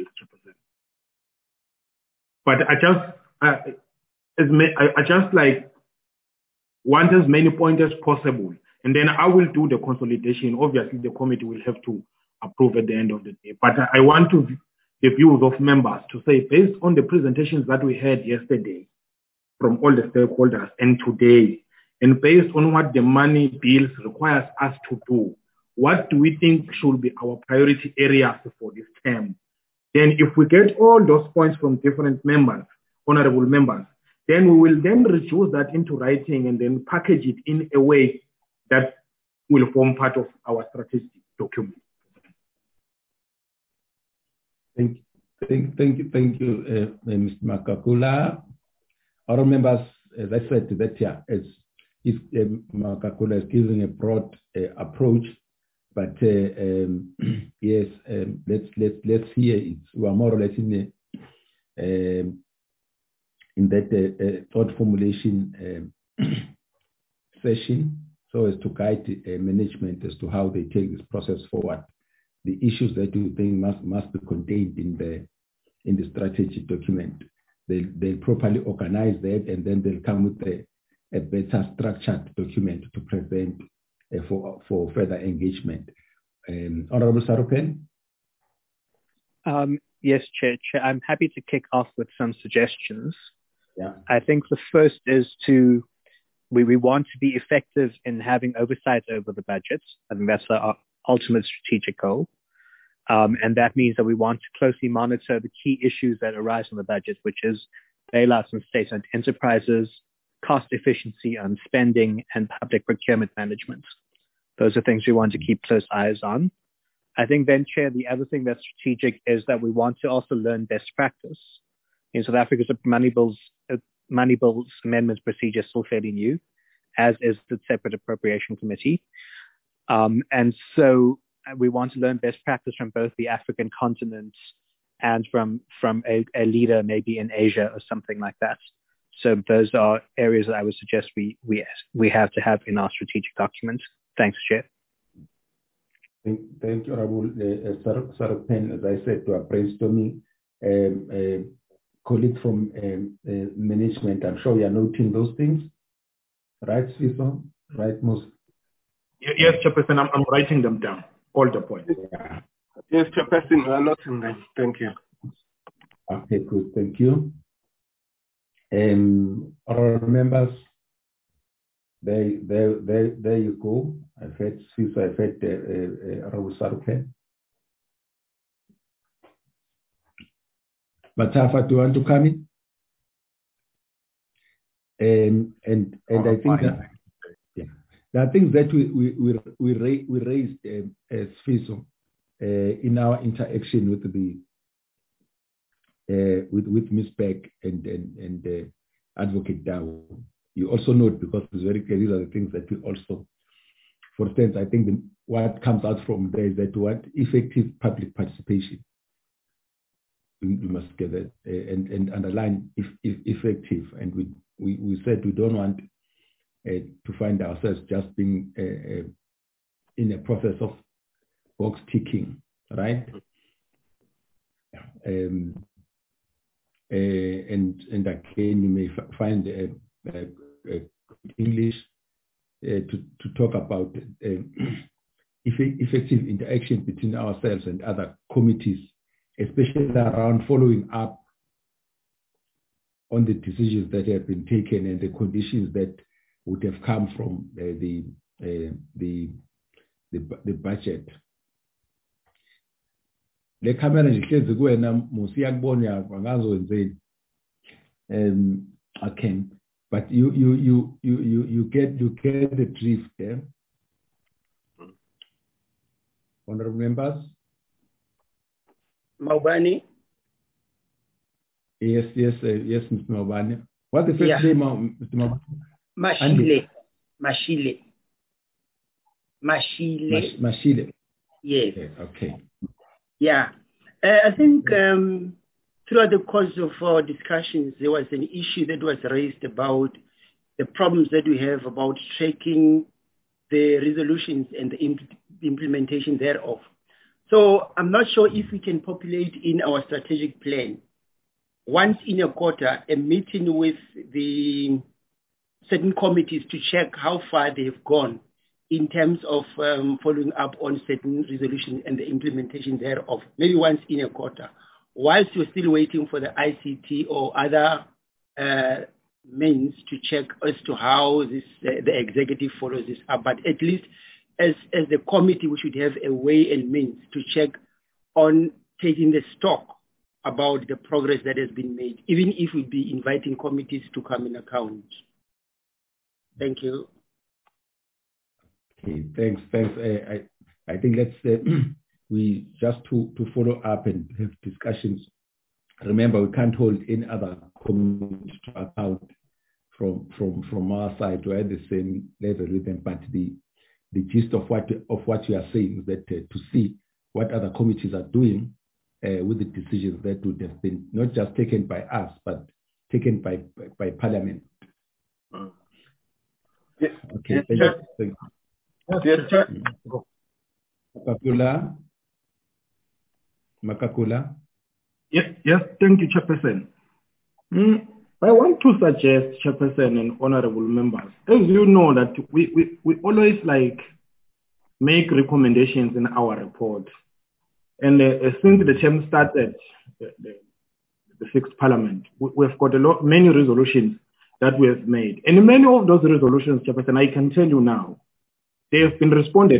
But I just like want as many points as possible, and then I will do the consolidation. Obviously, the committee will have to approve at the end of the day. But I want the views of members to say, based on the presentations that we had yesterday from all the stakeholders and today, and based on what the money bills requires us to do, what do we think should be our priority areas for this term? Then if we get all those points from different members, honorable members, then we will then reduce that into writing and then package it in a way that will form part of our strategic document. Thank you, Mr. Makakula. Our members, as I said, that Makakula is giving a broad approach, but yes, let's hear it. We are more or less in that thought formulation session, so as to guide management as to how they take this process forward. The issues that you think must be contained in the strategy document. They'll properly organize that, and then they'll come with a better structured document to present for further engagement. Honorable Sarupen? Yes, Chair. I'm happy to kick off with some suggestions. Yeah. I think the first is we want to be effective in having oversight over the budget. I think that's our ultimate strategic goal. And that means that we want to closely monitor the key issues that arise in the budget, which is bailouts on state-owned enterprises, cost efficiency on spending, and public procurement management. Those are things we want to keep close eyes on. I think then, Chair, the other thing that's strategic is that we want to also learn best practice. In South Africa, the Money Bills amendment procedure is still fairly new, as is the separate appropriation committee. And so we want to learn best practice from both the African continent and from a leader maybe in Asia or something like that. So those are areas that I would suggest we have to have in our strategic document. Thanks, Chair. Thank you, Honorable Sarupen. As I said, to our brainstorming colleague from management, I'm sure you are noting those things. Right, Siso? Right, Most? Yes, Chairperson, I'm writing them down, all the points. Yeah. Yes, Chairperson, we are noting them. Thank you. Okay, good. Thank you. Our members, there you go. I've had Siso, I've had Honorable Sarupen. Matafa, do you want to come in? And I think that there are things that we raised as FISO in our interaction with with Ms. Beck and Advocate Dow. You also note, because it's very clear, these are the things that we also, for instance, I think what comes out from there is that we want effective public participation. We must get that and underline if effective. And we said we don't want to find ourselves just being in a process of box ticking, right? And again, you may find English to talk about effective interaction between ourselves and other committees, especially around following up on the decisions that have been taken and the conditions that would have come from the budget. Le camera ngihlezi kuwena Musi yakubona ngazowenzeni. Okay, but you get the drift there. Honorable members. Maubane. Yes, Mr. Maubane. What's the first name of Mr. Maubane? Mashile. Yes. Okay. Yeah. I think throughout the course of our discussions, there was an issue that was raised about the problems that we have about tracking the resolutions and the implementation thereof. So I'm not sure if we can populate in our strategic plan, once in a quarter, a meeting with the certain committees to check how far they've gone in terms of following up on certain resolutions and the implementation thereof, maybe once in a quarter, whilst you're still waiting for the ICT or other means to check as to how the executive follows this up. But at least as the committee, we should have a way and means to check on taking the stock about the progress that has been made, even if we'd be inviting committees to come in account. Thank you. Okay, thanks. I think let's we just to follow up and have discussions. Remember, we can't hold any other committee to account from our side. We're at the same level with them, but the gist of what you are saying is that to see what other committees are doing with the decisions that would have been not just taken by us, but taken by Parliament. Yes. Okay. Yes, thank you. Yes, sir. Makakula. Yes, thank you, Chairperson. I want to suggest, Chairperson and honorable members, as you know that we always make recommendations in our report. And since the term started, the the 6th Parliament. We've got many resolutions that we have made. And many of those resolutions, Chairperson, I can tell you now, they have been responded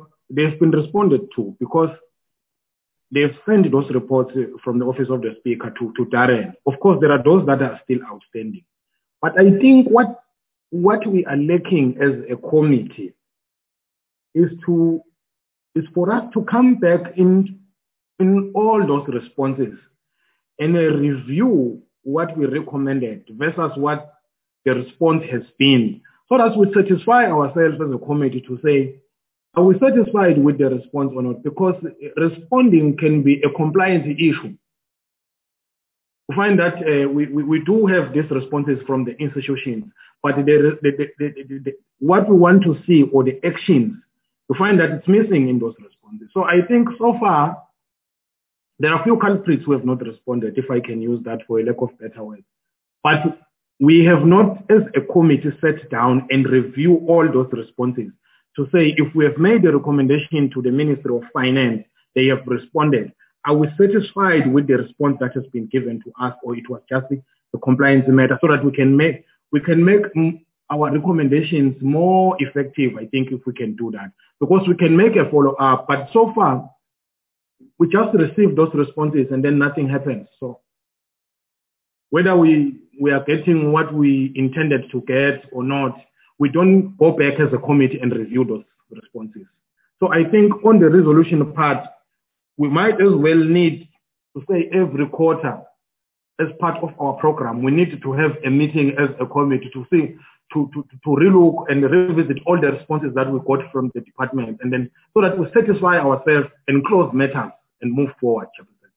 to because they've sent those reports from the Office of the Speaker to Darren. Of course, there are those that are still outstanding. But I think what we are lacking as a committee is for us to come back in all those responses and review what we recommended versus what the response has been, so that we satisfy ourselves as a committee to say, are we satisfied with the response or not? Because responding can be a compliance issue. We find that we do have these responses from the institutions, but what we want to see or the actions, we find that it's missing in those responses. So I think so far, there are a few culprits who have not responded, if I can use that for a lack of better word. But we have not, as a committee, sat down and review all those responses to say if we have made a recommendation to the Ministry of Finance, they have responded. Are we satisfied with the response that has been given to us, or it was just a compliance matter, so that we can make our recommendations more effective? I think if we can do that, because we can make a follow up. But so far, we just received those responses and then nothing happens. So whether we are getting what we intended to get or not, we don't go back as a committee and review those responses. So I think on the resolution part, we might as well need to say every quarter, as part of our program, we need to have a meeting as a committee to see, to relook and revisit all the responses that we got from the department, and then so that we satisfy ourselves and close matters and move forward.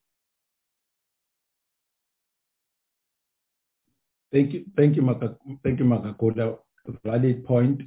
Thank you, Makakoda. Valid point.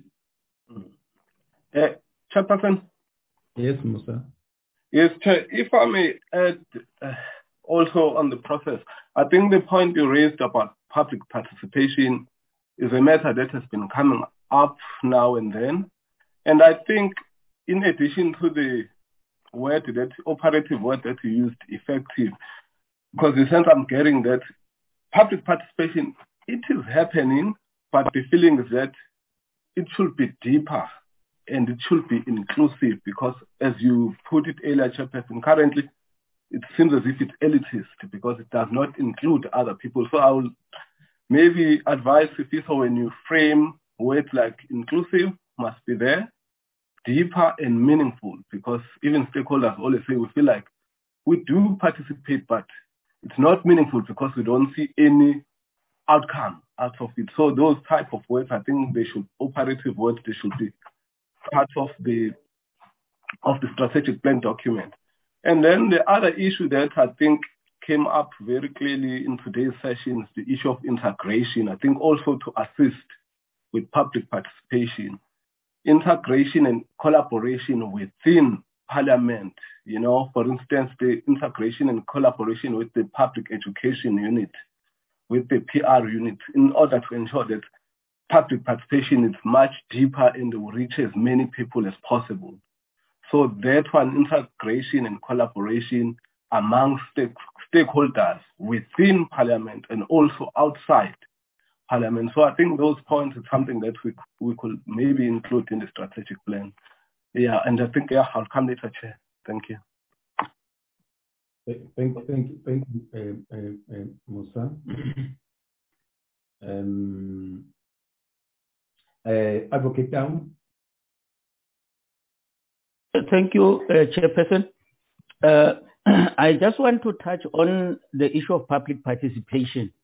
Chairperson. Yes, Musa. Yes, Chair. If I may add also on the process, I think the point you raised about public participation is a matter that has been coming up now and then. And I think in addition to the operative word that you used, effective, because the sense I'm getting that public participation, it is happening, but the feeling is that it should be deeper and it should be inclusive, because as you put it earlier, Chairperson, currently it seems as if it's elitist because it does not include other people. So I will maybe advise Sifiso, when you frame words like inclusive, must be there, deeper and meaningful, because even stakeholders always say we feel like we do participate, but it's not meaningful because we don't see any outcome out of it. So those type of words, I think they should, operative words, they should be part of the strategic plan document. And then the other issue that I think came up very clearly in today's session is the issue of integration. I think also to assist with public participation, integration and collaboration within Parliament. You know, for instance, the integration and collaboration with the public education unit, with the PR unit, in order to ensure that public participation is much deeper and will reach as many people as possible. So that one, integration and collaboration among stakeholders within Parliament and also outside Parliament. So I think those points are something that we could maybe include in the strategic plan. Yeah, and I think I'll come later, Chair. Thank you. Thank you, Musa. Advocate Down. Thank you, Chairperson. I just want to touch on the issue of public participation.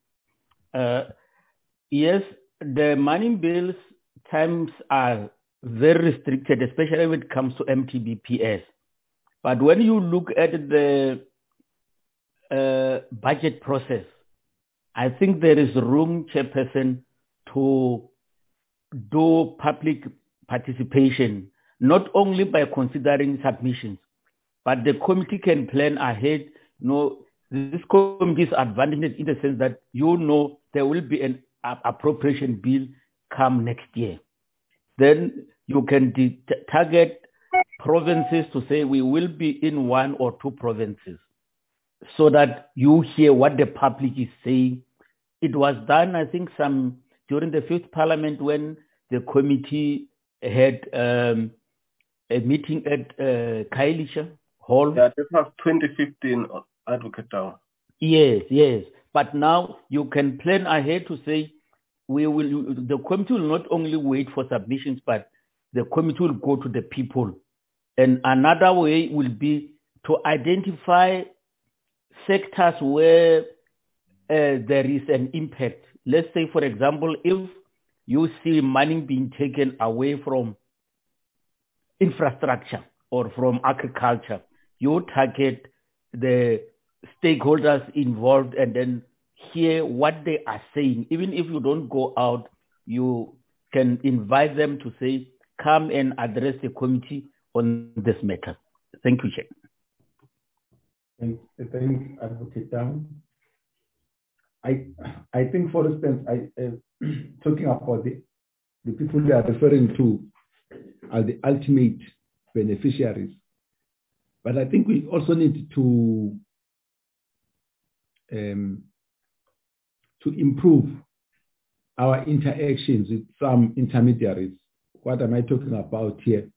Yes, the money bills times are very restricted, especially when it comes to MTBPS. But when you look at the budget process, I think there is room, Chairperson, to do public participation, not only by considering submissions, but the committee can plan ahead. You know, this committee is advantaged in the sense that there will be an appropriation bill come next year. Then you can target provinces to say we will be in one or two provinces. so that you hear what the public is saying. It was done, I think, during the 5th Parliament when the committee had a meeting at Khayelitsha Hall. Yeah, this was 2015, Advocate Down. Yes. But now you can plan ahead to say the committee will not only wait for submissions, but the committee will go to the people. And another way will be to identify sectors where there is an impact. Let's say, for example, if you see money being taken away from infrastructure or from agriculture, you target the stakeholders involved and then hear what they are saying. Even if you don't go out, you can invite them to say, come and address the committee on this matter. Thank you, Chair. Thanks, Advocate Down. I think, for instance, talking about the people they are referring to are the ultimate beneficiaries. But I think we also need to improve our interactions with some intermediaries. What am I talking about here?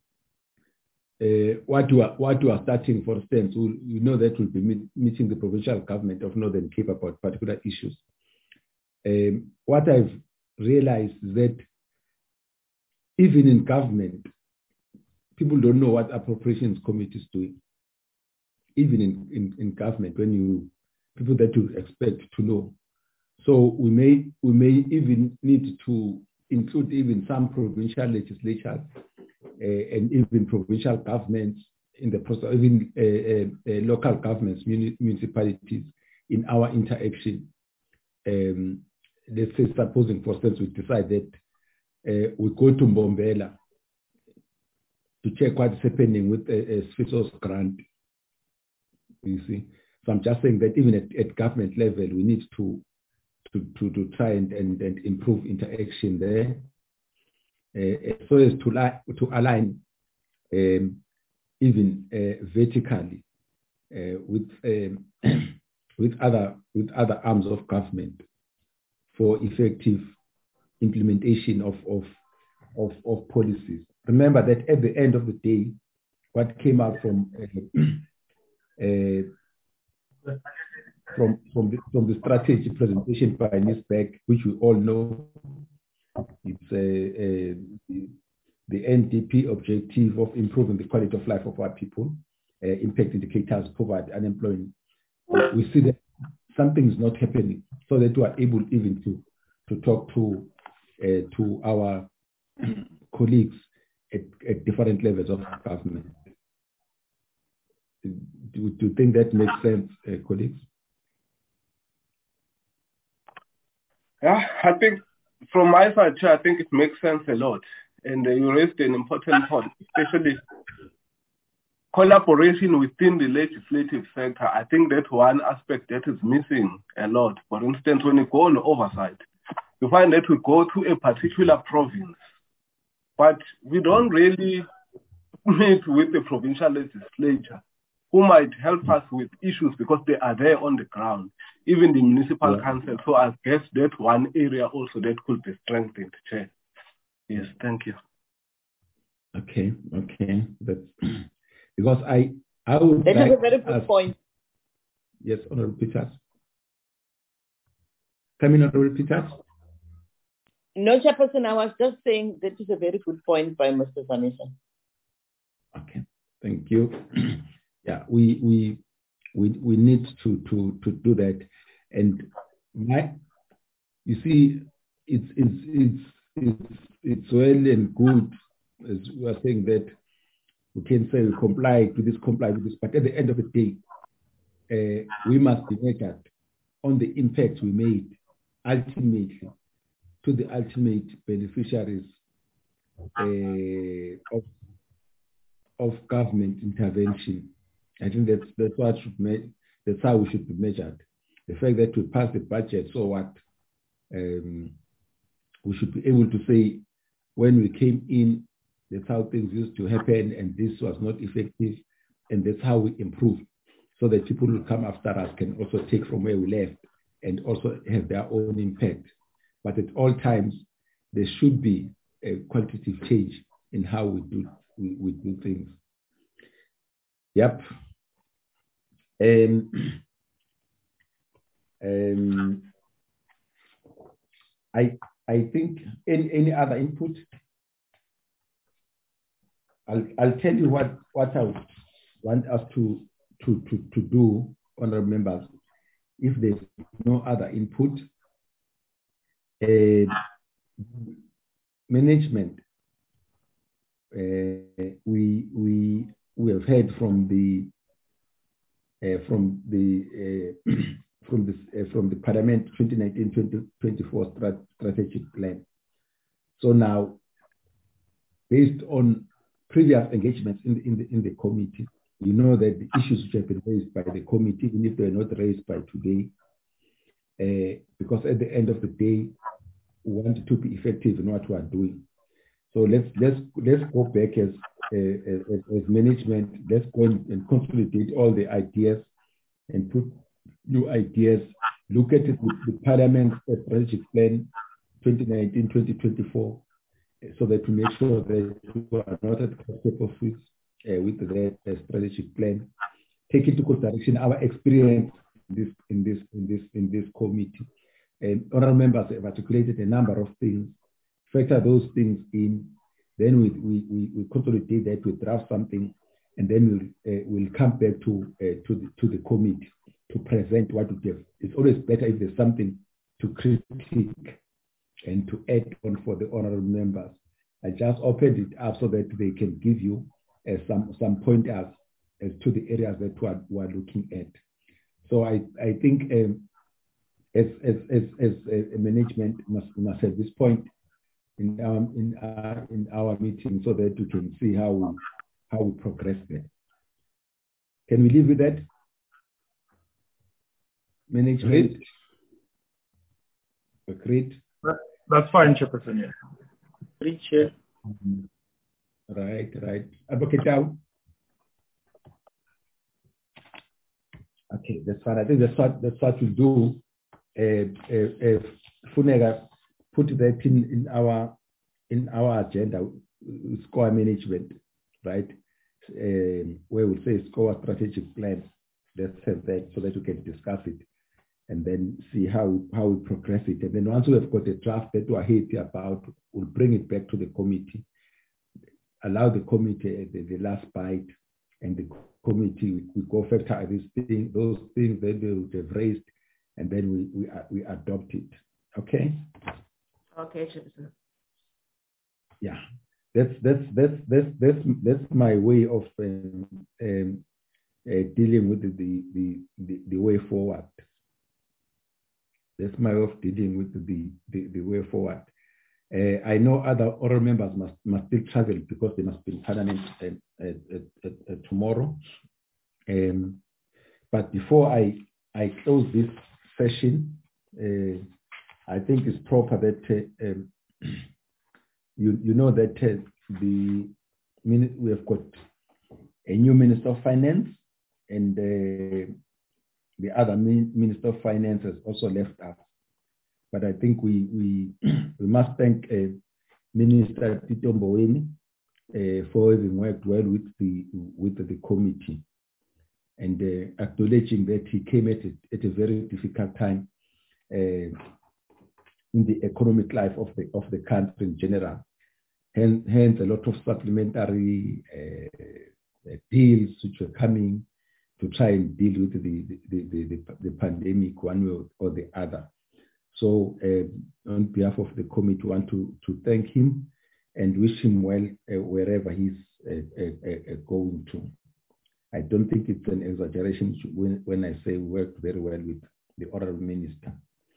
What you are starting, for instance, we know that we'll be meeting the provincial government of Northern Cape about particular issues. What I've realized is that even in government, people don't know what appropriations committee is doing. Even in government, people that you expect to know. So we may even need to include even some provincial legislatures and even provincial governments in the process, even local governments, municipalities in our interaction. Let's say, supposing, for instance, we decide that we go to Mbombela to check what's happening with a SFISOS grant. You see, so I'm just saying that even at government level, we need to try and improve interaction there, so as to align even vertically with other arms of government for effective implementation of policies. Remember that at the end of the day, what came out from the strategy presentation by Ms. Beck, which we all know, it's the NDP objective of improving the quality of life of our people, impact indicators, poverty, unemployment. We see that something is not happening, so that we are able even to talk to our colleagues at different levels of government. Do you think that makes sense, colleagues? Yeah, I think from my side, Chair, I think it makes sense a lot. And you raised an important point, especially collaboration within the legislative sector. I think that's one aspect that is missing a lot. For instance, when you go on oversight, you find that we go to a particular province, but we don't really meet with the provincial legislature, who might help us with issues because they are there on the ground, even the municipal council. So I guess that's one area also that could be strengthened, Chair. Yes, thank you. Okay. That's because I would. That is a very good point. Yes, Honorable Peters. Come in, Honorable Peters. No, Chairperson, I was just saying that is a very good point by Mr. Vanessa. Okay, thank you. Yeah, we need to do that, and you see, it's well and good as we are saying that we can say we comply with this, but at the end of the day, we must be measured on the impact we made ultimately to the ultimate beneficiaries of government intervention. I think that's how we should be measured. The fact that we passed the budget, so what? We should be able to say, when we came in, that's how things used to happen, and this was not effective, and that's how we improved. so that people who come after us can also take from where we left and also have their own impact. But at all times, there should be a qualitative change in how we do things. Yep. I think any other input. I'll tell you what I would want us to do, honorable members, if there's no other input. Management. We have heard from the Parliament 2019-2024 strategic plan. So now, based on previous engagements in the committee, you know that the issues which have been raised by the committee, even if they are not raised by today, because at the end of the day, we want to be effective in what we are doing. So let's go back as management. Let's go and consolidate all the ideas and put new ideas. Look at it with the Parliament strategic plan 2019-2024, so that we make sure that we are not at cross purposes with the strategic plan. Take into consideration our experience in this committee. And honorable members have articulated a number of things. Factor those things in, then we consolidate that, we draft something, and then we'll come back to the committee to present what we have. It's always better if there's something to critique and to add on for the honorable members. I just opened it up so that they can give you some pointers as to the areas that we are looking at. So I think as a management must at this point in our meeting, so that we can see how we progress there. Can we live with that? Management. Agreed. That's fine, Chairperson. Yeah. Agreed, Chair. Right. Advocate Dow. Okay, that's fine. I think that's what we do. Funeka, put that in our agenda, SCOA management, right? Where we say SCOA strategic plan. Let's have that so that we can discuss it and then see how we progress it. And then once we have got a draft that we are happy about, we'll bring it back to the committee, allow the committee the last bite, and the committee we go factor those things that they would have raised, and then we adopt it. Okay. Okay, Chairperson. Yeah, that's my way of dealing with the way forward. That's my way of dealing with the way forward. I know other oral members must still travel because they must be in Parliament tomorrow. But before I close this session, I think it's proper that you know that we have got a new Minister of Finance, and the other Minister of Finance has also left us. But I think we must thank Minister Tito Mboweni for having worked well with the committee, and acknowledging that he came at a very difficult time in the economic life of the country in general. Hence, a lot of supplementary deals which were coming to try and deal with the pandemic one way or the other. So on behalf of the committee, I want to thank him and wish him well wherever he's going to. I don't think it's an exaggeration when I say we worked very well with the Honorable Minister.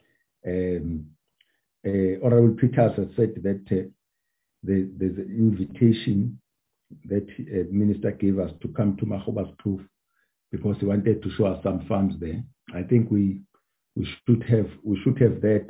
Honorable Peters has said that there's an invitation that the Minister gave us to come to Makgoba's Kloof because he wanted to show us some farms there. I think we should have that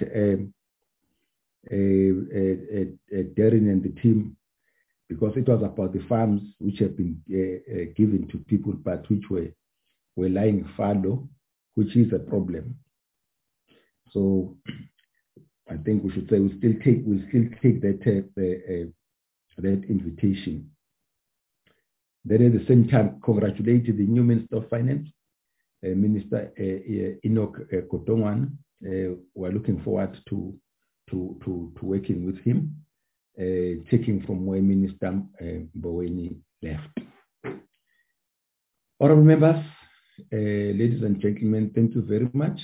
Darren and the team, because it was about the farms which have been given to people, but which were were lying fallow, which is a problem. So I think we should say we'll still take that invitation. Then at the same time, congratulate the new Minister of Finance, Minister Enoch Kotongwan. We're looking forward to working with him, taking from where Minister Mboweni left. Honorable members, ladies and gentlemen, thank you very much.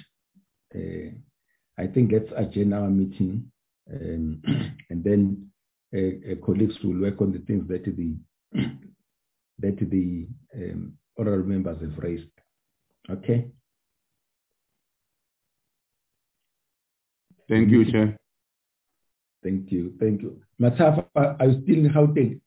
I think let's adjourn our meeting, and then colleagues will work on the things that the honorable members have raised. Okay. Thank you, Chair. Thank you. Thank you. Matafa, are you still in Gauteng?